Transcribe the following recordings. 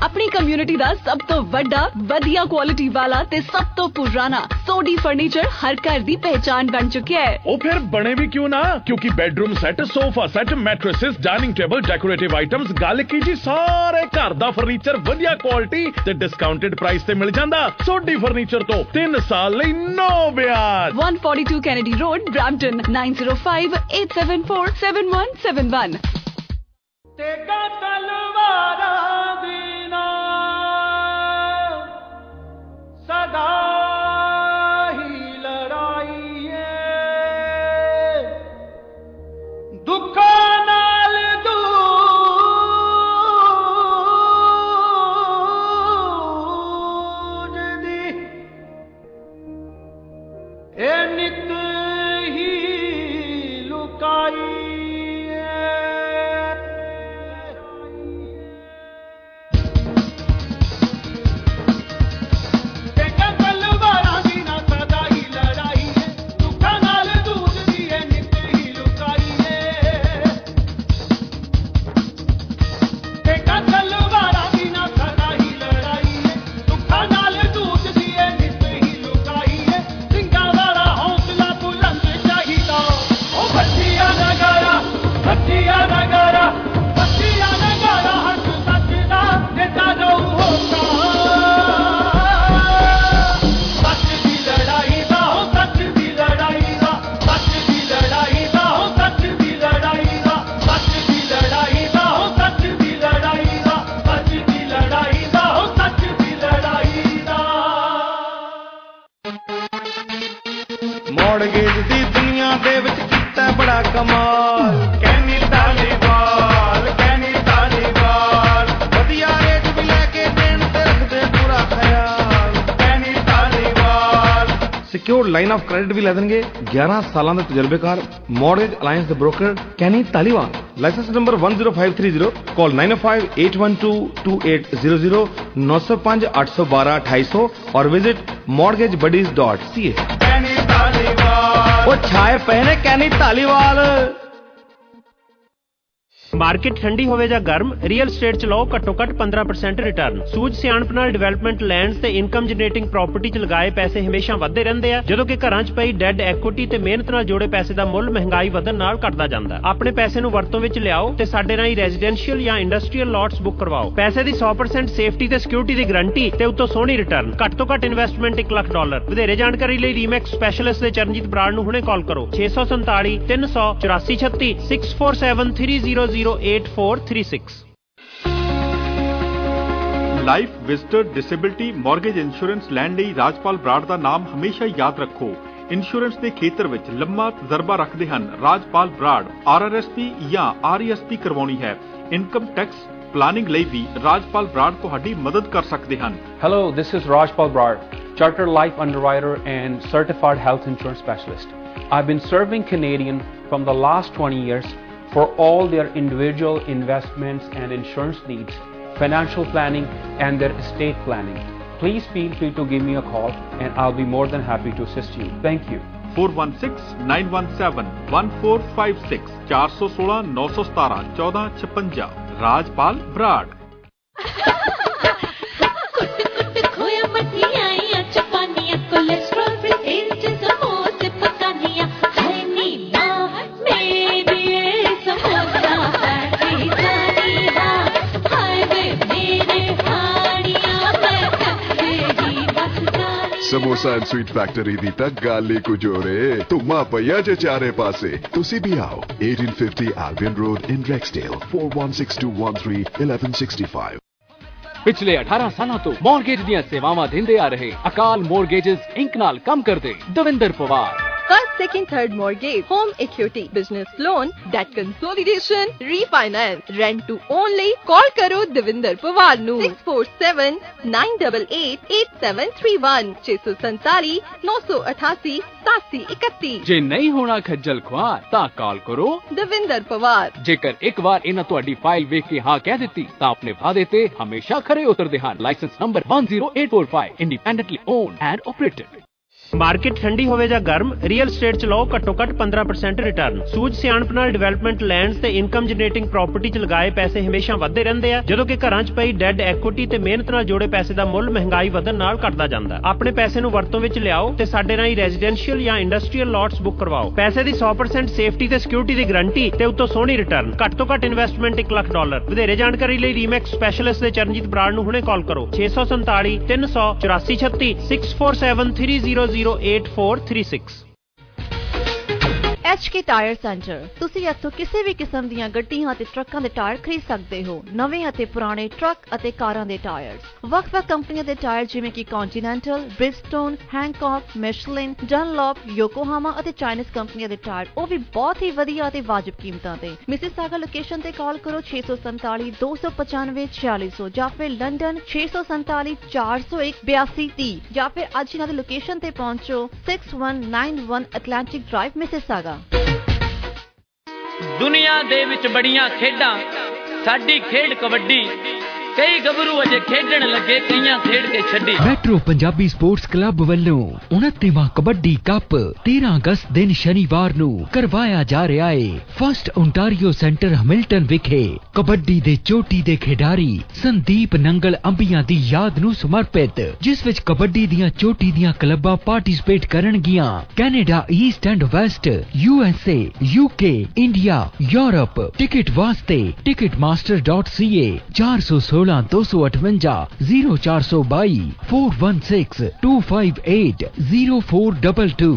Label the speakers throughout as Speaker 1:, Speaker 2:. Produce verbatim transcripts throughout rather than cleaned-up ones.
Speaker 1: अपनी कम्युनिटी दा सब तो वड्डा वधिया क्वालिटी वाला ते सब तो पुराना सोडी फर्नीचर हर घर दी पहचान बन चुका है।
Speaker 2: ओ फिर बने भी क्यों ना, क्योंकि bedroom set, sofa set, mattresses, dining table, decorative items, गल की जी सारे घर दा फर्नीचर वधिया क्वालिटी ते डिस्काउंटेड प्राइस ते मिल जांदा। सोडी फर्नीचर तो तीन साल लई नो ब्याज।
Speaker 1: one forty-two Kennedy Road, Brampton, nine zero five eight seven four seven one seven one।
Speaker 3: तेगा तलवारा दीना सदा ही लड़ाई है, दुखा नाल दूज दी ए नित ही लुकाई।
Speaker 4: ਮੌੜਗੇਜ ਦੀ ਦੁਨੀਆ ਦੇ ਵਿੱਚ ਕੀਤਾ ਬੜਾ ਕਮਾਲ, ਕੈਨੀ ਧਾਲੀਵਾਲ, ਕੈਨੀ ਧਾਲੀਵਾਲ, ਵਧੀਆ ਰੇਟ ਵੀ ਲੈ ਕੇ ਦੇਣ ਤੇ ਰੱਖਦੇ ਪੂਰਾ ਖਿਆਲ, Kenny Dhaliwal. Secured line of credit ਵੀ ਲੈ ਦੇਣਗੇ। ਗਿਆਰਾਂ ਸਾਲਾਂ ਦੇ ਤਜਰਬੇਕਾਰ ਮੌਰਗੇਜ ਅਲਾਇੰਸ ਦੇ broker Kenny Dhaliwal. Licence number one zero five three zero, call nine oh five eight one two two eight zero zero, nine oh five eight one two one two eight zero zero और visit mortgage buddies dot c a। ਉਹ ਛਾਏ ਪਏ ਨੇ ਕੈਨੀ Dhaliwal.
Speaker 5: Market ਠੰਡੀ ਹੋਵੇ ਜਾਂ ਗਰਮ, real estate ਚ ਲਓ ਘੱਟੋ ਘੱਟ ਪੰਦਰਾਂ percent ਰਿਟਰਨ। ਸੂਝ ਸਿਆਣਪ ਨਾਲ ਡਿਵੈਲਪਮੈਂਟ ਲੈਂਡਸ ਤੇ ਇਨਕਮ ਜਨਰੇਟਿੰਗ ਪ੍ਰਾਪਰਟੀ ਚ ਲਗਾਏ ਪੈਸੇ ਹਮੇਸ਼ਾ ਵੱਧਦੇ ਰਹਿੰਦੇ ਆ, ਜਦੋਂ ਕਿ ਘਰਾਂ ਚ ਪਈ ਡੈਡ ਐਕੁਇਟੀ ਤੇ ਮਿਹਨਤ ਨਾਲ ਜੋੜੇ ਪੈਸੇ ਦਾ ਮੁੱਲ ਮਹਿੰਗਾਈ ਵਧਣ ਨਾਲ ਘਟਦਾ ਜਾਂਦਾ। ਆਪਣੇ ਪੈਸੇ ਨੂੰ ਵਰਤੋਂ ਵਿੱਚ ਲਿਆਓ ਤੇ ਸਾਡੇ ਰਾਹੀਂ ਰੈਜ਼ੀਡੈਂਸ਼ੀਅਲ ਜਾਂ ਇੰਡਸਟਰੀਅਲ ਲਾਟਸ ਬੁੱਕ ਕਰਵਾਓ। ਪੈਸੇ ਦੀ one hundred percent ਸੇਫਟੀ ਤੇ ਸਿਕਿਉਰਿਟੀ ਦੀ ਗਰੰਟੀ ਤੇ ਉੱਤੋਂ ਸੋਹਣੀ ਰਿਟਰਨ। ਘੱਟ ਤੋਂ ਘੱਟ ਇਨਵੈਸਟਮੈਂਟ ਇੱਕ ਲੱਖ ਡਾਲਰ। ਵਧੇਰੇ ਜਾਣਕਾਰੀ ਲਈ ਰੀਮੈਕਸ ਸਪੈਸ਼ਲਿਸਟ ਦੇ ਚਰਨਜੀਤ ਬਰਾੜ ਨੂੰ ਹੁਣੇ ਕਾਲ ਕਰੋ ਛੇ ਸੌ ਸੰਤਾਲੀ ਤਿੰਨ ਸੌ ਚੁਰਾਸੀ ਛੱਤੀ six four seven three zero zero eight four three six।
Speaker 6: Life visitor disability mortgage insurance ਲੈਣ ਲਈ ਰਾਜਪਾਲ ਬਰਾੜ ਦਾ ਨਾਮ ਹਮੇਸ਼ਾ ਯਾਦ ਰੱਖੋ। ਇੰਸ਼ੋਰੈਂਸ ਦੇ ਖੇਤਰ ਵਿੱਚ ਲੰਮਾ ਤਜਰਬਾ ਰੱਖਦੇ ਹਨ Rajpal Brar. R R S P ਜਾਂ ਆਰ ਈ ਐਸ ਪੀ ਕਰਵਾਉਣੀ ਹੈ, ਇਨਕਮ ਟੈਕਸ ਪਲਾਨਿੰਗ ਲਈ ਵੀ ਰਾਜਪਾਲ ਬਰਾੜ ਤੁਹਾਡੀ ਮਦਦ ਕਰ ਸਕਦੇ ਹਨ।
Speaker 7: Hello, this is Rajpal Brad, Chartered Life Underwriter and Certified Health Insurance Specialist. I've been serving Canadian from the last twenty years for all their individual investments and insurance needs, financial planning and their estate planning. Please feel free to give me a call and I'll be more than happy to assist you. Thank you.
Speaker 6: four one six nine one seven one four five six four one six nine one seven one four six five Rajpal Brar.
Speaker 8: Samosa and sweet factory ਦੀ ਤਾਂ ਗੱਲ ਹੀ ਕੁਝ ਹੋ ਰੇ। ਧੁੰਮਾ ਪਈਆ ਜੇ ਚਾਰੇ ਪਾਸੇ। ਤੁਸੀਂ ਵੀ ਆਓ eighteen fifty Albion Road in Rexdale four one six two one three one one six five।
Speaker 9: ਪਿਛਲੇ ਅਠਾਰਾਂ ਸਾਲਾਂ ਤੋਂ ਮੌਰਗੇਜ ਦੀਆਂ ਸੇਵਾਵਾਂ ਦਿੰਦੇ ਆ ਰਹੇ ਅਕਾਲ ਮੌਰਗੇਜਸ ਇੰਕ ਨਾਲ ਕੰਮ ਕਰਦੇ Davinder Pawar.
Speaker 10: First, second, third mortgage, home equity, business loan, debt consolidation, refinance, rent to only. Call karo Devinder Pawar nu six four seven nine eight eight eight seven three one six four seven nine eight eight seven one seven।
Speaker 9: ਜੇ ਨਹੀਂ ਹੋਣਾ ਖੱਜਲ ਖੁਆਰ ਤਾਂ ਕਾਲ ਕਰੋ
Speaker 10: Devinder Pawar।
Speaker 9: ਜੇਕਰ ਇੱਕ ਵਾਰ ਇਹਨਾਂ ਤੁਹਾਡੀ ਫਾਈਲ ਵੇਖ ਕੇ ਹਾਂ ਕਹਿ ਦਿੱਤੀ ਤਾਂ ਆਪਣੇ ਵਾਅਦੇ ਤੇ ਹਮੇਸ਼ਾ ਖਰੇ ਉਤਰਦੇ ਹਨ। Licence number one zero eight four five, independently owned and operated।
Speaker 5: Market ਠੰਡੀ ਹੋਵੇ ਜਾਂ ਗਰਮ, ਰੀਅਲ ਸਟੇਟ ਚ ਲਓ ਘੱਟੋ ਘੱਟ ਪੰਦਰਾਂ ਪਰਸੈਂਟ ਰਿਟਰਨ। ਸੂਝ ਸਿਆਣਪ ਨਾਲ ਡਿਵੈਲਪਮੈਂਟ ਲੈਂਡਸ ਤੇ ਇਨਕਮ ਜਨਰੇਟਿੰਗ ਪ੍ਰਾਪਰਟੀ ਚ ਲਗਾਏ ਪੈਸੇ ਹਮੇਸ਼ਾ ਵੱਧਦੇ ਰਹਿੰਦੇ ਆ, ਜਦੋਂ ਕਿ ਘਰਾਂ ਚ ਪਈ ਡੈਡ ਐਕੁਇਟੀ ਤੇ ਮਿਹਨਤ ਨਾਲ ਜੋੜੇ ਪੈਸੇ ਦਾ ਮੁੱਲ ਮਹਿੰਗਾਈ ਵਧਣ ਨਾਲ ਘਟਦਾ ਜਾਂਦਾ। ਆਪਣੇ ਪੈਸੇ ਨੂੰ ਵਰਤੋਂ ਵਿੱਚ ਲਿਆਓ ਤੇ ਸਾਡੇ ਰਾਹੀਂ ਰੈਜ਼ੀਡੈਂਸ਼ੀਅਲ ਜਾਂ ਇੰਡਸਟਰੀਅਲ ਲਾਟਸ ਬੁੱਕ ਕਰਵਾਓ। ਪੈਸੇ ਦੀ ਸੌ ਪਰਸੈਂਟ ਸੇਫਟੀ ਤੇ ਸਿਕਿਉਰਿਟੀ ਦੀ ਗਰੰਟੀ ਤੇ ਉੱਤੋਂ ਸੋਹਣੀ ਰਿਟਰਨ। ਘੱਟ ਤੋਂ ਘੱਟ ਇਨਵੈਸਟਮੈਂਟ ਇੱਕ ਲੱਖ ਡਾਲਰ। ਵਧੇਰੇ ਜਾਣਕਾਰੀ ਲਈ ਰੀਮੈਕਸ ਸਪੈਸ਼ਲਿਸਟ ਦੇ ਚਰਨਜੀਤ ਬਰਾੜ ਨੂੰ ਹੁਣੇ ਕਾਲ ਕਰੋ ਛੇ ਸੌ ਸੰਤਾਲੀ ਤਿੰਨ ਸੌ ਚੁਰਾਸੀ ਛੱਤੀ six four seven three zero zero eight four three six.
Speaker 11: H K tyre centre. ਤੁਸੀਂ ਇੱਥੋਂ ਕਿਸੇ ਵੀ ਕਿਸਮ ਦੀਆਂ ਗੱਡੀਆਂ ਅਤੇ ਟਰੱਕਾਂ ਦੇ ਟਾਇਰ ਖਰੀਦ ਸਕਦੇ ਹੋ। ਨਵੇਂ ਅਤੇ ਪੁਰਾਣੇ ਟਰੱਕ ਅਤੇ ਕਾਰਾਂ ਦੇ ਟਾਇਰ, ਵੱਖ-ਵੱਖ ਕੰਪਨੀਆਂ ਦੇ ਟਾਇਰ ਜਿਵੇਂ ਕਿ ਕੰਟੀਨੈਂਟਲ, ਬ੍ਰਿਜਸਟੋਨ, ਹੈਂਕੌਕ, ਮਿਸ਼ਲਿਨ, ਡਨਲੌਪ, ਯੋਕੋਹਾਮਾ ਅਤੇ ਚਾਈਨੀਜ਼ ਕੰਪਨੀਆਂ ਦੇ ਟਾਇਰ, ਉਹ ਵੀ ਬਹੁਤ ਹੀ ਵਧੀਆ ਅਤੇ ਵਾਜਬ ਕੀਮਤਾਂ ਤੇ। ਮਿਸਿਸਾਗਾ ਲੋਕੇਸ਼ਨ ਤੇ ਕਾਲ ਕਰੋ ਛੇ ਸੌ ਸੰਤਾਲੀ ਦੋ ਸੌ ਪਚਾਨਵੇਂ ਛਿਆਲੀ ਸੌ ਜਾਂ ਫਿਰ ਲੰਡਨ ਛੇ ਸੌ ਸੰਤਾਲੀ ਚਾਰ ਸੌ ਇੱਕ ਬਿਆਸੀ ਤੀਹ ਜਾਂ ਫਿਰ ਅੱਜ ਇਹਨਾਂ ਦੀ ਲੋਕੇਸ਼ਨ ਤੇ ਪਹੁੰਚੋ six one nine one Atlantic drive Mississauga.
Speaker 12: ਦੁਨੀਆ ਦੇ ਵਿੱਚ ਬੜੀਆਂ ਖੇਡਾਂ, ਸਾਡੀ ਖੇਡ ਕਬੱਡੀ। ਕਈ ਗੱਭਰੂ ਅਜੇ ਖੇਡਣ ਲੱਗੇ, ਕਈਆਂ ਖੇਡ ਕੇ ਛੱਡੀ।
Speaker 13: ਮੈਟਰੋ ਪੰਜਾਬੀ ਸਪੋਰਟਸ ਕਲੱਬ ਵੱਲੋਂ ਉਨੱਤੀਵਾਂ ਕਬੱਡੀ ਕੱਪ ਤੇਰਾਂ ਅਗਸਤ ਦਿਨ ਸ਼ਨੀਵਾਰ ਨੂੰ ਕਰਵਾਇਆ ਜਾ ਰਿਹਾ ਹੈ। ਫਸਟ ਓਨਟਾਰੀਓ ਸੈਂਟਰ ਹੈਮਿਲਟਨ ਵਿਖੇ ਕਬੱਡੀ ਦੇ ਚੋਟੀ ਦੇ ਖਿਡਾਰੀ ਸੰਦੀਪ ਨੰਗਲ ਅੰਬੀਆਂ ਦੀ ਯਾਦ ਨੂੰ ਸਮਰਪਿਤ, ਜਿਸ ਵਿੱਚ ਕਬੱਡੀ ਦੀਆਂ ਚੋਟੀ ਦੀਆਂ ਕਲੱਬਾਂ ਪਾਰਟਿਸਿਪੇਟ ਕਰਨਗੀਆਂ। Canada, east and west, U S A, U K, India, Europe. Ticket ਵਾਸਤੇ ticket master dot C A ਚਾਰ ਸੌ ਸੋਲਾਂ ਦੋ ਸੌ ਅਠਵੰਜਾ ਜ਼ੀਰੋ ਚਾਰ ਸੌ ਬਾਈ four one six two five eight zero four double two.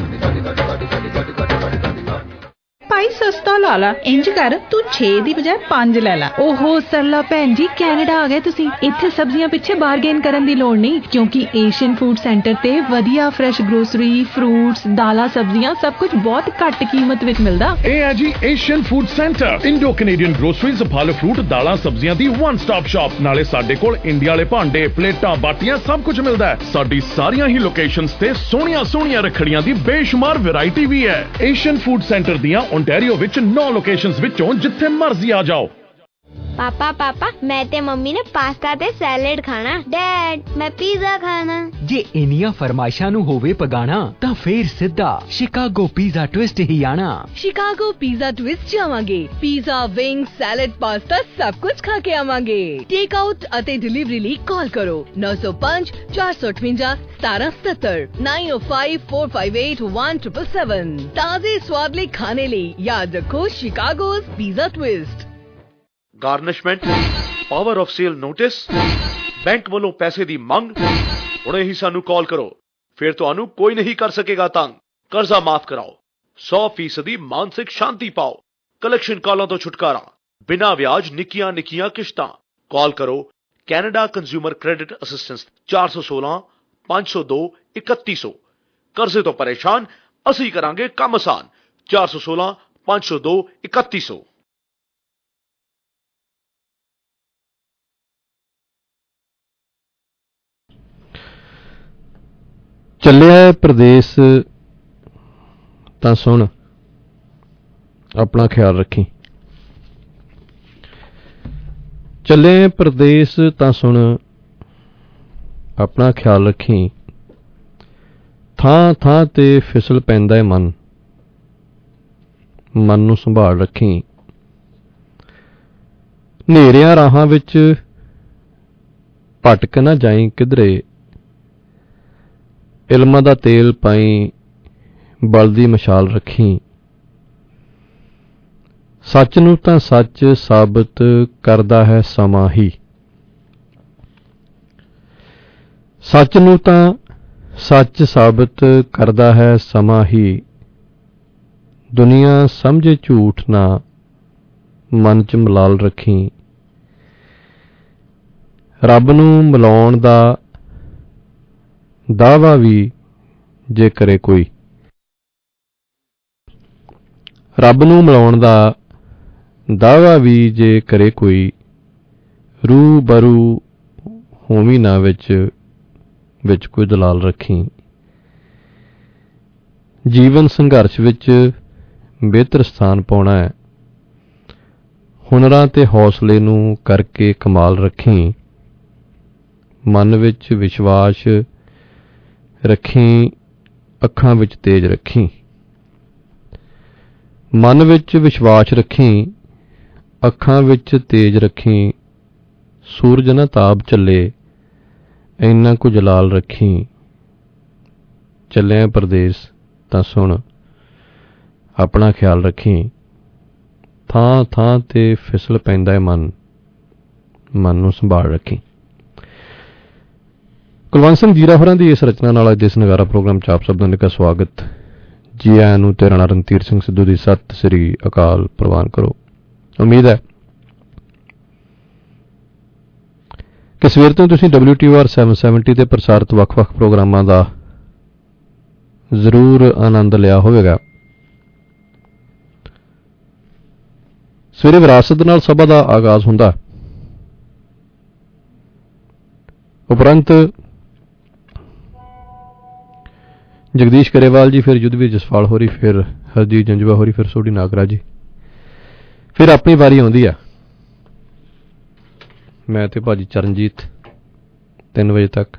Speaker 14: ਭਾਈ ਸਸਤਾ ਲਾ ਲਾ, ਇੰਜ ਕਰ ਤੂੰ ਛੇ ਦੀ ਬਜਾਏ ਪੰਜ ਲੈ ਲਾ। ਓਹੋ ਸਰਲਾ ਭੈਣ ਜੀ, ਕੈਨੇਡਾ ਆ ਗਏ ਤੁਸੀਂ। ਇੱਥੇ ਸਬਜ਼ੀਆਂ ਪਿੱਛੇ ਬਾਰਗੇਨ ਕਰਨ ਦੀ ਲੋੜ ਨਹੀਂ, ਕਿਉਂਕਿ ਏਸ਼ੀਅਨ ਫੂਡ ਸੈਂਟਰ ਤੇ ਵਧੀਆ ਫਰੈਸ਼ ਗਰੋਸਰੀ, ਫਰੂਟਸ, ਦਾਲਾਂ, ਸਬਜ਼ੀਆਂ ਸਭ ਕੁਝ ਬਹੁਤ ਘੱਟ ਕੀਮਤ ਵਿੱਚ ਮਿਲਦਾ।
Speaker 2: ਇਹ ਹੈ ਜੀ Asian food centre, Indo Canadian groceries, ਫਲ ਫਰੂਟ, ਦਾਲਾਂ, ਸਬਜ਼ੀਆਂ ਦੀ ਵਨ ਸਟਾਪ ਸ਼ਾਪ। ਨਾਲੇ ਸਾਡੇ ਕੋਲ ਇੰਡੀਆ ਵਾਲੇ ਭਾਂਡੇ, ਪਲੇਟਾਂ, ਬਾਟੀਆਂ ਸਭ ਕੁਝ ਮਿਲਦਾ ਹੈ। ਸਾਡੀ ਸਾਰੀਆਂ ਹੀ ਲੋਕੇਸ਼ਨਸ ਤੇ ਸੋਹਣੀਆਂ ਸੋਹਣੀਆਂ ਰੱਖੜੀਆਂ ਦੀ ਬੇਸ਼ੁਮਾਰ ਵੈਰਾਈਟੀ ਵੀ ਹੈ। ਏਸ਼ੀਅਨ ਫੂਡ ਸੈਂਟਰ ਦੀਆਂ ਓਨਟਾਰੀਓ ਵਿੱਚ ਨੌ ਲੋਕੇਸ਼ਨਸ ਵਿੱਚੋਂ ਜਿੱਥੇ ਮਰਜ਼ੀ ਆ ਜਾਓ।
Speaker 15: ਪਾਪਾ ਪਾਪਾ ਮੈਂ ਤੇ ਮੰਮੀ ਨੇ ਪਾਸਤਾ ਤੇ ਸੈਲਡ ਖਾਣਾ। ਡੈਡ ਮੈਂ ਪੀਜ਼ਾ ਖਾਣਾ।
Speaker 13: ਜੇ ਇੰਨੀਆਂ ਫਰਮਾਇਸ਼ਾਂ ਨੂੰ ਹੋਵੇ ਪਗਾਣਾ ਤਾਂ ਫੇਰ ਸਿੱਧਾ ਸ਼ਿਕਾਗੋ ਪੀਜ਼ਾ ਟਵਿਸਟ ਹੀ ਆਣਾ।
Speaker 1: ਸ਼ਿਕਾਗੋ ਪੀਜ਼ਾ ਟਵਿਸਟ ਜਾਵਾਂਗੇ। ਪੀਜ਼ਾ, ਵਿੰਗ, ਸੈਲਡ, ਪਾਸਤਾ ਸਭ ਕੁਝ ਖਾ ਕੇ ਆਵਾਂਗੇ। ਟੇਕ ਆਊਟ ਅਤੇ ਡਿਲੀਵਰੀ ਲਈ ਕਾਲ ਕਰੋ ਨੌ ਸੌ ਪੰਜ ਚਾਰ ਸੌ ਅਠਵੰਜਾ ਸਤਾਰਾਂ ਸਤੱਤਰ nine oh five four five eight one triple seven. ਤਾਜ਼ੇ ਸਵਾਦ ਲਈ ਖਾਣੇ ਲਈ ਯਾਦ ਰੱਖੋ Chicago's pizza twist.
Speaker 16: Garnishment, power of sale notice, bank ਵੱਲੋਂ ਪੈਸੇ ਦੀ ਮੰਗ। ਹੁਣੇ ਹੀ ਸਾਨੂੰ ਕਾਲ ਕਰੋ, ਫਿਰ ਤੁਹਾਨੂੰ ਕੋਈ ਨਹੀਂ ਕਰ ਸਕੇਗਾ ਤੰਗ। ਕਰਜ਼ਾ ਮਾਫ ਕਰਾਓ, ਸੌ ਫੀਸਦੀ ਮਾਨਸਿਕ ਸ਼ਾਂਤੀ ਪਾਓ। ਕਲੈਕਸ਼ਨ ਕਾਲਾਂ ਤੋਂ ਛੁਟਕਾਰਾ, ਬਿਨਾਂ ਵਿਆਜ ਨਿੱਕੀਆਂ ਨਿੱਕੀਆਂ ਕਿਸ਼ਤਾਂ। ਕਾਲ ਕਰੋ ਕੈਨੇਡਾ ਕੰਜ਼ਿਊਮਰ ਕ੍ਰੈਡਿਟ ਅਸਿਸਟੈਂਸ ਚਾਰ ਸੌ ਸੋਲਾਂ ਪੰਜ ਸੌ ਦੋ ਇਕੱਤੀ ਸੌ। ਕਰਜ਼ੇ ਤੋਂ ਪਰੇਸ਼ਾਨ, ਅਸੀਂ ਕਰਾਂਗੇ ਕੰਮ ਆਸਾਨ। ਚਾਰ ਸੌ ਸੋਲਾਂ ਪੰਜ ਸੌ ਦੋ ਇਕੱਤੀ ਸੌ।
Speaker 17: ਚੱਲਿਆ ਪ੍ਰਦੇਸ਼ ਤਾਂ ਸੁਣ, ਆਪਣਾ ਖਿਆਲ ਰੱਖੀ। ਚੱਲੇ ਪ੍ਰਦੇਸ਼ ਤਾਂ ਸੁਣ, ਆਪਣਾ ਖਿਆਲ ਰੱਖੀ। ਥਾਂ ਥਾਂ ਤੇ ਫਿਸਲ ਪੈਂਦਾ ਏ ਮਨ, ਮਨ ਨੂੰ ਸੰਭਾਲ ਰੱਖੀ। ਹਨੇਰਿਆਂ ਰਾਹਾਂ ਵਿੱਚ ਭਟਕ ਨਾ ਜਾਈਂ ਕਿਧਰੇ, ਇਲਮਾਂ ਦਾ ਤੇਲ ਪਾਈ ਬਲਦੀ ਮਸ਼ਾਲ ਰੱਖੀ। ਸੱਚ ਨੂੰ ਤਾਂ ਸੱਚ ਸਾਬਤ ਕਰਦਾ ਹੈ ਸਮਾਂ ਹੀ, ਸੱਚ ਨੂੰ ਤਾਂ ਸੱਚ ਸਾਬਤ ਕਰਦਾ ਹੈ ਸਮਾਂ ਹੀ। ਦੁਨੀਆ ਸਮਝੇ ਝੂਠ ਨਾ ਮਨ ਚ ਮਲਾਲ ਰੱਖੀ। ਰੱਬ ਨੂੰ ਮਿਲਾਉਣ ਦਾ ਦਾਵਾ ਵੀ ਜੇ ਕਰੇ ਕੋਈ, ਰੱਬ ਨੂੰ ਮਿਲਾਉਣ ਦਾ ਦਾਵਾ ਵੀ ਜੇ ਕਰੇ ਕੋਈ। ਰੂ ਬਰੂ ਹੋਵੀ ਨਾ ਵਿੱਚ ਵਿੱਚ ਕੋਈ ਦਲਾਲ ਰੱਖੀ। ਜੀਵਨ ਸੰਘਰਸ਼ ਵਿੱਚ ਬਿਹਤਰ ਸਥਾਨ ਪਾਉਣਾ ਹੈ, ਹੁਨਰਾਂ ਤੇ ਹੌਸਲੇ ਨੂੰ ਕਰਕੇ ਕਮਾਲ ਰੱਖੀ। ਮਨ ਵਿੱਚ ਵਿਸ਼ਵਾਸ ਰੱਖੀ, ਅੱਖਾਂ ਵਿੱਚ ਤੇਜ ਰੱਖੀ, ਮਨ ਵਿੱਚ ਵਿਸ਼ਵਾਸ ਰੱਖੀ, ਅੱਖਾਂ ਵਿੱਚ ਤੇਜ ਰੱਖੀ, ਸੂਰਜ ਨਾ ਤਾਪ ਚੱਲੇ, ਇੰਨਾ ਕੁ ਜਲਾਲ ਰੱਖੀ, ਚੱਲਿਆ ਪਰਦੇਸ ਤਾਂ ਸੁਣ, ਆਪਣਾ ਖਿਆਲ ਰੱਖੀ, ਥਾਂ ਥਾਂ ਤੇ ਫਿਸਲ ਪੈਂਦਾ ਹੈ ਮਨ, ਮਨ ਨੂੰ ਸੰਭਾਲ ਰੱਖੀ। ਕੁਲਵੰਤ ਸਿੰਘ ਜੀਰਾ ਹੋਰਾਂ ਦੀ ਇਸ ਰਚਨਾ ਨਾਲ ਅੱਜ ਦੇ ਇਸ ਨਗਾਰਾ ਪ੍ਰੋਗਰਾਮ ਚ ਆਪ ਸਭ ਦਾ ਨਿੱਘਾ ਸਵਾਗਤ। ਜੀ ਆਇਆਂ ਨੂੰ। ਤੇਰਾ ਨਾਂ ਰਣਧੀਰ ਸਿੰਘ ਸਿੱਧੂ ਦੀ ਸਤਿ ਸ੍ਰੀ ਅਕਾਲ ਪ੍ਰਵਾਨ ਕਰੋ। ਉਮੀਦ ਹੈ ਕਿ ਸਵੇਰ ਤੋਂ ਤੁਸੀਂ ਡਬਲਿਊ ਟੀ ਆਰ ਸੱਤ ਸੌ ਸੱਤਰ ਤੇ ਪ੍ਰਸਾਰਿਤ ਵੱਖ-ਵੱਖ ਪ੍ਰੋਗਰਾਮਾਂ ਦਾ ਜ਼ਰੂਰ ਆਨੰਦ ਲਿਆ ਹੋਵੇਗਾ। ਸਵੇਰੇ ਵਿਰਾਸਤ ਨਾਲ ਸਭਾ ਦਾ ਆਗਾਜ਼ ਹੁੰਦਾ, ਉਪਰੰਤ ਜਗਦੀਸ਼ ਕਰੇਵਾਲ ਜੀ, ਫਿਰ ਯੁੱਧਵੀਰ ਜਸਪਾਲ ਹੋਰੀ, ਫਿਰ ਹਰਜੀਤ ਜੰਜੂਆ ਹੋਰੀ, ਫਿਰ ਸੋਢੀ ਨਾਗਰਾ ਜੀ, ਫਿਰ ਆਪਣੀ ਵਾਰੀ ਆਉਂਦੀ ਆ। ਮੈਂ ਤੇ ਭਾਜੀ ਚਰਨਜੀਤ ਤਿੰਨ ਵਜੇ ਤੱਕ,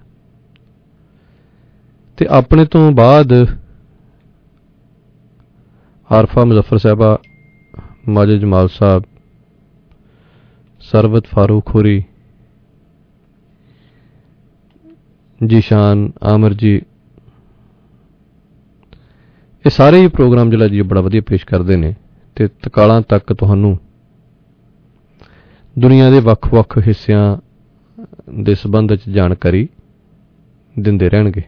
Speaker 17: ਤੇ ਆਪਣੇ ਤੋਂ ਬਾਅਦ ਆਰਫਾ ਮੁਜ਼ੱਫਰ ਸਾਹਿਬਾ, ਮਾਜਦ ਜਮਾਲ ਸਾਹਿਬ, ਸਰਵਤ ਫਾਰੂਕ ਹੋਰੀ, ਜੀਸ਼ਾਨ ਆਮਰ ਜੀ, ਇਹ ਸਾਰੇ ਹੀ ਪ੍ਰੋਗਰਾਮ ਜਿਹੜਾ ਜੀ ਬੜਾ ਵਧੀਆ ਪੇਸ਼ ਕਰਦੇ ਨੇ ਤੇ ਤਕਾਲਾਂ ਤੱਕ ਤੁਹਾਨੂੰ ਦੁਨੀਆ ਦੇ ਵੱਖ-ਵੱਖ ਹਿੱਸਿਆਂ ਦੇ ਸੰਬੰਧ ਵਿੱਚ ਜਾਣਕਾਰੀ ਦਿੰਦੇ ਰਹਿਣਗੇ।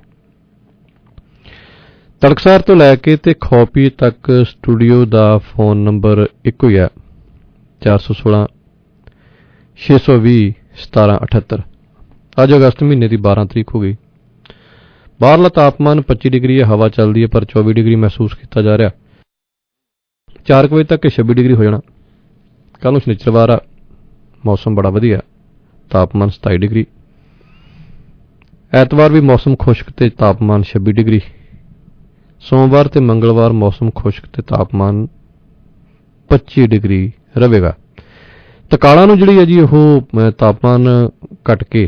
Speaker 17: ਤੜਕਸਾਰ ਤੋਂ ਲੈ ਕੇ ਤੇ ਖੋਪੀ ਤੱਕ ਸਟੂਡੀਓ ਦਾ ਫੋਨ ਨੰਬਰ ਇੱਕੋ ਹੀ ਹੈ, ਚਾਰ ਸੌ ਸੋਲਾਂ ਛੇ ਸੌ ਵੀਹ ਸਤਾਰਾਂ ਅਠੱਤਰ। ਅੱਜ ਅਗਸਤ ਮਹੀਨੇ ਦੀ ਬਾਰਾਂ ਤਰੀਕ ਹੋ ਗਈ। ਬਾਹਰਲਾ ਤਾਪਮਾਨ ਪੱਚੀ ਡਿਗਰੀ ਹੈ, ਹਵਾ ਚੱਲਦੀ ਹੈ, ਪਰ ਚੌਵੀ ਡਿਗਰੀ ਮਹਿਸੂਸ ਕੀਤਾ ਜਾ ਰਿਹਾ। ਚਾਰ ਕੁ ਵਜੇ ਤੱਕ ਛੱਬੀ ਡਿਗਰੀ ਹੋ ਜਾਣਾ। ਕੱਲ੍ਹ ਨੂੰ ਸ਼ਨੀਚਰਵਾਰ ਆ, ਮੌਸਮ ਬੜਾ ਵਧੀਆ, ਤਾਪਮਾਨ ਸਤਾਈ ਡਿਗਰੀ। ਐਤਵਾਰ ਵੀ ਮੌਸਮ ਖੁਸ਼ਕ ਤੇ ਤਾਪਮਾਨ ਛੱਬੀ ਡਿਗਰੀ। ਸੋਮਵਾਰ ਤੇ ਮੰਗਲਵਾਰ ਮੌਸਮ ਖੁਸ਼ਕ ਤੇ ਤਾਪਮਾਨ ਪੱਚੀ ਡਿਗਰੀ ਰਹੇਗਾ। ਤਕਾਲਾਂ ਨੂੰ ਜਿਹੜੀ ਹੈ ਜੀ ਉਹ ਤਾਪਮਾਨ ਘਟ ਕੇ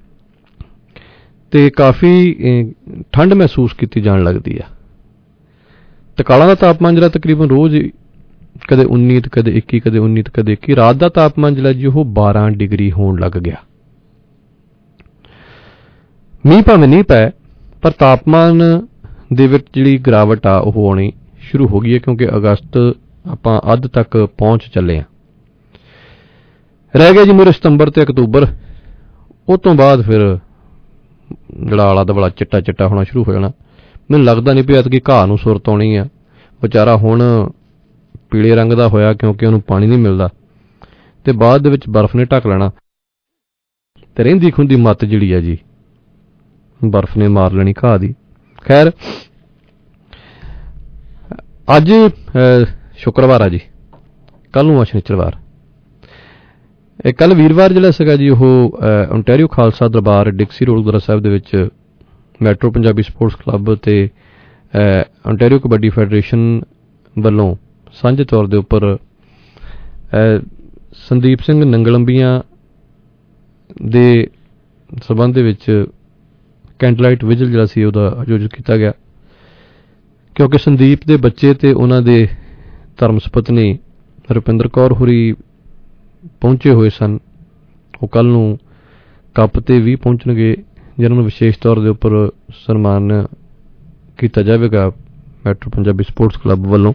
Speaker 17: ਤੇ ਕਾਫੀ ਠੰਡ ਮਹਿਸੂਸ ਕੀਤੀ ਜਾਣ ਲੱਗਦੀ ਆ। ਤਕਾਲਾਂ ਦਾ ਤਾਪਮਾਨ ਜਿਹੜਾ ਤਕਰੀਬਨ ਰੋਜ਼ ਕਦੇ ਉੱਨੀ ਤੇ ਕਦੇ ਇੱਕੀ, ਕਦੇ ਉੱਨੀ ਤੇ ਕਦੇ ਇੱਕੀ। ਰਾਤ ਦਾ ਤਾਪਮਾਨ ਜਿਹੜਾ ਜੀ ਉਹ ਬਾਰਾਂ ਡਿਗਰੀ ਹੋਣ ਲੱਗ ਗਿਆ। ਮੀਂਹ ਭਾਵੇਂ ਨਹੀਂ ਪਏ, ਪਰ ਤਾਪਮਾਨ ਦੇ ਵਿੱਚ ਜਿਹੜੀ ਗਿਰਾਵਟ ਆ ਉਹ ਆਉਣੀ ਸ਼ੁਰੂ ਹੋ ਗਈ ਹੈ, ਕਿਉਂਕਿ ਅਗਸਤ ਆਪਾਂ ਅੱਧ ਤੱਕ ਪਹੁੰਚ ਚੱਲੇ ਆ। ਰਹਿ ਗਿਆ ਜੀ ਮੂਰੇ ਸਤੰਬਰ ਤੇ ਅਕਤੂਬਰ। ਉਹ ਤੋਂ ਬਾਅਦ ਫਿਰ ਜਿਹੜਾ ਆਲਾ ਦੁਆਲਾ ਚਿੱਟਾ ਚਿੱਟਾ ਹੋਣਾ ਸ਼ੁਰੂ ਹੋ ਜਾਣਾ। ਮੈਨੂੰ ਲੱਗਦਾ ਨਹੀਂ ਪਿਆ ਕਿ ਘਾਹ ਨੂੰ ਸੁਰਤ ਆਉਣੀ ਆ। ਵਿਚਾਰਾ ਹੁਣ ਪੀਲੇ ਰੰਗ ਦਾ ਹੋਇਆ ਕਿਉਂਕਿ ਉਹਨੂੰ ਪਾਣੀ ਨਹੀਂ ਮਿਲਦਾ, ਤੇ ਬਾਅਦ ਦੇ ਵਿੱਚ ਬਰਫ਼ ਨੇ ਢੱਕ ਲੈਣਾ ਤੇ ਰਹਿੰਦੀ ਖੁੰਦੀ ਮੱਤ ਜਿਹੜੀ ਆ ਜੀ ਬਰਫ਼ ਨੇ ਮਾਰ ਲੈਣੀ ਘਾਹ ਦੀ। ਖੈਰ, ਅੱਜ ਸ਼ੁੱਕਰਵਾਰ ਆ ਜੀ, ਕੱਲ ਨੂੰ ਆ ਸ਼ਨੀਚਰਵਾਰ। ਇਹ ਕੱਲ ਵੀਰਵਾਰ ਜਿਹੜਾ ਸੀਗਾ ਜੀ ਉਹ Ontario Khalsa Darbar Dixie road Gurdwara Sahib ਦੇ ਵਿੱਚ ਮੈਟਰੋ ਪੰਜਾਬੀ ਸਪੋਰਟਸ ਕਲੱਬ ਤੇ ਓਨਟਾਰੀਓ ਕਬੱਡੀ ਫੈਡਰੇਸ਼ਨ ਵੱਲੋਂ ਸਾਂਝੇ ਤੌਰ ਦੇ ਉੱਪਰ ਸੰਦੀਪ ਸਿੰਘ ਨੰਗਲੰਬੀਆਂ ਦੇ ਸਬੰਧ ਦੇ ਵਿੱਚ ਕੈਂਡਲਾਈਟ ਵਿਜਲ ਜਿਹੜਾ ਸੀ ਉਹਦਾ ਆਯੋਜਿਤ ਕੀਤਾ ਗਿਆ, ਕਿਉਂਕਿ ਸੰਦੀਪ ਦੇ ਬੱਚੇ ਤੇ ਉਹਨਾਂ ਦੇ ਧਰਮ ਸਪਤਨੀ ਰੁਪਿੰਦਰ ਕੌਰ ਹੋਰੀ ਪਹੁੰਚੇ ਹੋਏ ਸਨ। ਉਹ ਕੱਲ ਨੂੰ ਕੱਪ ਤੇ ਵੀ ਪਹੁੰਚਣਗੇ, ਜਿਨ੍ਹਾਂ ਨੂੰ ਵਿਸ਼ੇਸ਼ ਤੌਰ ਦੇ ਉੱਪਰ ਸਨਮਾਨ ਕੀਤਾ ਜਾਵੇਗਾ ਮੈਟਰੋ ਪੰਜਾਬੀ ਸਪੋਰਟਸ ਕਲੱਬ ਵੱਲੋਂ।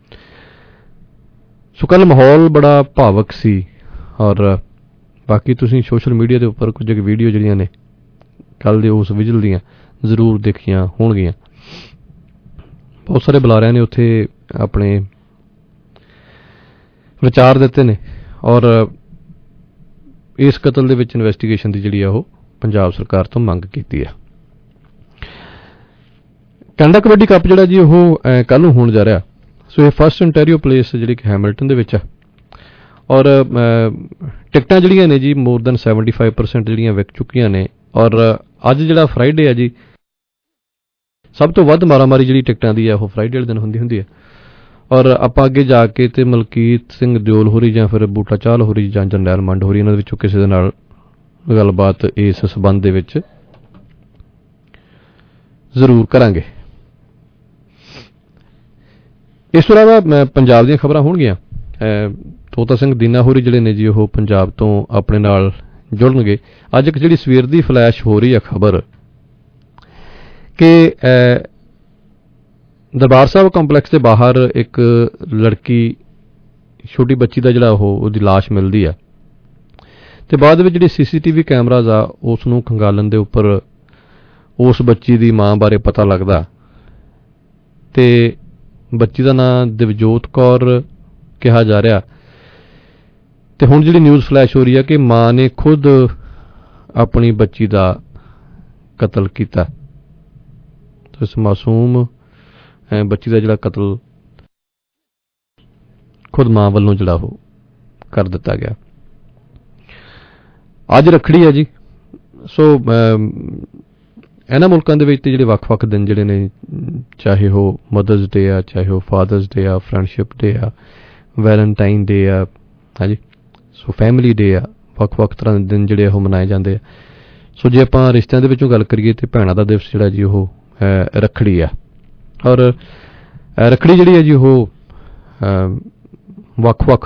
Speaker 17: ਸੋ ਕੱਲ ਮਾਹੌਲ ਬੜਾ ਭਾਵਕ ਸੀ, ਔਰ ਬਾਕੀ ਤੁਸੀਂ ਸੋਸ਼ਲ ਮੀਡੀਆ ਦੇ ਉੱਪਰ ਕੁਝ ਵੀਡੀਓ ਜਿਹੜੀਆਂ ਨੇ ਕੱਲ ਦੇ ਉਸ ਵਿਜਲ ਦੀਆਂ ਜ਼ਰੂਰ ਦੇਖੀਆਂ ਹੋਣਗੀਆਂ। ਬਹੁਤ ਸਾਰੇ ਬੁਲਾਰਿਆਂ ਨੇ ਉੱਥੇ ਆਪਣੇ ਵਿਚਾਰ ਦਿੱਤੇ ਨੇ, ਔਰ ਇਸ ਕਤਲ ਦੇ ਵਿੱਚ ਇਨਵੈਸਟੀਗੇਸ਼ਨ ਦੀ ਜਿਹੜੀ ਆ ਉਹ ਪੰਜਾਬ ਸਰਕਾਰ ਤੋਂ ਮੰਗ ਕੀਤੀ ਹੈ। ਕੈਨੇਡਾ ਕਬੱਡੀ ਕੱਪ ਜਿਹੜਾ ਜੀ ਉਹ ਕੱਲ ਨੂੰ ਹੋਣ ਜਾ ਰਿਹਾ। ਸੋ ਇਹ ਫਸਟ ਓਨਟਾਰੀਓ ਪਲੇਸ ਜਿਹੜੀ ਕਿ ਹੈਮਿਲਟਨ ਦੇ ਵਿੱਚ ਆ, ਔਰ ਟਿਕਟਾਂ ਜਿਹੜੀਆਂ ਨੇ ਜੀ more than seventy five percent ਜਿਹੜੀਆਂ ਵਿਕ ਚੁੱਕੀਆਂ ਨੇ। ਔਰ ਅੱਜ ਜਿਹੜਾ ਫਰਾਈਡੇ ਆ ਜੀ, ਸਭ ਤੋਂ ਵੱਧ ਮਾਰਾਮਾਰੀ ਜਿਹੜੀ ਟਿਕਟਾਂ ਦੀ ਆ ਉਹ ਫਰਾਈਡੇ ਵਾਲੇ ਦਿਨ ਹੁੰਦੀ ਹੁੰਦੀ ਹੈ। ਔਰ ਆਪਾਂ ਅੱਗੇ ਜਾ ਕੇ ਤੇ ਮਲਕੀਤ ਸਿੰਘ ਦਿਓਲ ਹੋਰੀ ਜਾਂ ਫਿਰ ਬੂਟਾ ਚਾਹਲ ਹੋਰੀ ਜਾਂ ਜਰਨੈਲ ਮੰਡ ਹੋਰੀ, ਇਹਨਾਂ ਦੇ ਵਿੱਚੋਂ ਕਿਸੇ ਦੇ ਨਾਲ ਗੱਲਬਾਤ ਇਸ ਸਬੰਧ ਦੇ ਵਿੱਚ ਜ਼ਰੂਰ ਕਰਾਂਗੇ। ਇਸ ਤੋਂ ਇਲਾਵਾ ਪੰਜਾਬ ਦੀਆਂ ਖਬਰਾਂ ਹੋਣਗੀਆਂ। ਤੋਤਾ ਸਿੰਘ ਦੀਨਾ ਹੋਰੀ ਜਿਹੜੇ ਨੇ ਜੀ ਉਹ ਪੰਜਾਬ ਤੋਂ ਆਪਣੇ ਨਾਲ ਜੁੜਨਗੇ। ਅੱਜ ਇੱਕ ਜਿਹੜੀ ਸਵੇਰ ਦੀ ਫਲੈਸ਼ ਹੋ ਰਹੀ ਹੈ ਖਬਰ ਕਿ ਦਰਬਾਰ ਸਾਹਿਬ ਕੰਪਲੈਕਸ ਦੇ ਬਾਹਰ ਇੱਕ ਲੜਕੀ ਛੋਟੀ ਬੱਚੀ ਦਾ ਜਿਹੜਾ ਉਹ ਉਹਦੀ ਲਾਸ਼ ਮਿਲਦੀ ਆ ਤੇ ਬਾਅਦ ਵਿੱਚ ਜਿਹੜੀ ਸੀ ਸੀ ਟੀ ਵੀ ਕੈਮਰਾਜ਼ ਆ ਉਸ ਨੂੰ ਖੰਗਾਲਣ ਦੇ ਉੱਪਰ ਉਸ ਬੱਚੀ ਦੀ ਮਾਂ ਬਾਰੇ ਪਤਾ ਲੱਗਦਾ ਤੇ ਬੱਚੀ ਦਾ ਨਾਂ ਦਿਵਜੋਤ ਕੌਰ ਕਿਹਾ ਜਾ ਰਿਹਾ। ਤੇ ਹੁਣ ਜਿਹੜੀ ਨਿਊਜ਼ ਫਲੈਸ਼ ਹੋ ਰਹੀ ਹੈ ਕਿ ਮਾਂ ਨੇ ਖੁਦ ਆਪਣੀ ਬੱਚੀ ਦਾ ਕਤਲ ਕੀਤਾ। ਇਸ ਮਾਸੂਮ ਬੱਚੀ ਦਾ ਜਿਹੜਾ ਕਤਲ ਖੁਦ ਮਾਂ ਵੱਲੋਂ ਜਿਹੜਾ ਉਹ ਕਰ ਦਿੱਤਾ ਗਿਆ। ਅੱਜ ਰੱਖੜੀ ਹੈ ਜੀ। ਸੋ ਇਹਨਾਂ ਮੁਲਕਾਂ ਦੇ ਵਿੱਚ ਜਿਹੜੇ ਵੱਖ-ਵੱਖ ਦਿਨ ਜਿਹੜੇ ਨੇ, ਚਾਹੇ ਉਹ ਮਦਰਸ ਡੇ ਆ, ਚਾਹੇ ਉਹ ਫਾਦਰਸ ਡੇ ਆ, ਫਰੈਂਡਸ਼ਿਪ ਡੇ ਆ, ਵੈਲੈਂਟਾਈਨ ਡੇ ਆ, ਹਾਂਜੀ ਸੋ ਫੈਮਿਲੀ ਡੇ ਆ, ਵੱਖ-ਵੱਖ ਤਰ੍ਹਾਂ ਦੇ ਦਿਨ ਜਿਹੜੇ ਉਹ ਮਨਾਏ ਜਾਂਦੇ ਆ। ਸੋ ਜੇ ਆਪਾਂ ਰਿਸ਼ਤਿਆਂ ਦੇ ਵਿੱਚੋਂ ਗੱਲ ਕਰੀਏ ਤੇ ਭੈਣਾਂ ਦਾ ਦਿਵਸ ਜਿਹੜਾ ਜੀ ਉਹ ਰੱਖੜੀ ਆ। ਔਰ ਰੱਖੜੀ ਜਿਹੜੀ ਹੈ ਜੀ ਉਹ ਵੱਖ-ਵੱਖ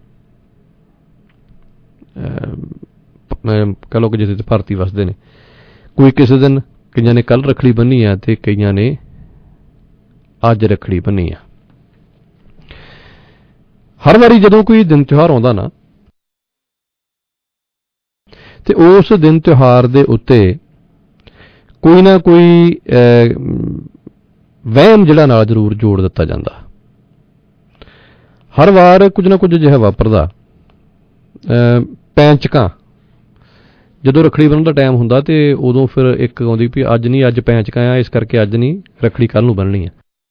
Speaker 17: ਕਹਿ ਲਓ ਕਿ ਜਿਹਦੇ ਤੇ ਭਾਰਤੀ ਵਸਦੇ ਨੇ। ਕੋਈ ਕਿਸੇ ਦਿਨ, ਕਈਆਂ ਨੇ ਕੱਲ੍ਹ ਰੱਖੜੀ ਬੰਨ੍ਹੀ ਆ ਤੇ ਕਈਆਂ ਨੇ ਅੱਜ ਰੱਖੜੀ ਬੰਨ੍ਹੀ ਆ। ਹਰ ਵਾਰੀ ਜਦੋਂ ਕੋਈ ਦਿਨ ਤਿਉਹਾਰ ਆਉਂਦਾ ਨਾ ਤੇ ਉਸ ਦਿਨ ਤਿਉਹਾਰ ਦੇ ਉੱਤੇ ਕੋਈ ਨਾ ਕੋਈ ਵਹਿਮ ਜਿਹੜਾ ਨਾਲ ਜ਼ਰੂਰ ਜੋੜ ਦਿੱਤਾ ਜਾਂਦਾ। ਹਰ ਵਾਰ ਕੁਝ ਨਾ ਕੁਝ ਅਜਿਹਾ ਵਾਪਰਦਾ। ਪੈਂਚਕਾਂ, ਜਦੋਂ ਰੱਖੜੀ ਬੰਨ੍ਹਣ ਦਾ ਟਾਈਮ ਹੁੰਦਾ ਤੇ ਉਦੋਂ ਫਿਰ ਇੱਕ ਆਉਂਦੀ ਵੀ ਅੱਜ ਨਹੀਂ, ਅੱਜ ਪੈਂਚਕਾਂ ਆ, ਇਸ ਕਰਕੇ ਅੱਜ ਨਹੀਂ, ਰੱਖੜੀ ਕੱਲ੍ਹ ਨੂੰ ਬੰਨ੍ਹਣੀ ਆ।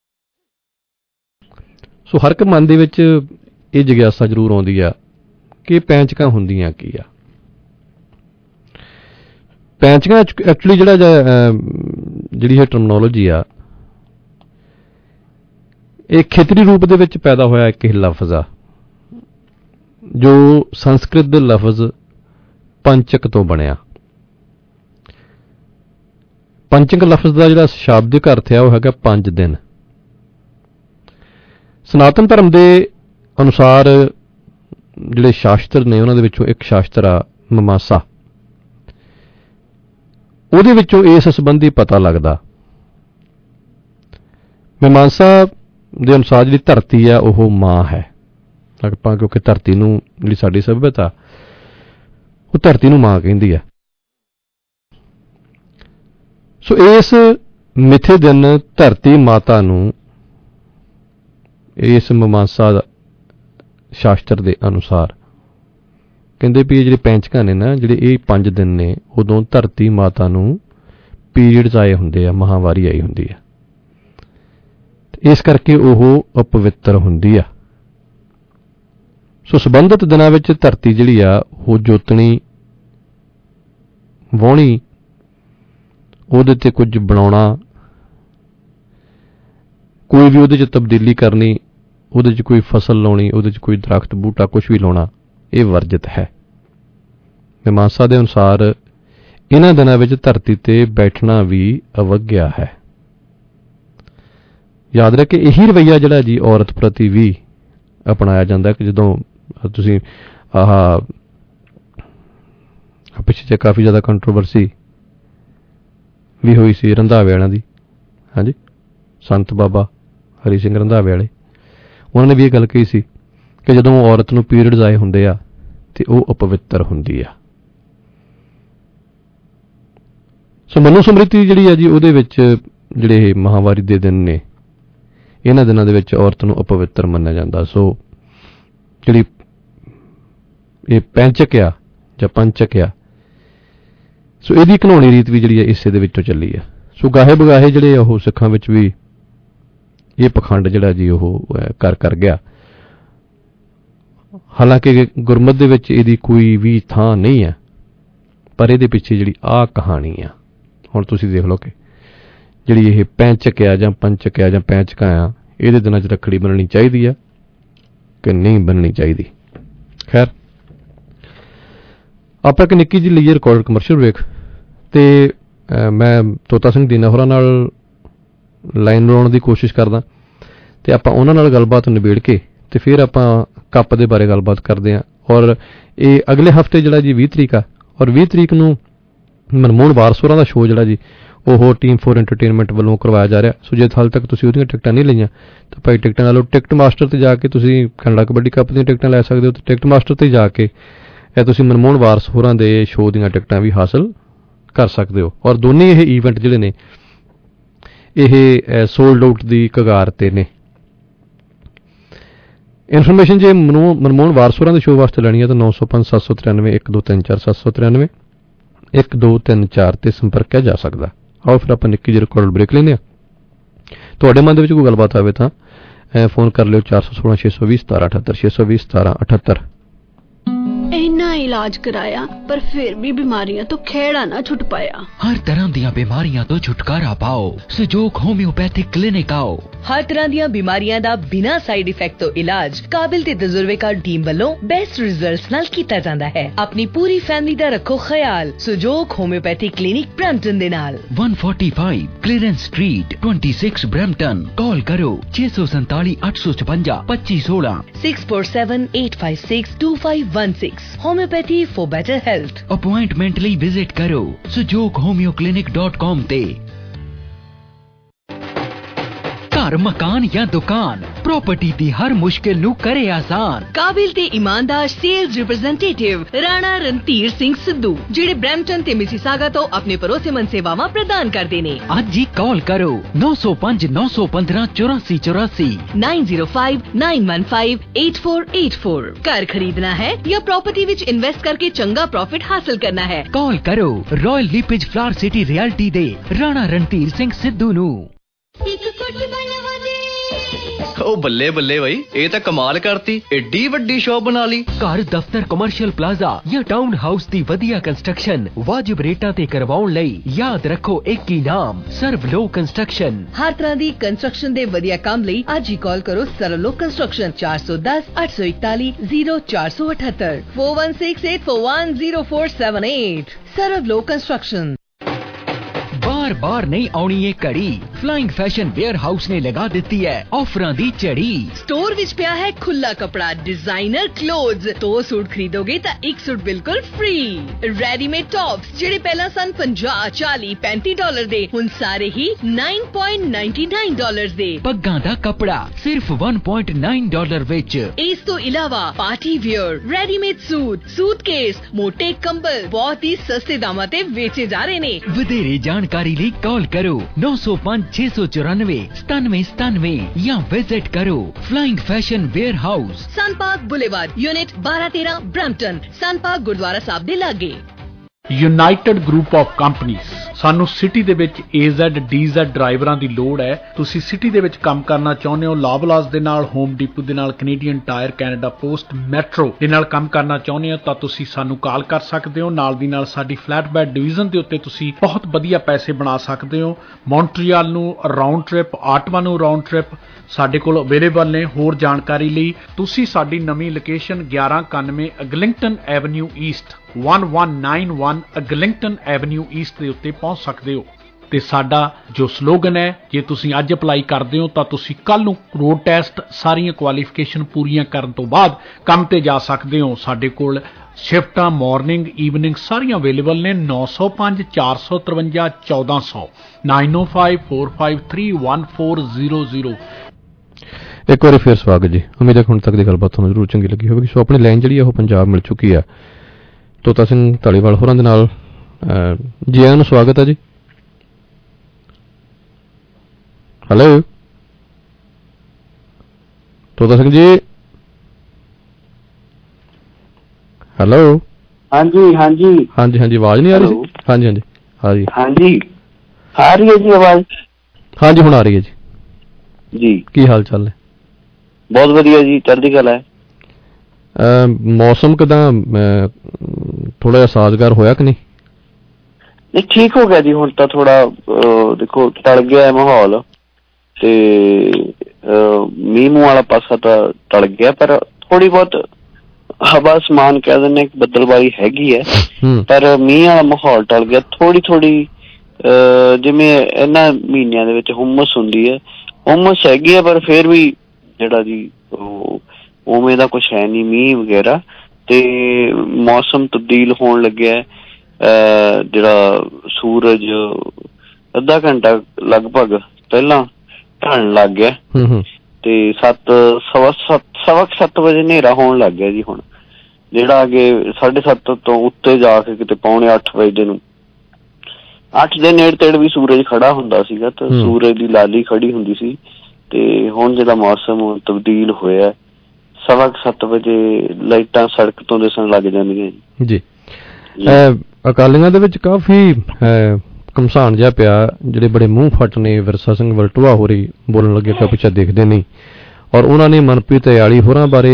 Speaker 17: ਸੋ ਹਰ ਇੱਕ ਮਨ ਦੇ ਵਿੱਚ ਇਹ ਜਿਗਿਆਸਾ ਜ਼ਰੂਰ ਆਉਂਦੀ ਆ ਕਿ ਪੈਂਚਕਾਂ ਹੁੰਦੀਆਂ ਕੀ ਆ। ਪੈਂਚਕਾਂ ਐਕਚੁਅਲੀ ਜਿਹੜਾ ਜਿਹੜੀ ਇਹ ਟਰਮਨੋਲੋਜੀ ਆ ਇਹ ਖੇਤਰੀ ਰੂਪ ਦੇ ਵਿੱਚ ਪੈਦਾ ਹੋਇਆ ਇੱਕ ਇਹ ਲਫ਼ਜ਼ ਆ ਜੋ ਸੰਸਕ੍ਰਿਤ ਦੇ ਲਫ਼ਜ਼ ਪੰਚਕ ਤੋਂ ਬਣਿਆ। ਪੰਚਕ ਲਫ਼ਜ਼ ਦਾ ਜਿਹੜਾ ਸ਼ਾਬਦਿਕ ਅਰਥ ਹੈ ਉਹ ਹੈਗਾ ਪੰਜ ਦਿਨ। ਸਨਾਤਨ ਧਰਮ ਦੇ ਅਨੁਸਾਰ ਜਿਹੜੇ ਸ਼ਾਸਤਰ ਨੇ ਉਹਨਾਂ ਦੇ ਵਿੱਚੋਂ ਇੱਕ ਸ਼ਾਸਤਰ ਆ ਮਮਾਸਾ। ਉਹਦੇ ਵਿੱਚੋਂ ਇਸ ਸੰਬੰਧੀ ਪਤਾ ਲੱਗਦਾ। ਮੀਮਾਂਸਾ ਦੇ ਅਨੁਸਾਰ ਜਿਹੜੀ ਧਰਤੀ ਆ ਉਹ ਮਾਂ ਹੈ। ਆਪਾਂ ਕਿਉਂਕਿ ਧਰਤੀ ਨੂੰ ਜਿਹੜੀ ਸਾਡੀ ਸਭਿਅਤਾ ਉਹ ਧਰਤੀ ਨੂੰ ਮਾਂ ਕਹਿੰਦੀ ਆ। ਸੋ ਇਸ ਮਿੱਥੇ ਦਿਨ ਧਰਤੀ ਮਾਤਾ ਨੂੰ ਇਸ ਮੀਮਾਂਸਾ ਸ਼ਾਸਤਰ ਦੇ ਅਨੁਸਾਰ ਕਹਿੰਦੇ ਵੀ ਇਹ ਜਿਹੜੇ ਪੈਂਚਕਾਂ ਨੇ ਨਾ, ਜਿਹੜੇ ਇਹ ਪੰਜ ਦਿਨ ਨੇ, ਉਦੋਂ ਧਰਤੀ ਮਾਤਾ ਨੂੰ ਪੀਰੀਅਡਸ ਆਏ ਹੁੰਦੇ ਆ, ਮਹਾਂਵਾਰੀ ਆਈ ਹੁੰਦੀ ਆ। ਇਸ ਕਰਕੇ ਉਹ ਅਪਵਿੱਤਰ ਹੁੰਦੀ ਆ। ਸੋ ਸੰਬੰਧਿਤ ਦਿਨਾਂ ਵਿੱਚ ਧਰਤੀ ਜਿਹੜੀ ਆ ਉਹ ਜੋਤਣੀ, ਵਾਹੁਣੀ, ਉਹਦੇ ਤੇ ਕੁਝ ਬਣਾਉਣਾ, ਕੋਈ ਵੀ ਉਹਦੇ 'ਚ ਤਬਦੀਲੀ ਕਰਨੀ, ਉਹਦੇ 'ਚ ਕੋਈ ਫਸਲ ਲਾਉਣੀ, ਉਹਦੇ 'ਚ ਕੋਈ ਦਰਖਤ ਬੂਟਾ ਕੁਝ ਵੀ ਲਾਉਣਾ, ਇਹ ਵਰਜਿਤ ਹੈ। ਮੀਮਾਂਸਾ ਦੇ ਅਨੁਸਾਰ ਇਹਨਾਂ ਦਿਨਾਂ ਵਿੱਚ ਧਰਤੀ ਤੇ ਬੈਠਣਾ ਵੀ ਅਵੱਗਿਆ ਹੈ। ਯਾਦ ਰੱਖੇ ਇਹੀ ਰਵੱਈਆ ਜਿਹੜਾ ਜੀ ਔਰਤ ਪ੍ਰਤੀ ਵੀ ਅਪਣਾਇਆ ਜਾਂਦਾ ਕਿ ਜਦੋਂ ਤੁਸੀਂ ਆਹ ਪਿੱਛੇ ਜੇ ਕਾਫੀ ਜ਼ਿਆਦਾ ਕੰਟਰੋਵਰਸੀ ਵੀ ਹੋਈ ਸੀ ਰੰਧਾਵੇ ਵਾਲਿਆਂ ਦੀ, ਹਾਂਜੀ ਸੰਤ ਬਾਬਾ ਹਰੀ ਸਿੰਘ ਰੰਧਾਵੇ ਵਾਲੇ, ਉਹਨਾਂ ਨੇ ਵੀ ਇਹ ਗੱਲ ਕਹੀ ਸੀ ਕਿ ਜਦੋਂ ਔਰਤ ਨੂੰ ਪੀਰੀਅਡਸ ਆਏ ਹੁੰਦੇ ਆ ਤੇ ਉਹ ਅਪਵਿੱਤਰ ਹੁੰਦੀ ਆ। ਸੋ ਮਨੂ ਸਮ੍ਰਿਤੀ ਜਿਹੜੀ ਆ ਜੀ ਉਹਦੇ ਵਿੱਚ ਜਿਹੜੇ ਮਹਾਂਵਾਰੀ ਦੇ ਦਿਨ ਨੇ, ਇਹਨਾਂ ਦਿਨਾਂ ਦੇ ਵਿੱਚ ਔਰਤ ਨੂੰ ਅਪਵਿੱਤਰ ਮੰਨਿਆ ਜਾਂਦਾ। ਸੋ ਜਿਹੜੀ ਇਹ ਪੈਂਚਕ ਆ ਜਾਂ ਪੰਚਕ ਆ, ਸੋ ਇਹਦੀ ਘਿਨਾਉਣੀ ਰੀਤ ਵੀ ਜਿਹੜੀ ਹੈ ਇਸੇ ਦੇ ਵਿੱਚੋਂ ਚੱਲੀ ਆ। ਸੋ ਗਾਹੇ ਬਗਾਹੇ ਜਿਹੜੇ ਉਹ ਸਿੱਖਾਂ ਵਿੱਚ ਵੀ ਇਹ ਪਖੰਡ ਜਿਹੜਾ ਜੀ ਉਹ ਕਰ ਕਰ ਗਿਆ। ਹਾਲਾਂਕਿ ਗੁਰਮਤਿ ਦੇ ਵਿੱਚ ਇਹਦੀ ਕੋਈ ਵੀ ਥਾਂ ਨਹੀਂ ਹੈ, ਪਰ ਇਹਦੇ ਪਿੱਛੇ ਜਿਹੜੀ ਆਹ ਕਹਾਣੀ ਆ, ਹੁਣ ਤੁਸੀਂ ਦੇਖ ਲਓ ਕਿ ਜਿਹੜੀ ਇਹ ਪੈਂਚਕ ਆ ਜਾਂ ਪੰਚਕ ਆ ਜਾਂ ਪੈਂਚਕਾਂ ਆ, ਇਹਦੇ ਦਿਨਾਂ 'ਚ ਰੱਖੜੀ ਬੰਨਣੀ ਚਾਹੀਦੀ ਆ ਕਿ ਨਹੀਂ ਬੰਨਣੀ ਚਾਹੀਦੀ। ਖੈਰ ਆਪਾਂ ਇੱਕ ਨਿੱਕੀ ਜਿਹੀ ਲਈਏ ਰਿਕਾਰਡ ਕਮਰਸ਼ੀਅਲ ਵੇਖ ਤੇ ਮੈਂ ਤੋਤਾ ਸਿੰਘ ਦੀਨਾ ਹੋਰਾਂ ਨਾਲ ਲਾਈਨ ਬਣਾਉਣ ਦੀ ਕੋਸ਼ਿਸ਼ ਕਰਦਾ ਤੇ ਆਪਾਂ ਉਹਨਾਂ ਨਾਲ ਗੱਲਬਾਤ ਨਿਬੇੜ ਕੇ ਤੇ ਫਿਰ ਆਪਾਂ ਕੱਪ ਦੇ ਬਾਰੇ ਗੱਲਬਾਤ ਕਰਦੇ ਹਾਂ। ਔਰ ਇਹ ਅਗਲੇ ਹਫਤੇ ਜਿਹੜਾ ਜੀ ਵੀਹ ਤਰੀਕ ਆ, ਔਰ ਵੀਹ ਤਰੀਕ ਨੂੰ ਮਨਮੋਹਨ ਵਾਰਸ ਹੋਰਾਂ ਦਾ ਸ਼ੋਅ ਜਿਹੜਾ ਜੀ ਉਹ ਟੀਮ ਫੋਰ ਐਂਟਰਟੇਨਮੈਂਟ ਵੱਲੋਂ ਕਰਵਾਇਆ ਜਾ ਰਿਹਾ। ਸੋ ਜੇ ਹਾਲੇ ਤੱਕ ਤੁਸੀਂ ਉਹਦੀਆਂ ਟਿਕਟਾਂ ਨਹੀਂ ਲਈਆਂ ਤਾਂ ਭਾਈ ਟਿਕਟਾਂ ਲੈ ਲਓ। ਟਿਕਟ ਮਾਸਟਰ 'ਤੇ ਜਾ ਕੇ ਤੁਸੀਂ ਕੈਨੇਡਾ ਕਬੱਡੀ ਕੱਪ ਦੀਆਂ ਟਿਕਟਾਂ ਲੈ ਸਕਦੇ ਹੋ, ਅਤੇ ਟਿਕਟ ਮਾਸਟਰ 'ਤੇ ਜਾ ਕੇ ਇਹ ਤੁਸੀਂ ਮਨਮੋਹਨ ਵਾਰਸ ਹੋਰਾਂ ਦੇ ਸ਼ੋਅ ਦੀਆਂ ਟਿਕਟਾਂ ਵੀ ਹਾਸਲ ਕਰ ਸਕਦੇ ਹੋ। ਔਰ ਦੋਨੇ ਇਹ ਈਵੈਂਟ ਜਿਹੜੇ ਨੇ ਇਹ ਸੋਲਡ ਆਊਟ ਦੀ ਕਗਾਰ 'ਤੇ ਨੇ। ਇਨਫੋਰਮੇਸ਼ਨ ਜੇ ਮਨੋ ਮਨਮੋਹਨ ਵਾਰਸ ਹੋਰਾਂ ਦੇ ਸ਼ੋਅ ਵਾਸਤੇ ਲੈਣੀ ਹੈ ਤਾਂ ਨੌ ਸੌ ਪੰਜ ਸੱਤ ਸੌ ਤਰਾਨਵੇਂ ਇੱਕ ਦੋ ਤਿੰਨ ਚਾਰ ਸੱਤ ਸੌ ਤਰਾਨਵੇਂ ਇੱਕ ਦੋ ਤਿੰਨ ਚਾਰ 'ਤੇ ਸੰਪਰਕ ਕਿਆ ਜਾ ਸਕਦਾ। ਆਓ ਫਿਰ ਆਪਾਂ ਨਿੱਕੀ ਜਿਹੀ ਰਿਕਾਰਡ ਬ੍ਰੇਕ ਲੈਂਦੇ ਹਾਂ। ਤੁਹਾਡੇ ਮਨ ਦੇ ਵਿੱਚ ਕੋਈ ਗੱਲਬਾਤ ਆਵੇ ਤਾਂ ਫੋਨ ਕਰ ਲਿਓ ਚਾਰ ਸੌ ਸੋਲਾਂ ਛੇ ਸੌ ਵੀਹ ਸਤਾਰਾਂ ਅਠੱਤਰ ਛੇ ਸੌ ਵੀਹ ਸਤਾਰਾਂ ਅਠੱਤਰ।
Speaker 18: ਇੰਨਾ ਇਲਾਜ ਕਰਾਇਆ ਪਰ ਫਿਰ ਵੀ ਬਿਮਾਰੀਆਂ ਤੋਂ ਖਹਿੜਾ ਨਾ ਛੁੱਟ ਪਾਇਆ।
Speaker 13: ਹਰ ਤਰ੍ਹਾਂ ਦੀਆਂ ਬਿਮਾਰੀਆਂ ਤੋਂ ਛੁਟਕਾਰਾ ਪਾਓ, ਸਜੋਕ ਹੋਮਿਓਪੈਥਿਕ ਕਲੀਨਿਕ ਆਓ।
Speaker 1: ਹਰ ਤਰ੍ਹਾਂ ਦੀਆਂ ਬਿਮਾਰੀਆਂ ਦਾ ਬਿਨਾਂ ਸਾਈਡ ਇਫੈਕਟ ਤੋਂ ਇਲਾਜ ਕਾਬਿਲ ਤੇ ਤਜਰਬੇਕਾਰ ਟੀਮ ਵੱਲੋਂ ਬੈਸਟ ਰਿਜ਼ਲਟਸ ਨਾਲ ਕੀਤਾ ਜਾਂਦਾ ਹੈ। ਆਪਣੀ ਪੂਰੀ ਫੈਮਿਲੀ ਦਾ ਰੱਖੋ ਖਿਆਲ ਸਜੋਕ ਹੋਮਿਓਪੈਥਿਕ ਕਲੀਨਿਕ ਬ੍ਰੈਂਪਟਨ ਦੇ ਨਾਲ।
Speaker 13: ਇੱਕ ਸੌ ਪੈਂਤਾਲੀ ਕਲੀਅਰੈਂਸ ਸਟਰੀਟ ਛੱਬੀ ਬ੍ਰੈਂਪਟਨ। ਕਾਲ ਕਰੋ ਛੇ ਸੌ ਸੰਤਾਲੀ ਅੱਠ ਸੌ ਛਪੰਜਾ ਪੱਚੀ ਸੋਲਾਂ
Speaker 1: six four seven eight five six two five one six. Homeopathy for better health.
Speaker 13: Appointment ਲਈ ਵਿਜ਼ਿਟ ਕਰੋ ਸਜੋਕ ਹੋਮਿਓ ਕਲੀਨਿਕ ਡਾਟ ਕਾਮ ਤੇ। ਘਰ ਮਕਾਨ ਜਾਂ ਦੁਕਾਨ ਪ੍ਰਾਪਰਟੀ ਦੀ ਹਰ ਮੁਸ਼ਕਿਲ ਨੂੰ ਕਰੇ ਆਸਾਨ।
Speaker 1: ਕਾਬਿਲ ਤੇ ਇਮਾਨਦਾਰ ਸੇਲਸ ਰਿਪਰੈਜ਼ੈਂਟੇਟਿਵ ਰਾਣਾ ਰਣਧੀਰ ਸਿੰਘ ਸਿੱਧੂ ਜਿਹੜੇ ਬ੍ਰੈਂਪਟਨ ਤੇ ਮਿਸੀਸਾਗਾ ਤੋਂ ਆਪਣੇ ਭਰੋਸੇਮੰਦ ਸੇਵਾਵਾਂ ਪ੍ਰਦਾਨ ਕਰਦੇ ਨੇ।
Speaker 13: ਅੱਜ ਹੀ ਕਾਲ ਕਰੋ ਨੌ ਸੌ ਪੰਜ ਨੌ ਸੌ ਪੰਦਰਾਂ ਚੁਰਾਸੀ ਚੁਰਾਸੀ
Speaker 1: nine zero five nine one five eight four eight four. ਘਰ ਖਰੀਦਣਾ ਹੈ ਜਾਂ ਪ੍ਰਾਪਰਟੀ ਵਿੱਚ ਇਨਵੈਸਟ ਕਰਕੇ ਚੰਗਾ ਪ੍ਰੋਫਿਟ ਹਾਸਲ ਕਰਨਾ ਹੈ,
Speaker 13: ਕਾਲ ਕਰੋ Royal LePage flower city realty ਦੇ ਰਾਣਾ ਰਣਧੀਰ ਸਿੰਘ ਸਿੱਧੂ ਨੂੰ।
Speaker 19: ਉਹ ਬੱਲੇ ਬੱਲੇ ਬਾਈ, ਇਹ ਤਾਂ ਕਮਾਲ ਕਰਤੀ, ਏਡੀ ਵੱਡੀ ਸ਼ਾਪ ਬਣਾ ਲਈ।
Speaker 13: ਘਰ ਦਫ਼ਤਰ ਕਮਰਸ਼ੀਅਲ ਪਲਾਜ਼ਾ ਜਾਂ ਟਾਊਨ ਹਾਊਸ ਦੀ ਵਧੀਆ ਕੰਸਟਰਕਸ਼ਨ ਵਾਜਿਬ ਰੇਟਾਂ ਤੇ ਕਰਵਾਉਣ ਲਈ ਯਾਦ ਰੱਖੋ ਇੱਕ ਹੀ ਨਾਮ ਸਰਵ ਲੋ ਕੰਸਟਰਕਸ਼ਨ।
Speaker 1: ਹਰ ਤਰ੍ਹਾਂ ਦੀ ਕੰਸਟਰਕਸ਼ਨ ਦੇ ਵਧੀਆ ਕੰਮ ਲਈ ਅੱਜ ਹੀ ਕਾਲ ਕਰੋ ਸਰਵ ਲੋ ਕੰਸਟਰਕਸ਼ਨ ਚਾਰ ਸੌ ਦਸ ਅੱਠ ਸੌ ਇਕਤਾਲੀ ਜ਼ੀਰੋ ਚਾਰ ਸੌ ਅਠੱਤਰ four one six eight four one zero four seven eight. Serve low construction.
Speaker 13: ਬਾਰ ਬਾਰ ਨਹੀਂ ਆਉਣੀ ਇਹ ਘੜੀ, ਫਲਾइंग फैशन वेयर हाउस ने लगा ਦਿੱਤੀ ਹੈ ਆਫਰਾਂ ਦੀ ਝੜੀ।
Speaker 1: ਸਟੋਰ ਵਿੱਚ ਪਿਆ ਹੈ ਖੁੱਲਾ ਕਪੜਾ, ਡਿਜ਼ਾਈਨਰ ਕਲੋਥਸ। ਦੋ ਸੂਟ ਖਰੀਦੋਗੇ ਤਾਂ ਇੱਕ ਸੂਟ ਬਿਲਕੁਲ ਫ੍ਰੀ। ਰੈਡੀਮੇਡ ਟੌਪਸ ਜਿਹੜੇ ਪਹਿਲਾਂ ਸਨ ਪੰਜਾਹ ਚਾਲੀ ਪੈਂਤੀ ਡਾਲਰ ਦੇ, ਹੁਣ ਸਾਰੇ ਹੀ nine point ninety nine dollar ਦੇ।
Speaker 13: ਪੱਗਾਂ ਦਾ ਕਪੜਾ ਸਿਰਫ ਇੱਕ ਪੁਆਇੰਟ ਨੌਂ ਡਾਲਰ ਵਿੱਚ।
Speaker 1: ਇਸ ਤੋਂ ਇਲਾਵਾ party wear, readymade suit, suitcase, ਮੋਟੇ ਕੰਬਲ ਬਹੁਤ ਹੀ ਸਸਤੇ ਦਾਮਾਂ ਤੇ ਵੇਚੇ ਜਾ ਰਹੇ ਨੇ।
Speaker 13: ਵਧੇਰੇ ਜਾਣਕਾਰੀ ਲਈ ਕਾਲ ਕਰੋ ਨੌ ਸੌ ਪੰਜ ਛੇ ਸੌ ਚੁਰਾਨਵੇਂ ਸਤਾਨਵੇਂ ਸਤਾਨਵੇਂ ਜਾਂ ਵਿਜ਼ਿਟ ਕਰੋ flying fashion warehouse,
Speaker 1: sun park boulevard, unit बारह तेरह, Brampton. Sun park Gurdwara Sahib दे लागे।
Speaker 20: United group of companies. ਸਾਨੂੰ ਸਿਟੀ ਦੇ ਵਿੱਚ ਏ ਜ਼ੈਡ ਡੀ ਜ਼ੈਡ ਡਰਾਈਵਰਾਂ ਦੀ ਲੋੜ ਹੈ। ਤੁਸੀਂ ਸਿਟੀ ਦੇ ਵਿੱਚ ਕੰਮ ਕਰਨਾ ਚਾਹੁੰਦੇ ਹੋ, ਲਾਬਲਾਸ ਦੇ ਨਾਲ, ਹੋਮ ਡੀਪੂ ਦੇ ਨਾਲ, Canadian tire, Canada post, metro ਦੇ ਨਾਲ ਕੰਮ ਕਰਨਾ ਚਾਹੁੰਦੇ ਹੋ ਤਾਂ ਤੁਸੀਂ ਸਾਨੂੰ ਕਾਲ ਕਰ ਸਕਦੇ ਹੋ। ਨਾਲ ਦੀ ਨਾਲ ਸਾਡੀ ਫਲੈਟਬੈਡ ਡਿਵੀਜ਼ਨ ਦੇ ਉੱਤੇ ਤੁਸੀਂ ਬਹੁਤ ਵਧੀਆ ਪੈਸੇ ਬਣਾ ਸਕਦੇ ਹੋ। ਮੌਂਟਰੀਅਲ ਨੂੰ ਰਾਉਂਡ ਟ੍ਰਿਪ, ਆਟਵਾ ਨੂੰ ਰਾਉਂਡ ਟ੍ਰਿਪ ਸਾਡੇ ਕੋਲ ਅਵੇਲੇਬਲ ਨੇ। ਹੋਰ ਜਾਣਕਾਰੀ ਲਈ ਤੁਸੀਂ ਸਾਡੀ ਨਵੀਂ ਲੋਕੇਸ਼ਨ ਗਿਆਰਾਂ ਇਕਾਨਵੇਂ ਅਗਲਿੰਗਟਨ ਐਵਨਿਊ ਈਸਟ ਇੱਕ ਇੱਕ ਨੌਂ ਇੱਕ ਅਗਲਿੰਗਟਨ ਐਵਨਿਊ ਈਸਟ ਦੇ ਉੱਤੇ ਪਹੁੰਚ ਸਕਦੇ ਹੋ। ਤੇ ਸਾਡਾ ਜੋ ਸਲੋਗਨ ਹੈ, ਜੇ ਤੁਸੀਂ ਅੱਜ ਅਪਲਾਈ ਕਰਦੇ ਹੋ ਤਾਂ ਤੁਸੀਂ ਕੱਲ ਨੂੰ ਰੋਡ ਟੈਸਟ ਸਾਰੀਆਂ ਕੁਆਲੀਫਿਕੇਸ਼ਨ ਪੂਰੀਆਂ ਕਰਨ ਤੋਂ ਬਾਅਦ ਕੰਮ ਤੇ ਜਾ ਸਕਦੇ ਹੋ। ਸਾਡੇ ਕੋਲ ਸ਼ਿਫਟਾਂ ਮਾਰਨਿੰਗ ਈਵਨਿੰਗ ਸਾਰੀਆਂ ਅਵੇਲੇਬਲ ਨੇ। ਨੌ ਸੌ ਪੰਜ ਚਾਰ ਸੌ ਤਰਵੰਜਾ ਚੌਦਾਂ ਸੌ nine oh five four five three one four zero zero.
Speaker 17: ਇੱਕ ਵਾਰੀ ਫਿਰ ਸਵਾਗਤ ਜੀ। ਉਮੀਦ ਹੈ ਹੁਣ ਤੱਕ ਦੀ ਗੱਲਬਾਤ ਤੁਹਾਨੂੰ ਜ਼ਰੂਰ ਚੰਗੀ ਲੱਗੀ ਹੋਵੇਗੀ। ਸੋ ਆਪਣੀ ਲਾਈਨ ਜਿਹੜੀ ਆ ਉਹ ਪੰਜਾਬ ਮਿਲ ਚੁੱਕੀ ਆ ਤੋਤਾ ਸਿੰਘ ਧਾਲੀਵਾਲ ਹੋਰਾਂ ਦੇ ਨਾਲ। ਜੀ ਆਇਆਂ ਨੂੰ ਸਵਾਗਤ ਹੈ ਜੀ। ਹੈਲੋ ਤੋਤਾ ਸਿੰਘ ਜੀ। ਹੈਲੋ
Speaker 21: ਹਾਂਜੀ ਹਾਂਜੀ
Speaker 17: ਹਾਂਜੀ ਹਾਂਜੀ ਆਵਾਜ਼ ਨਹੀਂ ਆ ਰਹੀ ਸੀ? ਹਾਂਜੀ ਹਾਂਜੀ ਹਾਂਜੀ
Speaker 21: ਹਾਂਜੀ ਆ ਰਹੀ ਹੈ ਜੀ ਆਵਾਜ਼? ਹਾਂਜੀ
Speaker 17: ਹੁਣ ਆ ਰਹੀ ਹੈ ਜੀ।
Speaker 21: ਜੀ
Speaker 17: ਕੀ ਹਾਲ ਚਾਲ ਹੈ?
Speaker 21: ਬਹੁਤ ਵਧੀਆ ਜੀ, ਚੜ੍ਹਦੀ ਕਲਾ ਹੈ।
Speaker 17: ਮੌਸਮ ਕਿਦਾਂ, ਥੋੜਾ ਜਿਹਾ ਸਾਜ਼ਗਾਰ ਹੋਇਆ ਕਿ ਨਹੀਂ?
Speaker 21: ਨਹੀਂ ਠੀਕ ਹੋ ਗਿਆ ਜੀ ਹੁਣ ਤਾਂ। ਥੋੜਾ ਦੇਖੋ ਟਲ ਗਿਆ ਮਾਹੌਲ ਤੇ ਮੀਂਹ ਮੂੰਹ ਵਾਲਾ ਪਾਸਾ ਤਾਂ ਟਲ ਗਿਆ, ਪਰ ਥੋੜੀ ਬਹੁਤ ਹਵਾ ਸਮਾਨ ਕਹਿ ਦਿੰਦੇ ਬੱਦਲਬਾਰੀ ਹੈਗੀ ਹੈ, ਪਰ ਮੀਂਹ ਵਾਲਾ ਮਾਹੌਲ ਟਲ ਗਿਆ। ਥੋੜੀ ਥੋੜੀ ਜਿਵੇਂ ਇਹਨਾਂ ਮਹੀਨਿਆਂ ਦੇ ਵਿੱਚ ਹੁਮਸ ਹੁੰਦੀ ਹੈ ਉਮਸ ਹੈਗੀ ਆ, ਪਰ ਫਿਰ ਵੀ ਜਿਹੜਾ ਜੀ ਉਵੇਂ ਦਾ ਕੁਛ ਹੈ ਨਹੀਂ, ਮੀਂਹ ਵਗੈਰਾ। ਤੇ ਮੌਸਮ ਤਬਦੀਲ ਹੋਣ ਲੱਗਿਆ, ਜਿਹੜਾ ਸੂਰਜ ਅੱਧਾ ਘੰਟਾ ਲਗਭਗ ਪਹਿਲਾਂ ਢਲਣ ਲੱਗ ਗਿਆ ਤੇ ਸੱਤ ਸਵਾ ਸੱਤ ਸਵਾ ਸੱਤ ਵਜੇ ਹਨੇਰਾ ਹੋਣ ਲੱਗ ਗਿਆ ਜੀ। ਹੁਣ ਜਿਹੜਾ ਅੱਗੇ ਸਾਢੇ ਸੱਤ ਤੋਂ ਉੱਤੇ ਜਾ ਕੇ ਕਿਤੇ ਪੌਣੇ ਅੱਠ ਵਜੇ ਨੂੰ, ਅੱਠ ਦੇ ਨੇੜੇ ਤੇੜੇ ਵੀ ਸੂਰਜ ਖੜਾ ਹੁੰਦਾ ਸੀਗਾ ਤੇ ਸੂਰਜ ਦੀ ਲਾਲੀ ਖੜੀ ਹੁੰਦੀ ਸੀ। ਤੇ ਹੁਣ ਜਿਹੜਾ ਮੌਸਮ ਤਬਦੀਲ ਹੋਇਆ, ਸਵਾ ਸੱਤ ਵਜੇ ਲਾਈਟਾਂ ਸੜਕ ਤੋਂ ਦਿਸਣ ਲੱਗ ਜਾਂਦੀਆਂ ਜੀ।
Speaker 17: ਅਕਾਲੀਆਂ ਦੇ ਵਿੱਚ ਕਾਫੀ ਘਮਸਾਨ ਜਿਹਾ ਪਿਆ, ਜਿਹੜੇ ਬੜੇ ਮੂੰਹ ਫੱਟ ਨੇ ਵਿਰਸਾ ਸਿੰਘ ਵਲਟੋਆ ਹੋਰੀ ਬੋਲਣ ਲੱਗੇ ਕਿ ਪਿੱਛੇ ਦੇਖਦੇ ਨਹੀਂ, ਔਰ ਉਹਨਾਂ ਨੇ ਮਨਪ੍ਰੀਤ ਇਆਲੀ ਹੋਰਾਂ ਬਾਰੇ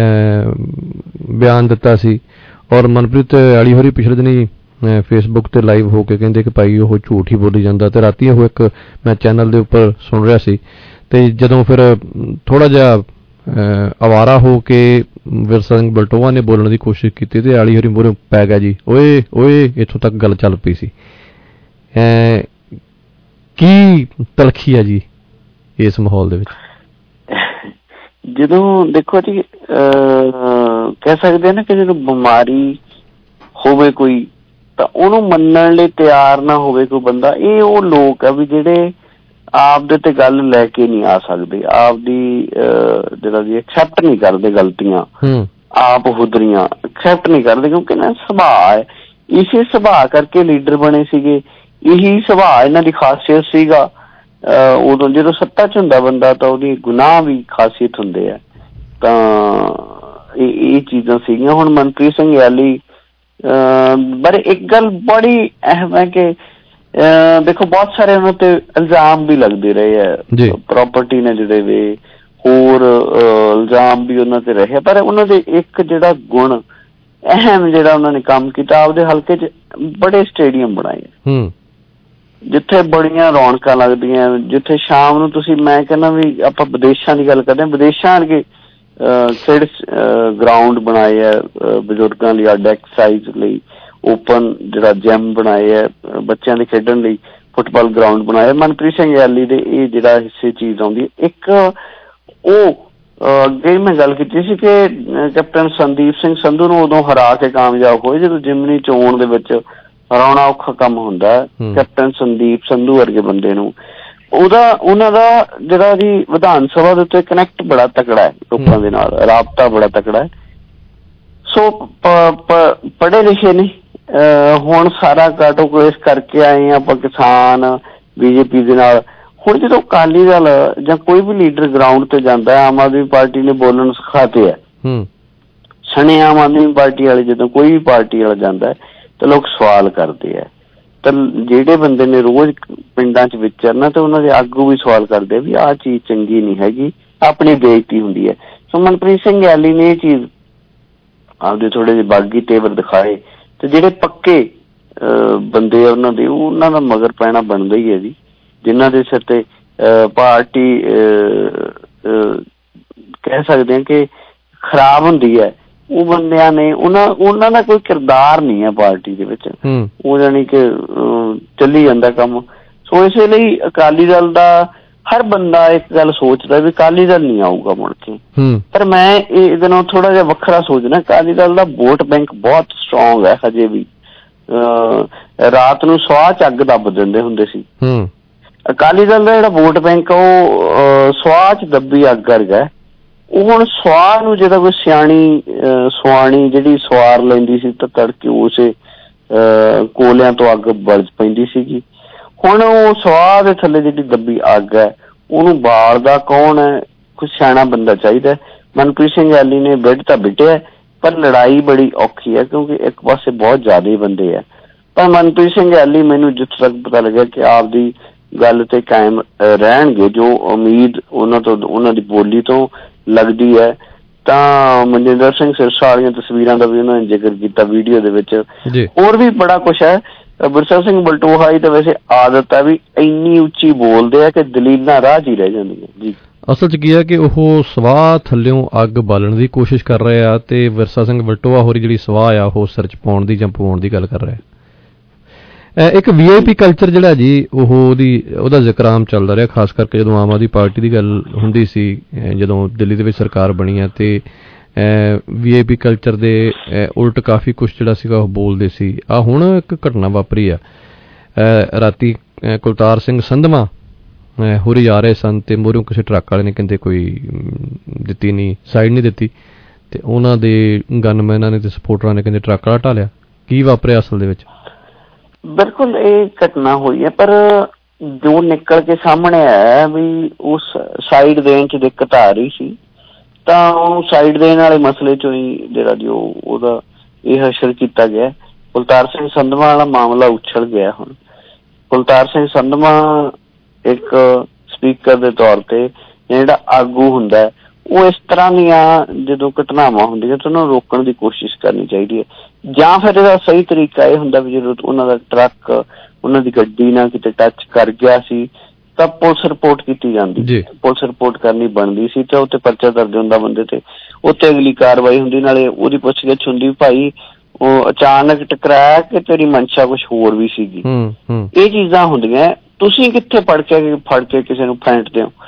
Speaker 17: ਬਿਆਨ ਦਿੱਤਾ ਸੀ। ਔਰ ਮਨਪ੍ਰੀਤ ਇਆਲੀ ਹੋਰੀ ਪਿਛਲੇ ਦਿਨੀ ਫੇਸਬੁੱਕ ਤੇ ਲਾਈਵ ਹੋ ਕੇ ਕਹਿੰਦੇ ਕਿ ਭਾਈ ਉਹ ਝੂਠ ਹੀ ਬੋਲੀ ਜਾਂਦਾ। ਤੇ ਰਾਤੀ ਉਹ ਇੱਕ ਮੈਂ ਚੈਨਲ ਦੇ ਉੱਪਰ ਸੁਣ ਰਿਹਾ ਸੀ, ਤੇ ਜਦੋਂ ਫਿਰ ਥੋੜਾ ਜਿਹਾ ਅਵਾਰਾ ਹੋ ਕੇ ਵਿਰਸਾ ਸਿੰਘ ਵਲਟੋਆ ਨੇ ਬੋਲਣ ਦੀ ਕੋਸ਼ਿਸ਼ ਕੀਤੀ ਤੇ ਇਆਲੀ ਹੋਰੀ ਮੂਹਰੇ ਪੈ ਗਿਆ ਜੀ, ਓਏ ਓਏ, ਇੱਥੋਂ ਤੱਕ ਗੱਲ ਚੱਲ ਪਈ ਸੀ। ਕੀ ਤਲਖੀ ਹੈ ਜੀ ਇਸ ਮਾਹੌਲ ਦੇ ਵਿੱਚ?
Speaker 21: ਜਦੋਂ ਦੇਖੋ ਜੀ, ਕਹਿ ਸਕਦੇ ਆ ਨਾ ਕਿ ਜਦੋਂ ਬਿਮਾਰੀ ਹੋਵੇ ਕੋਈ ਤਾਂ ਉਹਨੂੰ ਮੰਨਣ ਲਈ ਤਿਆਰ ਨਾ ਹੋਵੇ ਕੋਈ ਬੰਦਾ, ਇਹ ਉਹ ਲੋਕ ਆ ਵੀ ਜਿਹੜੇ ਆਪਦੇ ਤੇ ਗੱਲ ਲੈ ਕੇ ਨਹੀਂ ਆ ਸਕਦੇ, ਆਪਦੀ ਜਿਹੜਾ ਜੀ ਐਕਸੈਪਟ ਨਹੀਂ ਕਰਦੇ ਗਲਤੀਆਂ, ਆਪ ਹੁਦਰੀਆਂ ਐਕਸੈਪਟ ਨਹੀਂ ਕਰਦੇ, ਕਿਉਂਕਿ ਨਾ ਸੁਭਾਅ ਹੈ। ਇਸੇ ਸੁਭਾਅ ਕਰਕੇ ਲੀਡਰ ਬਣੇ ਸੀਗੇ, ਇਹੀ ਸੁਭਾਅ ਇਹਨਾਂ ਦੀ ਖਾਸੀਅਤ ਸੀਗਾ। ਉਦੋਂ ਜਦੋਂ ਸੱਤਾ ਚ ਹੁੰਦਾ ਬੰਦਾ ਤਾਂ ਉਹਦੀ ਗੁਨਾਹ ਵੀ ਖਾਸੀਅਤ ਹੁੰਦੇ ਆ, ਤਾਂ ਇਹ ਇਹ ਚੀਜ਼ਾਂ ਸੀਗੀਆਂ। ਹੁਣ ਮਨਪ੍ਰੀਤ ਸਿੰਘ ਇਆਲੀ ਪਰ ਇੱਕ ਗੱਲ ਬੜੀ ਅਹਿਮ ਹੈ ਕਿ ਦੇਖੋ ਬਹੁਤ ਸਾਰੇ ਉਹਨਾਂ ਤੇ ਇਲਜ਼ਾਮ ਵੀ ਲੱਗਦੇ ਰਹੇ ਹੈ, ਪ੍ਰੋਪਰਟੀ ਨੇ ਜਿਹੜੇ ਵੇ ਹੋਰ ਇਲਜ਼ਾਮ ਵੀ ਉਹਨਾਂ ਤੇ ਰਹੇ, ਪਰ ਉਹਨਾਂ ਦੇ ਇੱਕ ਜਿਹੜਾ ਗੁਣ ਅਹਿਮ ਜਿਹੜਾ ਉਹਨਾਂ ਨੇ ਕੰਮ ਕੀਤਾ, ਆਪਦੇ ਹਲਕੇ ਚ ਬੜੇ ਸਟੇਡੀਅਮ ਬਣਾਏ ਜਿੱਥੇ ਬੜੀਆਂ ਰੌਣਕਾਂ ਲੱਗਦੀਆਂ, ਜਿੱਥੇ ਸ਼ਾਮ ਨੂੰ ਤੁਸੀਂ, ਮੈਂ ਕਹਿੰਦਾ ਵੀ ਆਪਾਂ ਵਿਦੇਸ਼ਾਂ ਦੀ ਗੱਲ ਕਰਦੇ ਹਾਂ, ਵਿਦੇਸ਼ਾਂ ਵਰਗੇ ਖੇਡ ਗਰਾਊਂਡ ਬਣਾਏ ਹੈ, ਬਜ਼ੁਰਗਾਂ ਲਈ ਅੱਡ ਐਕਸਰਸਾਈਜ਼ ਲਈ ਓਪਨ ਜਿਹੜਾ ਜਿਮ ਬਣਾਏ ਹੈ, ਬੱਚਿਆਂ ਦੇ ਖੇਡਣ ਲਈ ਫੁੱਟਬਾਲ ਗਰਾਊਂਡ ਬਣਾਇਆ। ਮਨਪ੍ਰੀਤ ਸਿੰਘ ਇਆਲੀ ਦੇ ਇਹ ਜਿਹੜਾ ਹਿੱਸੇ ਚੀਜ਼ ਆਉਂਦੀ ਹੈ। ਇੱਕ ਉਹ ਅੱਗੇ ਮੈਂ ਗੱਲ ਕੀਤੀ ਸੀ ਕਿ ਕੈਪਟਨ ਸੰਦੀਪ ਸਿੰਘ ਸੰਧੂ ਨੂੰ ਉਦੋਂ ਹਰਾ ਕੇ ਕਾਮਯਾਬ ਹੋਏ ਜਦੋਂ ਜਿਮਨੀ ਚੋਣ ਦੇ ਵਿੱਚ ਹਰਾਉਣਾ ਔਖਾ ਕੰਮ ਹੁੰਦਾ ਹੈ। ਕੈਪਟਨ ਸੰਦੀਪ ਸੰਧੂ ਵਰਗੇ ਬੰਦੇ ਨੂੰ ਉਹਦਾ ਉਹਨਾਂ ਦਾ ਜਿਹੜਾ ਜੀ ਵਿਧਾਨ ਸਭਾ ਦੇ ਉੱਤੇ ਕਨੈਕਟ ਬੜਾ ਤਕੜਾ ਹੈ, ਲੋਕਾਂ ਦੇ ਨਾਲ ਰਾਬਤਾ ਬੜਾ ਤਕੜਾ ਹੈ। ਸੋ ਪੜ੍ਹੇ ਲਿਖੇ ਨੇ, ਹੁਣ ਸਾਰਾ ਕਾਟੋ ਕੇਸ ਕਰਕੇ ਆਏ ਆਪਾਂ ਕਿਸਾਨ ਬੀਜੇਪੀ ਦੇ ਨਾਲ। ਹੁਣ ਜਦੋਂ ਅਕਾਲੀ ਦਲ ਜਾਂ ਕੋਈ ਵੀ ਲੀਡਰ ਗਰਾਊਂਡ ਤੇ ਜਾਂਦਾ, ਆਮ ਆਦਮੀ ਪਾਰਟੀ ਨੇ ਬੋਲਣ ਸਿਖਾਤੇ ਹੈ ਸਣੇ, ਆਮ ਆਦਮੀ ਪਾਰਟੀ ਵਾਲੇ ਜਦੋਂ ਕੋਈ ਵੀ ਪਾਰਟੀ ਵਾਲਾ ਜਾਂਦਾ ਤਾਂ ਲੋਕ ਸਵਾਲ ਕਰਦੇ ਆ, ਤਾਂ ਜਿਹੜੇ ਬੰਦੇ ਨੇ ਰੋਜ਼ ਪਿੰਡਾਂ ਚ ਵਿਚਰਨਾ ਤੇ ਉਹਨਾਂ ਦੇ ਆਗੂ ਵੀ ਸਵਾਲ ਕਰਦੇ ਵੀ ਆਹ ਚੀਜ਼ ਚੰਗੀ ਨਹੀਂ ਹੈਗੀ, ਆਪਣੀ ਬੇਇੱਜ਼ਤੀ ਹੁੰਦੀ ਹੈ। ਸੋ ਮਨਪ੍ਰੀਤ ਸਿੰਘ ਇਆਲੀ ਨੇ ਇਹ ਚੀਜ਼ ਆਪਦੇ ਥੋੜੇ ਜਿਹੇ ਬਾਗੀ ਤੇਵਰ ਦਿਖਾਏ, ਤੇ ਜਿਹੜੇ ਪੱਕੇ ਬੰਦੇ ਆ ਉਹਨਾਂ ਦੇ ਉਹਨਾਂ ਦਾ ਮਗਰ ਪੈਣਾ ਬਣਦਾ ਹੀ ਹੈ ਜੀ, ਜਿਨ੍ਹਾਂ ਦੇ ਸਿਰ ਤੇ ਪਾਰਟੀ ਕਹਿ ਸਕਦੇ ਹਾਂ ਕਿ ਖਰਾਬ ਹੁੰਦੀ ਹੈ, ਉਹ ਬੰਦਿਆਂ ਨੇ ਉਹਨਾਂ ਉਹਨਾਂ ਦਾ ਕੋਈ ਕਿਰਦਾਰ ਨਹੀਂ ਹੈ ਪਾਰਟੀ ਦੇ ਵਿੱਚ, ਉਹ ਜਾਣੀ ਕਿ ਚੱਲੀ ਜਾਂਦਾ ਕੰਮ। ਸੋ ਇਸੇ ਲਈ ਅਕਾਲੀ ਦਲ ਦਾ ਹਰ ਬੰਦਾ ਇੱਕ ਗੱਲ ਸੋਚਦਾ ਵੀ ਅਕਾਲੀ ਦਲ ਨਹੀਂ ਆਊਗਾ ਮੁੜ ਕੇ, ਪਰ ਮੈਂ ਇਹਦੇ ਨਾਲ ਥੋੜਾ ਜਿਹਾ ਵੱਖਰਾ ਸੋਚਦਾ। ਅਕਾਲੀ ਦਲ ਦਾ ਵੋਟ ਬੈਂਕ ਬਹੁਤ ਸਟਰੋਂਗ ਹੈ ਹਜੇ ਵੀ। ਰਾਤ ਨੂੰ ਸਵਾਹ ਚ ਅੱਗ ਦੱਬ ਦਿੰਦੇ ਹੁੰਦੇ ਸੀ, ਅਕਾਲੀ ਦਲ ਦਾ ਜਿਹੜਾ ਵੋਟ ਬੈਂਕ ਉਹ ਸਵਾਹ ਚ ਦੱਬੀ ਅੱਗ ਵਰਗਾ। ਉਹ ਹੁਣ ਸਵਾਹ ਨੂੰ ਜਿਹੜਾ ਕੋਈ ਸਿਆਣੀ ਸੁਆਣੀ ਜਿਹੜੀ ਸਵਾਰ ਲੈਂਦੀ ਸੀ ਤਾਂ ਤੜਕੇ ਉਸੇ ਕੋਲਿਆਂ ਤੋਂ ਅੱਗ ਬਲ ਪੈਂਦੀ ਸੀਗੀ। ਹੁਣ ਉਹ ਸਵਾਹ ਦੇ ਥੱਲੇ ਜਿਹੜੀ ਦੱਬੀ ਅੱਗ ਹੈ ਉਹਨੂੰ ਬਾਲਦਾ ਕੌਣ ਹੈ? ਕੁਛ ਸਿਆਣਾ ਬੰਦਾ ਚਾਹੀਦਾ। ਮਨਪ੍ਰੀਤ ਸਿੰਘ ਇਆਲੀ ਨੇ ਬਿੱਡ ਤਾਂ ਬਿੱਟਿਆ, ਪਰ ਲੜਾਈ ਬੜੀ ਔਖੀ ਹੈ ਕਿਉਂਕਿ ਇੱਕ ਪਾਸੇ ਬਹੁਤ ਜ਼ਿਆਦਾ ਬੰਦੇ ਆ। ਪਰ ਮਨਪ੍ਰੀਤ ਸਿੰਘ ਇਆਲੀ ਮੈਨੂੰ ਜਿੱਥੋਂ ਤੱਕ ਪਤਾ ਲੱਗਿਆ ਕਿ ਆਪਦੀ ਗੱਲ ਤੇ ਕਾਇਮ ਰਹਿਣਗੇ, ਜੋ ਉਮੀਦ ਉਹਨਾਂ ਤੋਂ ਉਹਨਾਂ ਦੀ ਬੋਲੀ ਤੋਂ ਲੱਗਦੀ ਹੈ। ਤਾਂ ਮਨਜਿੰਦਰ ਸਿੰਘ ਸਿਰਸਾ ਵਾਲੀਆਂ ਤਸਵੀਰਾਂ ਦਾ ਵੀ ਉਹਨਾਂ ਨੇ ਜ਼ਿਕਰ ਕੀਤਾ ਵੀਡੀਓ ਦੇ ਵਿੱਚ, ਹੋਰ ਵੀ ਬੜਾ ਕੁਛ ਹੈ। ਵਿਰਸਾ ਸਿੰਘ ਵਲਟੋਹਾ ਤਾਂ ਵੈਸੇ ਆਦਤ ਹੈ ਵੀ ਇੰਨੀ ਉੱਚੀ ਬੋਲਦੇ ਆ ਕਿ ਦਲੀਲਾਂ ਰਾਹ 'ਚ ਹੀ ਰਹਿ ਜਾਂਦੀਆਂ ਜੀ।
Speaker 17: ਅਸਲ 'ਚ ਕੀ ਹੈ ਕਿ ਉਹ ਸਵਾਹ ਥੱਲਿਓਂ ਅੱਗ ਬਾਲਣ ਦੀ ਕੋਸ਼ਿਸ਼ ਕਰ ਰਹੇ ਆ ਤੇ ਵਿਰਸਾ ਸਿੰਘ ਵਲਟੋਹਾ ਹੋਰੀ ਜਿਹੜੀ ਸਵਾਹ ਆ ਉਹ ਸਿਰ 'ਚ ਪਾਉਣ ਦੀ ਜਾਂ ਪਵਾਉਣ ਦੀ ਗੱਲ ਕਰ ਰਿਹਾ। ਇੱਕ ਵੀ ਆਈ ਪੀ ਕਲਚਰ ਜਿਹੜਾ ਜੀ ਉਹ ਉਹਦੀ ਉਹਦਾ ਜ਼ਿਕਰ ਆਮ ਚੱਲਦਾ ਰਿਹਾ, ਖਾਸ ਕਰਕੇ ਜਦੋਂ ਆਮ ਆਦਮੀ ਪਾਰਟੀ ਦੀ ਗੱਲ ਹੁੰਦੀ ਸੀ, ਜਦੋਂ ਦਿੱਲੀ ਦੇ ਵਿੱਚ ਸਰਕਾਰ ਬਣੀ ਹੈ ਤੇ ਵੀ ਆਈ ਪੀ ਕਲਚਰ ਦੇ ਉਲਟ ਕਾਫੀ ਕੁਛ ਜਿਹੜਾ ਸੀਗਾ ਉਹ ਬੋਲਦੇ ਸੀ। ਆ ਹੁਣ ਇੱਕ ਘਟਨਾ ਵਾਪਰੀ ਆ, ਰਾਤੀ ਕੁਲਤਾਰ ਸਿੰਘ ਸੰਧਵਾਂ ਹੋਰੀ ਆ ਰਹੇ ਸਨ ਤੇ ਮੂਹਰੋਂ ਕਿਸੇ ਟਰੱਕ ਵਾਲੇ ਨੇ ਕਹਿੰਦੇ ਕੋਈ ਦਿੱਤੀ ਨਹੀਂ, ਸਾਈਡ ਨਹੀਂ ਦਿੱਤੀ ਤੇ ਉਹਨਾਂ ਦੇ ਗਨਮੈਨਾਂ ਨੇ ਤੇ ਸਪੋਰਟਰਾਂ ਨੇ ਕਹਿੰਦੇ ਟਰੱਕ ਵਾਲਾ ਢਾਲਿਆ। ਕੀ ਵਾਪਰਿਆ ਅਸਲ ਦੇ ਵਿੱਚ?
Speaker 21: ਬਿਲਕੁਲ ਇਹ ਘਟਨਾ ਹੋਈ ਹੈ, ਪਰ ਜੋ ਨਿਕਲ ਕੇ ਸਾਹਮਣੇ ਆਇਆ ਵੀ ਉਸ ਸਾਈਡ ਦੇਣ ਚ ਦਿੱਕਤ ਆ ਰਹੀ ਸੀ ਤਾਂ ਉਹਨੂੰ ਸਾਈਡ ਦੇਣ ਵਾਲੇ ਮਸਲੇ ਚੋਂ ਹੀ ਜਿਹੜਾ ਜੋ ਉਹਦਾ ਇਹ ਹਸ਼ਰ ਕੀਤਾ ਗਿਆ। ਕੁਲਤਾਰ ਸਿੰਘ ਸੰਧਵਾਂ ਵਾਲਾ ਮਾਮਲਾ ਉਛਲ ਗਿਆ। ਹੁਣ ਕੁਲਤਾਰ ਸਿੰਘ ਸੰਧਵਾਂ ਇੱਕ ਸਪੀਕਰ ਦੇ ਤੌਰ ਤੇ ਜਿਹੜਾ ਆਗੂ ਹੁੰਦਾ ਉਹ ਇਸ ਤਰ੍ਹਾਂ ਦੀਆਂ ਜਦੋਂ ਘਟਨਾਵਾਂ ਹੁੰਦੀਆਂ ਤਾਂ ਉਹਨਾਂ ਨੂੰ ਰੋਕਣ ਦੀ ਕੋਸ਼ਿਸ਼ ਕਰਨੀ ਚਾਹੀਦੀ ਹੈ, ਜਾਂ ਫਿਰ ਇਹਦਾ ਸਹੀ ਤਰੀਕਾ ਇਹ ਹੁੰਦਾ ਵੀ ਜਦੋਂ ਉਹਨਾਂ ਦਾ ਟਰੱਕ ਉਹਨਾਂ ਦੀ ਗੱਡੀ ਨਾਲ ਕਿਤੇ ਟੱਚ ਕਰ ਗਿਆ ਸੀ ਤਾਂ ਪੁਲਿਸ ਰਿਪੋਰਟ ਕੀਤੀ ਜਾਂਦੀ, ਪੁਲਿਸ ਰਿਪੋਰਟ ਕਰਨੀ ਬਣਦੀ ਸੀ ਤੇ ਉੱਤੇ ਪਰਚਾ ਦਰਜ ਹੁੰਦਾ ਬੰਦੇ ਤੇ, ਉੱਤੇ ਅਗਲੀ ਕਾਰਵਾਈ ਹੁੰਦੀ, ਨਾਲੇ ਉਹਦੀ ਪੁੱਛਗਿੱਛ ਹੁੰਦੀ ਭਾਈ ਉਹ ਅਚਾਨਕ ਟਕਰਾਇਆ ਕਿ ਤੇਰੀ ਮਨਸ਼ਾ ਕੁਛ ਹੋਰ ਵੀ ਸੀਗੀ। ਇਹ ਚੀਜ਼ਾਂ ਹੁੰਦੀਆਂ, ਤੁਸੀਂ ਕਿੱਥੇ ਫੜ ਕੇ ਫੜ ਕੇ ਕਿਸੇ ਨੂੰ ਫੈਂਟਦੇ ਹੋ।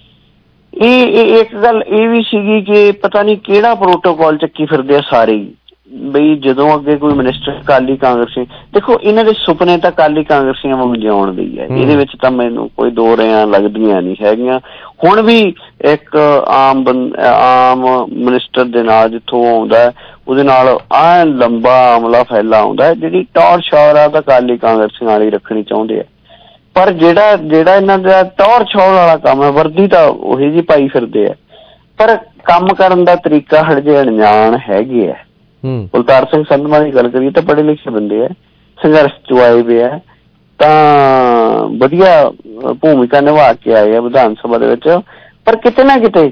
Speaker 21: ਇਹ ਇੱਕ ਗੱਲ ਇਹ ਵੀ ਸੀਗੀ ਕਿ ਪਤਾ ਨਹੀਂ ਕਿਹੜਾ ਪ੍ਰੋਟੋਕਾਲ ਚੱਕੀ ਫਿਰਦੇ ਆ ਸਾਰੇ ਹੀ, ਬਈ ਜਦੋਂ ਅੱਗੇ ਕੋਈ ਮਿਨਿਸਟਰ ਅਕਾਲੀ ਕਾਂਗਰਸੀ, ਦੇਖੋ ਇਹਨਾਂ ਦੇ ਸੁਪਨੇ ਤਾਂ ਅਕਾਲੀ ਕਾਂਗਰਸੀਆਂ ਵਾਂਗ ਜਿਉਣ ਦੀ ਹੈ, ਇਹਦੇ ਵਿੱਚ ਤਾਂ ਮੈਨੂੰ ਕੋਈ ਦੋ ਰਿਆਂ ਲੱਗਦੀਆਂ ਨਹੀਂ ਹੈਗੀਆਂ। ਹੁਣ ਵੀ ਇੱਕ ਆਮ ਬੰਦ ਆਮ ਮਿਨਿਸਟਰ ਦੇ ਨਾਲ ਜਿੱਥੋਂ ਆਉਂਦਾ ਉਹਦੇ ਨਾਲ ਆਹ ਲੰਬਾ ਆਮਲਾ ਫੈਲਾ ਆਉਂਦਾ, ਜਿਹੜੀ ਟੌਰ ਸ਼ੌਰ ਆ ਤਾਂ ਅਕਾਲੀ ਕਾਂਗਰਸੀਆਂ ਵਾਲੀ ਰੱਖਣੀ ਚਾਹੁੰਦੇ ਆ, ਪਰ ਜਿਹੜਾ ਜਿਹੜਾ ਇਹਨਾਂ ਦਾ ਟੌਰ ਛੋੜ ਵਾਲਾ ਕੰਮ ਹੈ ਵਰਦੀ ਤਾਂ ਉਹੀ ਜਿਹੀ ਪਾਈ ਫਿਰਦੇ ਆ, ਪਰ ਕੰਮ ਕਰਨ ਦਾ ਤਰੀਕਾ ਹਜੇ ਅਣਜਾਣ ਹੈਗੇ ਆ। ਕੁਲਤਾਰ ਸਿੰਘ ਸੰਧਵਾਂ ਦੀ ਗੱਲ ਕਰੀਏ ਤਾਂ ਪੜ੍ਹੇ ਲਿਖੇ ਬੰਦੇ ਆ, ਸੰਘਰਸ਼ ਚ ਆਏ ਵੇ ਆ, ਤਾਂ ਵਧੀਆ ਭੂਮਿਕਾ ਨਿਭਾ ਕੇ ਆਏ ਆ ਵਿਧਾਨ ਸਭਾ ਦੇ ਵਿੱਚ, ਪਰ ਕਿਤੇ ਨਾ ਕਿਤੇ